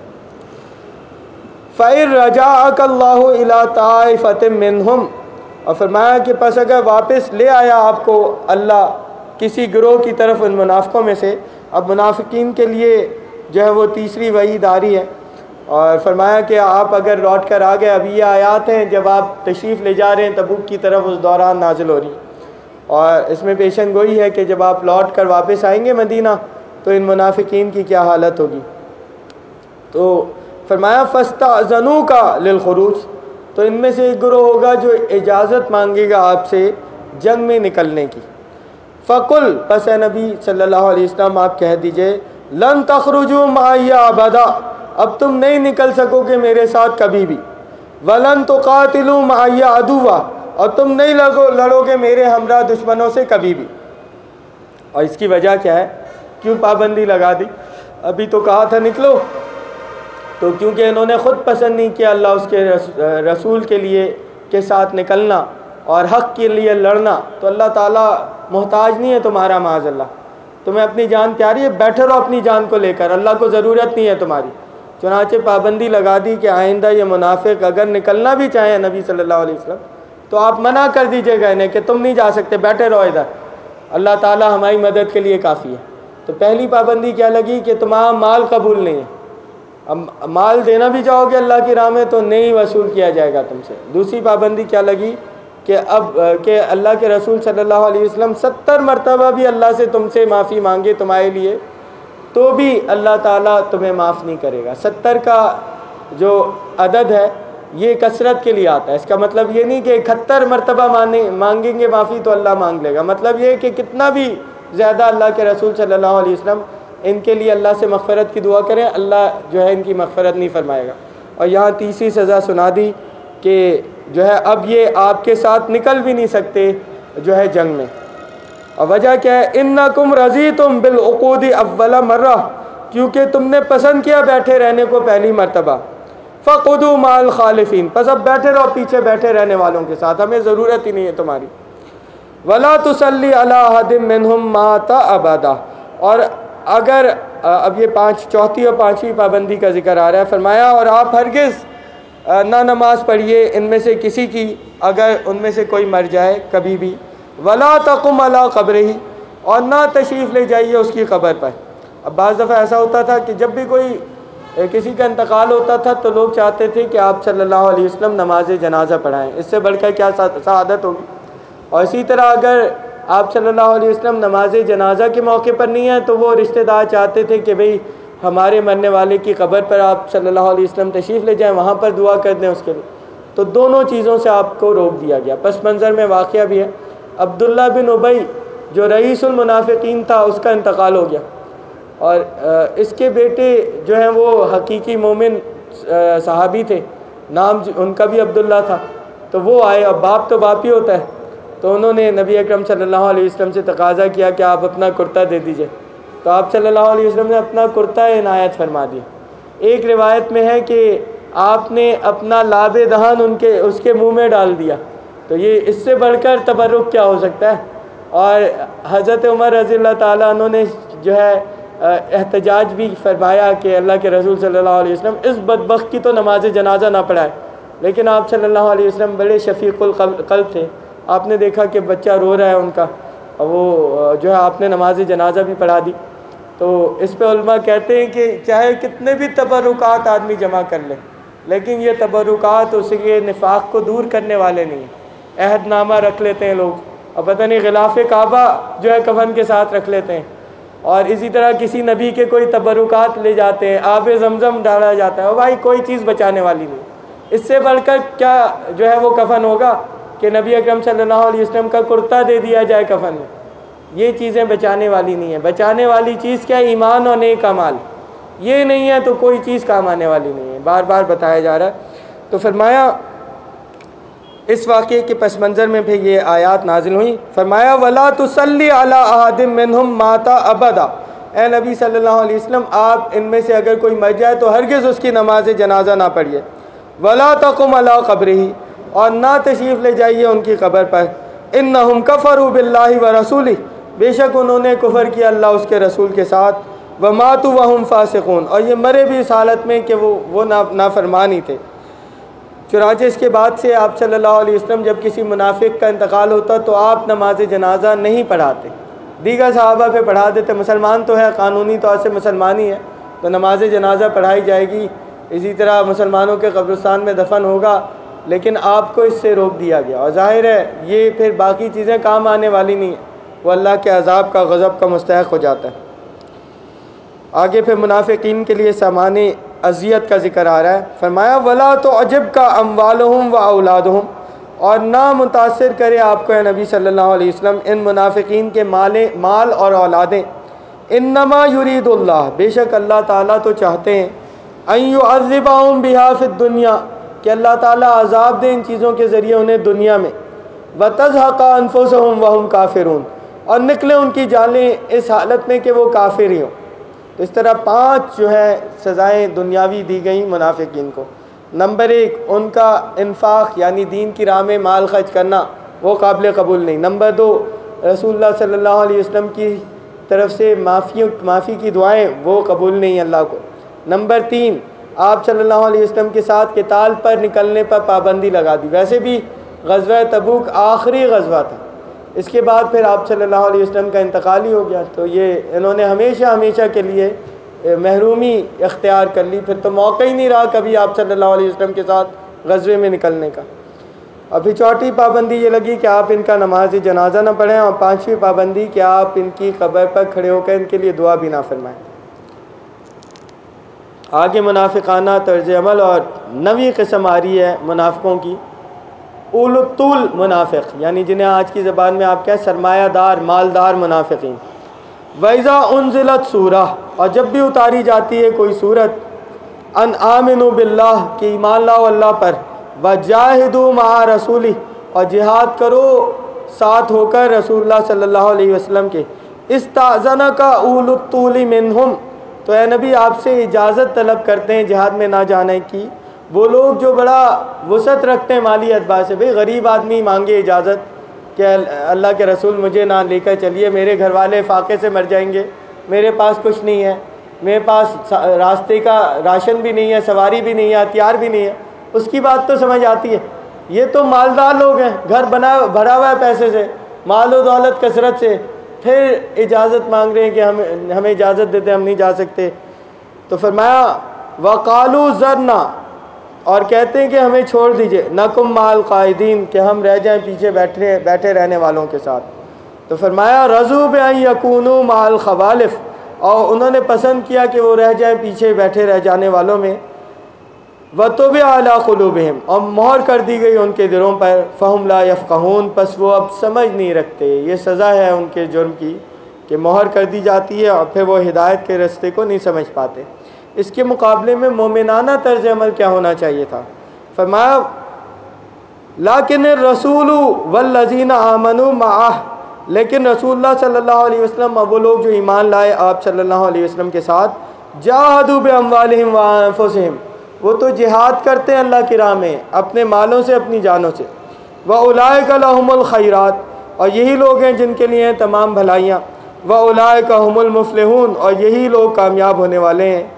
فَإِن رَجَعَكَ اللَّهُ إِلَىٰ طَائِفَةٍ مِّنْهُمْ، اور فرمایا کہ پس اگر واپس لے آیا آپ کو اللہ کسی گروہ کی طرف ان منافقوں میں سے، اب منافقین کے لیے جو ہے وہ تیسری وعید آ رہی ہے، اور فرمایا کہ آپ اگر لوٹ کر آ گئے، ابھی یہ آیات ہیں جب آپ تشریف لے جا رہے ہیں تبوک کی طرف، اس دوران نازل ہو رہی، اور اس میں پیشن گوئی ہے کہ جب آپ لوٹ کر واپس آئیں گے مدینہ تو ان منافقین کی کیا حالت ہوگی۔ تو فرمایا فَاسْتَأْذَنُوكَ لِلْخُرُوجِ، تو ان میں سے ایک گروہ ہوگا جو اجازت مانگے گا آپ سے جنگ میں نکلنے کی. فقل پس اے نبی صلی اللہ علیہ وسلم آپ کہہ دیجئے لن تخرجوا معی ابدا، اب تم نہیں نکل سکو گے میرے ساتھ کبھی بھی. ولن تقاتلوا معی عدوا، اور تم نہیں لڑو لڑو گے میرے ہمراہ دشمنوں سے کبھی بھی. اور اس کی وجہ کیا ہے، کیوں پابندی لگا دی؟ ابھی تو کہا تھا نکلو، تو کیونکہ انہوں نے خود پسند نہیں کیا اللہ اس کے رسول کے لیے کے ساتھ نکلنا اور حق کے لیے لڑنا. تو اللہ تعالیٰ محتاج نہیں ہے تمہارا، معاذ اللہ. تمہیں اپنی جان پیاری ہے، بیٹھے رہو اپنی جان کو لے کر، اللہ کو ضرورت نہیں ہے تمہاری. چنانچہ پابندی لگا دی کہ آئندہ یہ منافق اگر نکلنا بھی چاہیں نبی صلی اللہ علیہ وسلم تو آپ منع کر دیجئے گا انہیں کہ تم نہیں جا سکتے، بیٹھے رہو ادھر، اللہ تعالیٰ ہماری مدد کے لیے کافی ہے. تو پہلی پابندی کیا لگی کہ تمہارا مال قبول نہیں ہے، اب مال دینا بھی چاہو گے اللہ کی راہ میں تو نہیں وصول کیا جائے گا تم سے. دوسری پابندی کیا لگی کہ اب کہ اللہ کے رسول صلی اللہ علیہ وسلم ستر مرتبہ بھی اللہ سے تم سے معافی مانگے تمہارے لیے تو بھی اللہ تعالیٰ تمہیں معاف نہیں کرے گا. ستر کا جو عدد ہے یہ کثرت کے لیے آتا ہے، اس کا مطلب یہ نہیں کہ اکہتر مرتبہ مانگیں گے معافی تو اللہ مانگ لے گا. مطلب یہ کہ کتنا بھی زیادہ اللہ کے رسول صلی اللہ علیہ وسلم ان کے لیے اللہ سے مغفرت کی دعا کریں، اللہ جو ہے ان کی مغفرت نہیں فرمائے گا. اور یہاں تیسری سزا سنا دی کہ جو ہے اب یہ آپ کے ساتھ نکل بھی نہیں سکتے جو ہے جنگ میں. اور وجہ کیا ہے، انکم رضیتم بالعقود اول مرہ، کیونکہ تم نے پسند کیا بیٹھے رہنے کو پہلی مرتبہ. فقعدوا مع الخالفین، پس اب بیٹھے رہو پیچھے بیٹھے رہنے والوں کے ساتھ، ہمیں ضرورت ہی نہیں ہے تمہاری. ولا تصلی علی احد منہم مات ابدا، اور اگر اب یہ پانچ چوتھی اور پانچویں پابندی کا ذکر آ رہا ہے، فرمایا اور آپ ہرگز نہ نماز پڑھیے ان میں سے کسی کی اگر ان میں سے کوئی مر جائے کبھی بھی. ولا تقم علی قبرہ، اور نہ تشریف لے جائیے اس کی قبر پر. اب بعض دفعہ ایسا ہوتا تھا کہ جب بھی کوئی کسی کا انتقال ہوتا تھا تو لوگ چاہتے تھے کہ آپ صلی اللہ علیہ وسلم نماز جنازہ پڑھائیں، اس سے بڑھ کر کیا سعادت ہوگی. اور اسی طرح اگر آپ صلی اللہ علیہ وسلم نماز جنازہ کے موقع پر نہیں ہیں تو وہ رشتہ دار چاہتے تھے کہ بھئی ہمارے مرنے والے کی قبر پر آپ صلی اللہ علیہ وسلم تشریف لے جائیں، وہاں پر دعا کر دیں اس کے لیے. تو دونوں چیزوں سے آپ کو روک دیا گیا. پس منظر میں واقعہ بھی ہے، عبداللہ بن ابی جو رئیس المنافقین تھا اس کا انتقال ہو گیا، اور اس کے بیٹے جو ہیں وہ حقیقی مومن صحابی تھے، نام ان کا بھی عبداللہ تھا. تو وہ آئے، اب باپ تو باپ ہی ہوتا ہے، تو انہوں نے نبی اکرم صلی اللہ علیہ وسلم سے تقاضا کیا کہ آپ اپنا کرتا دے دیجئے. تو آپ صلی اللہ علیہ وسلم نے اپنا کرتا عنایت فرما دیا. ایک روایت میں ہے کہ آپ نے اپنا لاب دہن ان کے اس کے منہ میں ڈال دیا. تو یہ اس سے بڑھ کر تبرک کیا ہو سکتا ہے. اور حضرت عمر رضی اللہ تعالیٰ عنہ نے جو ہے احتجاج بھی فرمایا کہ اللہ کے رسول صلی اللہ علیہ وسلم اس بدبخت کی تو نماز جنازہ نہ پڑھائے، لیکن آپ صلی اللہ علیہ وسلم بڑے شفیق القلب تھے. آپ نے دیکھا کہ بچہ رو رہا ہے ان کا، اور وہ جو ہے آپ نے نماز جنازہ بھی پڑھا دی. تو اس پہ علماء کہتے ہیں کہ چاہے کتنے بھی تبرکات آدمی جمع کر لے، لیکن یہ تبرکات اس کے نفاق کو دور کرنے والے نہیں ہیں. عہد نامہ رکھ لیتے ہیں لوگ، اور پتہ نہیں غلاف کعبہ جو ہے کفن کے ساتھ رکھ لیتے ہیں، اور اسی طرح کسی نبی کے کوئی تبرکات لے جاتے ہیں، آب زمزم ڈالا جاتا ہے. اور بھائی کوئی چیز بچانے والی نہیں. اس سے بڑھ کر کیا جو ہے وہ کفن ہوگا کہ نبی اکرم صلی اللہ علیہ وسلم کا کرتا دے دیا جائے کفن میں. یہ چیزیں بچانے والی نہیں ہیں. بچانے والی چیز کیا؟ ایمان اور نیک اعمال. یہ نہیں ہے تو کوئی چیز کام آنے والی نہیں ہے، بار بار بتایا جا رہا ہے. تو فرمایا اس واقعے کے پس منظر میں پھر یہ آیات نازل ہوئیں. فرمایا وَلَا تُصَلِّ عَلَىٰ أَحَدٍ مِّنْهُمْ مَاتَ أَبَدًا، اے نبی صلی اللہ علیہ وسلم آپ ان میں سے اگر کوئی مر جائے تو ہرگز اس کی نماز جنازہ نہ پڑھیے. وَلَا تَقُمْ عَلَىٰ قَبْرِهِ، اور نہ تشریف لے جائیے ان کی قبر پر. إِنَّهُمْ كَفَرُوا بِاللَّهِ وَرَسُولِهِ، بے شک انہوں نے کفر کیا اللہ اس کے رسول کے ساتھ. وَمَاتُوا وَهُمْ فَاسِقُونَ، اور یہ مرے بھی اس حالت میں کہ وہ وہ نافرمان ہی تھے. چنانچہ اس کے بعد سے آپ صلی اللہ علیہ وسلم جب کسی منافق کا انتقال ہوتا تو آپ نماز جنازہ نہیں پڑھاتے، دیگر صحابہ پہ پڑھا دیتے. مسلمان تو ہے، قانونی طور سے مسلمان ہی ہے تو نماز جنازہ پڑھائی جائے گی، اسی طرح مسلمانوں کے قبرستان میں دفن ہوگا، لیکن آپ کو اس سے روک دیا گیا. اور ظاہر ہے یہ پھر باقی چیزیں کام آنے والی نہیں ہیں، وہ اللہ کے عذاب کا غضب کا مستحق ہو جاتا ہے. آگے پھر منافقین کے لیے سامان اذیت کا ذکر آ رہا ہے. فرمایا ولا تعجب کا اموالہم و اولادہم، اور نہ متاثر کرے آپ کو اے نبی صلی اللہ علیہ وسلم ان منافقین کے مال مال اور اولادیں. انما یرید اللہ، بے شک اللہ تعالیٰ تو چاہتے ہیں، ان یعذبہم بہا فی الدنیا، کہ اللہ تعالیٰ عذاب دے ان چیزوں کے ذریعے انہیں دنیا میں، وتزہق انفسہم وہم کافرون، اور نکلے ان کی جانیں اس حالت میں کہ وہ کافر ہی ہوں. تو اس طرح پانچ جو ہے سزائیں دنیاوی دی گئیں منافقین کو. نمبر ایک، ان کا انفاق یعنی دین کی راہ میں مال خرچ کرنا وہ قابل قبول نہیں. نمبر دو، رسول اللہ صلی اللہ علیہ وسلم کی طرف سے معافی معافی کی دعائیں وہ قبول نہیں اللہ کو. نمبر تین، آپ صلی اللہ علیہ وسلم کے ساتھ قتال پر نکلنے پر پابندی لگا دی. ویسے بھی غزوہ تبوک آخری غزوہ تھا، اس کے بعد پھر آپ صلی اللہ علیہ وسلم کا انتقال ہی ہو گیا، تو یہ انہوں نے ہمیشہ ہمیشہ کے لیے محرومی اختیار کر لی. پھر تو موقع ہی نہیں رہا کبھی آپ صلی اللہ علیہ وسلم کے ساتھ غزوے میں نکلنے کا. ابھی چوتھی پابندی یہ لگی کہ آپ ان کا نماز جنازہ نہ پڑھیں، اور پانچویں پابندی کہ آپ ان کی قبر پر کھڑے ہو کر ان کے لیے دعا بھی نہ فرمائیں. آگے منافقانہ طرز عمل اور نویں قسم آ رہی ہے منافقوں کی، اول الطول منافق، یعنی جنہیں آج کی زبان میں آپ کہیں سرمایہ دار مالدار منافقین. وَإِذَا أُنزِلَتْ سورہ، اور جب بھی اتاری جاتی ہے کوئی سورت، ان آمنوا باللہ، کہ ایمان لاؤ اللہ پر، وجاہدوا مع رسولہ، اور جہاد کرو ساتھ ہو کر رسول اللہ صلی اللہ علیہ وسلم کے، استأذنک اولو الطول منہم، تو اے نبی آپ سے اجازت طلب کرتے ہیں جہاد میں نہ جانے کی وہ لوگ جو بڑا وسعت رکھتے ہیں مالی اعتبار سے. بھئی غریب آدمی مانگے اجازت کہ اللہ کے رسول مجھے نہ لے کر چلیے، میرے گھر والے فاقے سے مر جائیں گے، میرے پاس کچھ نہیں ہے، میرے پاس راستے کا راشن بھی نہیں ہے، سواری بھی نہیں ہے، ہتھیار بھی نہیں ہے، اس کی بات تو سمجھ آتی ہے. یہ تو مالدار لوگ ہیں، گھر بنا بھرا ہوا ہے پیسے سے، مال و دولت کثرت سے، پھر اجازت مانگ رہے ہیں کہ ہمیں ہمیں اجازت دیتے، ہم نہیں جا سکتے. تو فرمایا وقالوا ذرنا، اور کہتے ہیں کہ ہمیں چھوڑ دیجئے، نکم مع القاعدین، کہ ہم رہ جائیں پیچھے بیٹھے بیٹھے رہنے والوں کے ساتھ. تو فرمایا رضوا بان یکونوا مع الخوالف، اور انہوں نے پسند کیا کہ وہ رہ جائیں پیچھے بیٹھے رہ جانے والوں میں. وطبع علی قلوبہم، اور مہر کر دی گئی ان کے دلوں پر، فہم لا یفقہون، پس وہ اب سمجھ نہیں رکھتے. یہ سزا ہے ان کے جرم کی کہ مہر کر دی جاتی ہے اور پھر وہ ہدایت کے رستے کو نہیں سمجھ پاتے. اس کے مقابلے میں مومنانہ طرز عمل کیا ہونا چاہیے تھا؟ فرمایا لیکن الرسول والذین آمنوا معہ، لیکن رسول اللہ صلی اللہ علیہ وسلم اور وہ لوگ جو ایمان لائے آپ صلی اللہ علیہ وسلم کے ساتھ، جاہدوا باموالہم وانفسہم، وہ تو جہاد کرتے ہیں اللہ کی راہ میں اپنے مالوں سے اپنی جانوں سے. وَأُولَئِكَ لَهُمُ الْخَيْرَاتُ، اور یہی لوگ ہیں جن کے لیے ہیں تمام بھلائیاں. وَأُولَئِكَ هُمُ الْمُفْلِحُونَ، اور یہی لوگ کامیاب ہونے والے ہیں.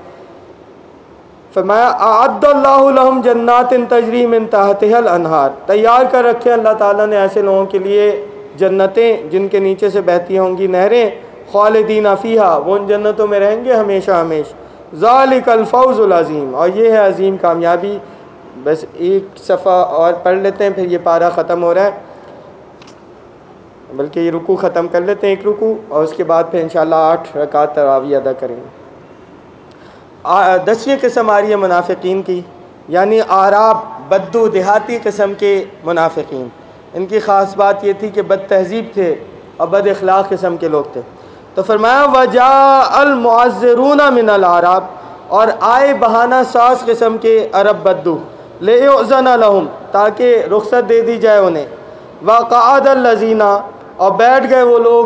فرمایا اعد اللہ لہم جنات تجری من تحتها الانہار، تیار کر رکھے اللہ تعالیٰ نے ایسے لوگوں کے لیے جنتیں جن کے نیچے سے بہتی ہوں گی نہریں، خالدین فیہا، وہ ان جنتوں میں رہیں گے ہمیشہ ہمیشہ. ذالک الفوز العظیم، اور یہ ہے عظیم کامیابی. بس ایک صفحہ اور پڑھ لیتے ہیں پھر یہ پارہ ختم ہو رہا ہے، بلکہ یہ رکوع ختم کر لیتے ہیں، ایک رکوع، اور اس کے بعد پھر انشاءاللہ آٹھ رکعت تراویح ادا کریں گے. دسویں قسم آ رہی ہے منافقین کی، یعنی اعراب بدو دیہاتی قسم کے منافقین. ان کی خاص بات یہ تھی کہ بد تہذیب تھے اور بد اخلاق قسم کے لوگ تھے. تو فرمایا وجاء المعذرون من الاعراب، اور آئے بہانہ ساز قسم کے عرب بدو، لیؤذن لہم، تاکہ رخصت دے دی جائے انہیں. وقعد الذین، اور بیٹھ گئے وہ لوگ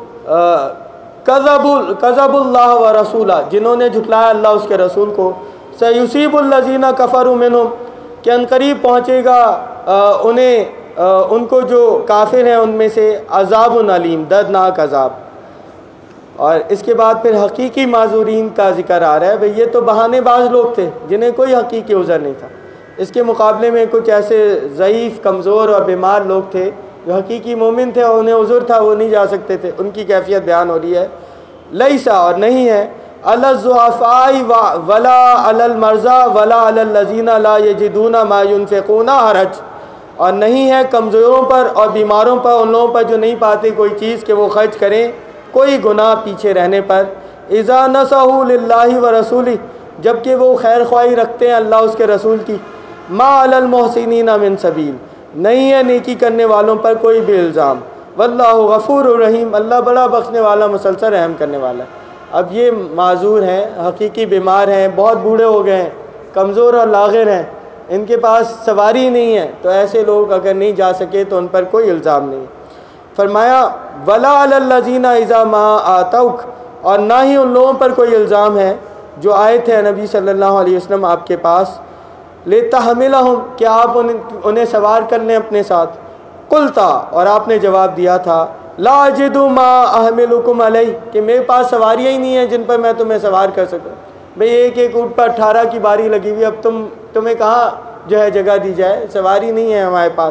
کذب اللہ و رسولہ، جنہوں نے جھٹلایا اللہ اس کے رسول کو. سیصیب الذین کفروا منہم، کہ ان قریب پہنچے گا انہیں ان کو جو کافر ہیں ان میں سے عذاب علیم، دردناک عذاب. اور اس کے بعد پھر حقیقی معذورین کا ذکر آ رہا ہے. بھئی یہ تو بہانے باز لوگ تھے جنہیں کوئی حقیقی عذر نہیں تھا. اس کے مقابلے میں کچھ ایسے ضعیف کمزور اور بیمار لوگ تھے جو حقیقی مومن تھے اور انہیں عذر تھا، وہ نہیں جا سکتے تھے. ان کی کیفیت بیان ہو رہی ہے. لیسا، اور نہیں ہے، علی الضعفاء ولا علی المرضى ولا علی الذین لا یجدون ما ينفقون حرج، اور نہیں ہے کمزوروں پر اور بیماروں پر، ان لوگوں پر جو نہیں پاتے کوئی چیز کہ وہ خرچ کریں، کوئی گناہ پیچھے رہنے پر. اذا نصحوا للہ ورسولہ، جبکہ وہ خیر خواہی رکھتے ہیں اللہ اس کے رسول کی. ما علی المحسنین من سبیل, نہیں ہے نیکی کرنے والوں پر کوئی بھی الزام. واللہ غفور الرحیم, اللہ بڑا بخشنے والا مسلسل رحم کرنے والا ہے. اب یہ معذور ہیں, حقیقی بیمار ہیں, بہت بوڑھے ہو گئے ہیں, کمزور اور لاغر ہیں, ان کے پاس سواری نہیں ہے, تو ایسے لوگ اگر نہیں جا سکے تو ان پر کوئی الزام نہیں. فرمایا ولا علی الذین اذا ما آتوک, اور نہ ہی ان لوگوں پر کوئی الزام ہے جو آئے تھے نبی صلی اللہ علیہ وسلم آپ کے پاس, لتحملہم, کہ آپ انہیں سوار کر لیں اپنے ساتھ. قلتا, اور آپ نے جواب دیا تھا, لا اجد ما احملکم علیہ, کہ میرے پاس سواریاں ہی نہیں ہیں جن پر میں تمہیں سوار کر سکوں. بھئی ایک ایک اونٹ پر اٹھارہ کی باری لگی ہوئی, اب تم تمہیں کہاں جو ہے جگہ دی جائے, سواری نہیں ہے ہمارے پاس.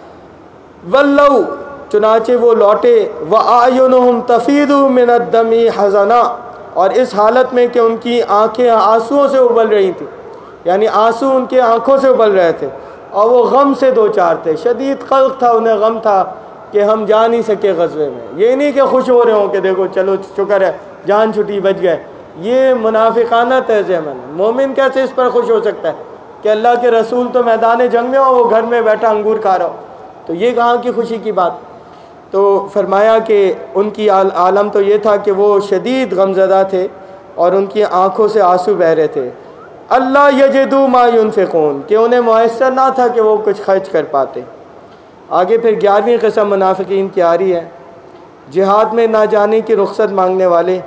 ولو, چنانچہ وہ لوٹے, وَأَعْيُنُهُمْ تَفِيضُ مِنَ الدَّمِ حَزَنًا, اور اس حالت میں کہ ان کی آنکھیں آنسوؤں سے ابل رہی تھیں, یعنی آنسو ان کے آنکھوں سے ابل رہے تھے, اور وہ غم سے دو چار تھے, شدید قلق تھا, انہیں غم تھا کہ ہم جا نہیں سکے غزوے میں. یہ نہیں کہ خوش ہو رہے ہوں کہ دیکھو چلو شکر ہے جان چھٹی بچ گئے, یہ منافقانہ طرز عمل. مومن کیسے اس پر خوش ہو سکتا ہے کہ اللہ کے رسول تو میدان جنگ میں ہو, وہ گھر میں بیٹھا انگور کھا رہا ہو, تو یہ کہاں کی خوشی کی بات. تو فرمایا کہ ان کی عالم تو یہ تھا کہ وہ شدید غمزدہ تھے اور ان کی آنکھوں سے آنسو بہہ رہے تھے. اللہ یجدوا ما ينفقون, کہ انہیں میسر نہ تھا کہ وہ کچھ خرچ کر پاتے. آگے پھر گیارہویں قسم منافقین کی آ رہی ہے, جہاد میں نہ جانے کی رخصت مانگنے والے,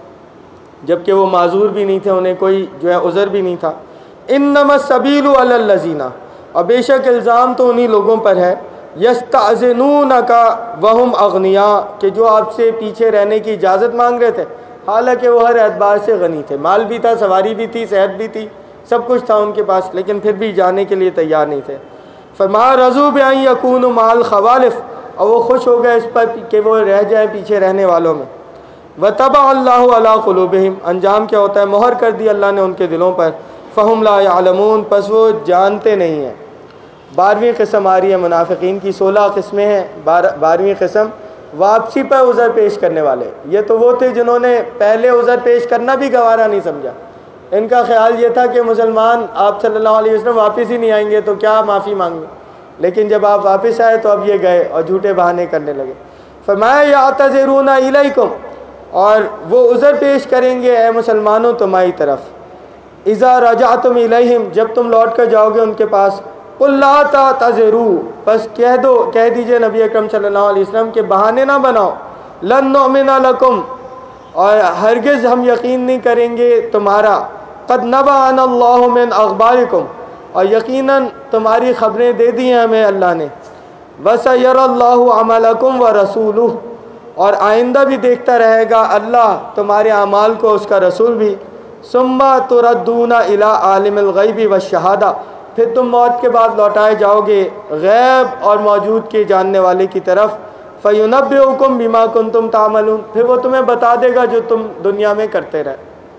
جبکہ وہ معذور بھی نہیں تھے, انہیں کوئی جو ہے عذر بھی نہیں تھا. انما السبیل علی الذین, اور بے شک الزام تو انہی لوگوں پر ہے, یستأذنونک وہم اغنیاء, کہ جو آپ سے پیچھے رہنے کی اجازت مانگ رہے تھے, حالانکہ وہ ہر اعتبار سے غنی تھے, مال بھی تھا, سواری بھی تھی, صحت بھی تھی, سب کچھ تھا ان کے پاس, لیکن پھر بھی جانے کے لیے تیار نہیں تھے. فرمایا رضوا بان یکونوا مع الخوالف, اور وہ خوش ہو گئے اس پر کہ وہ رہ جائیں پیچھے رہنے والوں میں. وطبع اللہ علی قلوبہم, انجام کیا ہوتا ہے, مہر کر دی اللہ نے ان کے دلوں پر. فہم لا یعلمون, پس وہ جانتے نہیں ہیں. بارہویں قسم آ رہی ہے منافقین کی, سولہ قسمیں ہیں. بارہویں قسم واپسی پر عذر پیش کرنے والے. یہ تو وہ تھے جنہوں نے پہلے عذر پیش کرنا بھی گوارا نہیں سمجھا. ان کا خیال یہ تھا کہ مسلمان آپ صلی اللہ علیہ وسلم واپس ہی نہیں آئیں گے تو کیا معافی مانگیں, لیکن جب آپ واپس آئے تو اب یہ گئے اور جھوٹے بہانے کرنے لگے. فرمایا یعتذرون الیکم, اور وہ عذر پیش کریں گے اے مسلمانوں تمہاری طرف. اذا رجعتم الیہم, جب تم لوٹ کر جاؤ گے ان کے پاس. قل لا تعتذروا, بس کہہ دو, کہہ دیجئے نبی اکرم صلی اللہ علیہ وسلم کہ بہانے نہ بناؤ. لن نؤمن لکم, اور ہرگز ہم یقین نہیں کریں گے تمہارا. قد نبأنا اللہ من اخبارکم, اور یقیناً تمہاری خبریں دے دی ہیں ہمیں اللہ نے. وسيرى اللہ عملکم ورسولہ, اور آئندہ بھی دیکھتا رہے گا اللہ تمہارے اعمال کو, اس کا رسول بھی. ثم تردون الی عالم الغیب والشہادہ, پھر تم موت کے بعد لوٹائے جاؤ گے غیب اور موجود کے جاننے والے کی طرف. فینبئکم بما کنتم تعملون, پھر وہ تمہیں بتا دے گا جو تم دنیا میں کرتے رہے.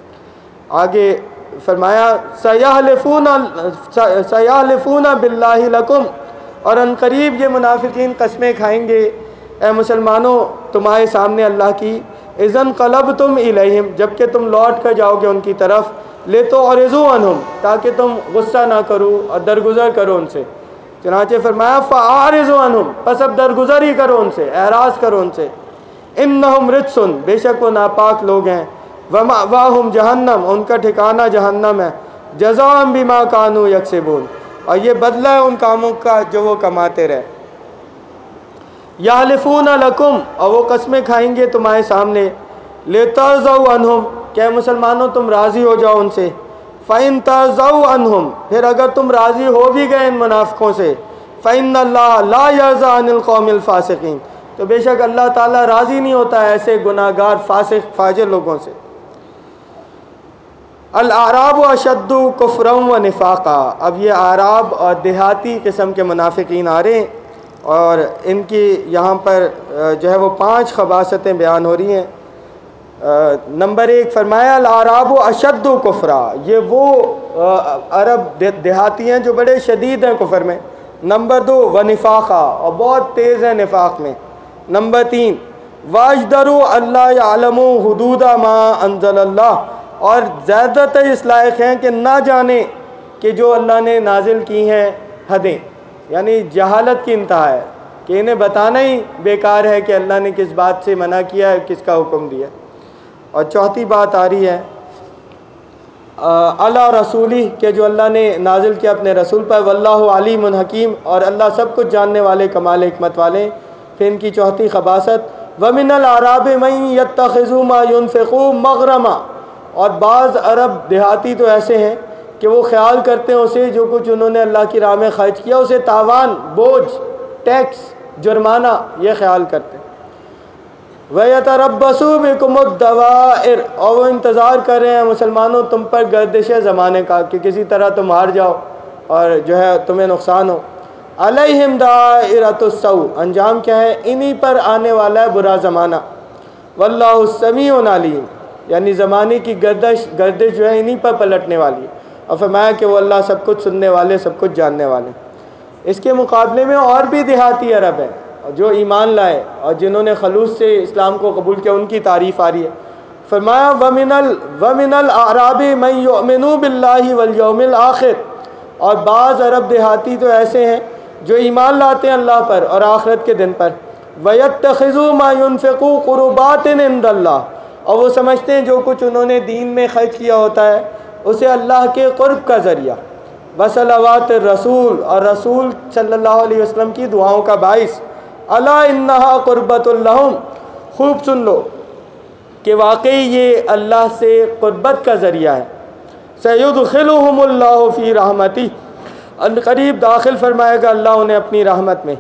آگے فرمایا سیحلفون سیحلفون باللہ لکم, اور ان قریب یہ منافقین قسمیں کھائیں گے اے مسلمانوں تمہارے سامنے اللہ کی. اذا انقلبتم الیہم, جبکہ تم لوٹ کر جاؤ گے ان کی طرف. لتعرضوا عنہم, تاکہ تم غصہ نہ کرو اور درگزر کرو ان سے. چنانچہ فرمایا فاعرضوا عنہم, پس اب درگزر ہی کرو ان سے, اعراض کرو ان سے. انہم رجس, بے شک وہ ناپاک لوگ ہیں. ومأواہم جہنم, ان کا ٹھکانہ جہنم ہے. جزاء بما کانوا یکسبون, اور یہ بدلہ ہے ان کاموں کا جو وہ کماتے رہے. یحلفون لکم, اور وہ قسمیں کھائیں گے تمہارے سامنے. لترضوا عنہم, کہ مسلمانوں تم راضی ہو جاؤ ان سے. فإن ترضوا عنہم, پھر اگر تم راضی ہو بھی گئے ان منافقوں سے. فإن اللہ لا یرضى عن القوم الفاسقین, تو بے شک اللہ تعالیٰ راضی نہیں ہوتا ہے ایسے گناہ گار فاسق فاجر لوگوں سے. الاعراب اشد کفرا و نفاقا, اب یہ اعراب اور دیہاتی قسم کے منافقین آ رہے ہیں, اور ان کی یہاں پر جو ہے وہ پانچ خباثتیں بیان ہو رہی ہیں. نمبر ایک فرمایا الاعراب اشد کفرا, یہ وہ عرب دیہاتی ہیں جو بڑے شدید ہیں کفر میں. نمبر دو و نفاقا, اور بہت تیز ہیں نفاق میں. نمبر تین واجدروا اللہ یعلموا حدود ما انزل اللہ, اور زیادہ تر اس لائق ہیں کہ نہ جانے کہ جو اللہ نے نازل کی ہیں حدیں، یعنی جہالت کی انتہا ہے کہ انہیں بتانا ہی بیکار ہے کہ اللہ نے کس بات سے منع کیا ہے، کس کا حکم دیا۔ اور چوتھی بات آ رہی ہے اللہ رسولی، کہ جو اللہ نے نازل کیا اپنے رسول پر، واللہ علیم حکیم، اور اللہ سب کچھ جاننے والے کمال حکمت والے۔ پھر ان کی چوتھی خباثت وَمِنَ الْأَعْرَابِ مَن يَتَّخِذُ مَا يُنْفِقُ مَغْرَمًا، اور بعض عرب دیہاتی تو ایسے ہیں کہ وہ خیال کرتے ہیں اسے جو کچھ انہوں نے اللہ کی راہ میں خرچ کیا اسے تاوان، بوجھ، ٹیکس، جرمانہ یہ خیال کرتے ہیں۔ وَيَتَرَبَّصُوا بِكُمُ الدَّوَائِرَ، اور وہ انتظار کر رہے ہیں مسلمانوں تم پر گردش زمانے کا کہ کسی طرح تم ہار جاؤ اور جو ہے تمہیں نقصان ہو۔ عَلَيْهِمْ دَائِرَةُ السَّوْءِ، انجام کیا ہے؟ انہی پر آنے والا ہے برا زمانہ۔ وَاللَّهُ سَمِيعٌ عَلِيمٌ، یعنی زمانے کی گردش گردش جو ہے انہی پر پلٹنے والی ہے، اور فرمایا کہ وہ اللہ سب کچھ سننے والے، سب کچھ جاننے والے۔ اس کے مقابلے میں اور بھی دیہاتی عرب ہیں جو ایمان لائے اور جنہوں نے خلوص سے اسلام کو قبول کیا، ان کی تعریف آ رہی ہے۔ فرمایا وَمِنَ ال وَمِنَ الْأَعْرَابِ مَن يُؤْمِنُ بِاللَّهِ وَالْيَوْمِ الْآخِرِ، اور بعض عرب دیہاتی تو ایسے ہیں جو ایمان لاتے ہیں اللہ پر اور آخرت کے دن پر۔ وَيَتَّخِذُوا مَا يُنْفِقُوا قُرُبَاتٍ عِندَ اللَّهِ، اور وہ سمجھتے ہیں جو کچھ انہوں نے دین میں خرچ کیا ہوتا ہے اسے اللہ کے قرب کا ذریعہ۔ وصلوات الرسول، اور رسول صلی اللہ علیہ وسلم کی دعاؤں کا باعث۔ الا انہا قربۃ لہم، خوب سن لو کہ واقعی یہ اللہ سے قربت کا ذریعہ ہے۔ سیدخلہم اللہ فی رحمتہ، ان قریب داخل فرمائے گا اللہ انہیں اپنی رحمت میں۔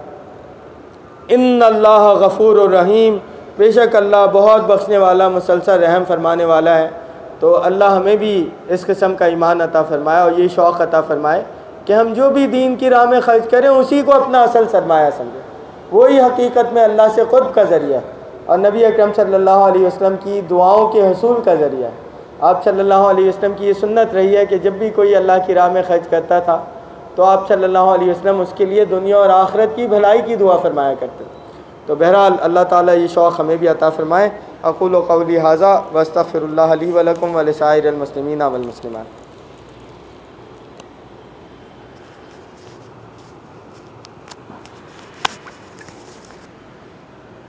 ان اللہ غفور الرحیم، بے شک اللہ بہت بخشنے والا، مسلسل رحم فرمانے والا ہے۔ تو اللہ ہمیں بھی اس قسم کا ایمان عطا فرمائے اور یہ شوق عطا فرمائے کہ ہم جو بھی دین کی راہ میں خرچ کریں اسی کو اپنا اصل سرمایہ سمجھیں، وہی حقیقت میں اللہ سے قرب کا ذریعہ ہے اور نبی اکرم صلی اللہ علیہ وسلم کی دعاؤں کے حصول کا ذریعہ ہے۔ آپ صلی اللہ علیہ وسلم کی یہ سنت رہی ہے کہ جب بھی کوئی اللہ کی راہ میں خرچ کرتا تھا تو آپ صلی اللہ علیہ وسلم اس کے لیے دنیا اور آخرت کی بھلائی کی دعا فرمایا کرتے تھے۔ تو بہرحال اللہ تعالیٰ یہ شوق ہمیں بھی عطا فرمائے۔ اقول قولی ھذا واستغفر اللہ لی ولکم ولسائر المسلمین والمسلمات۔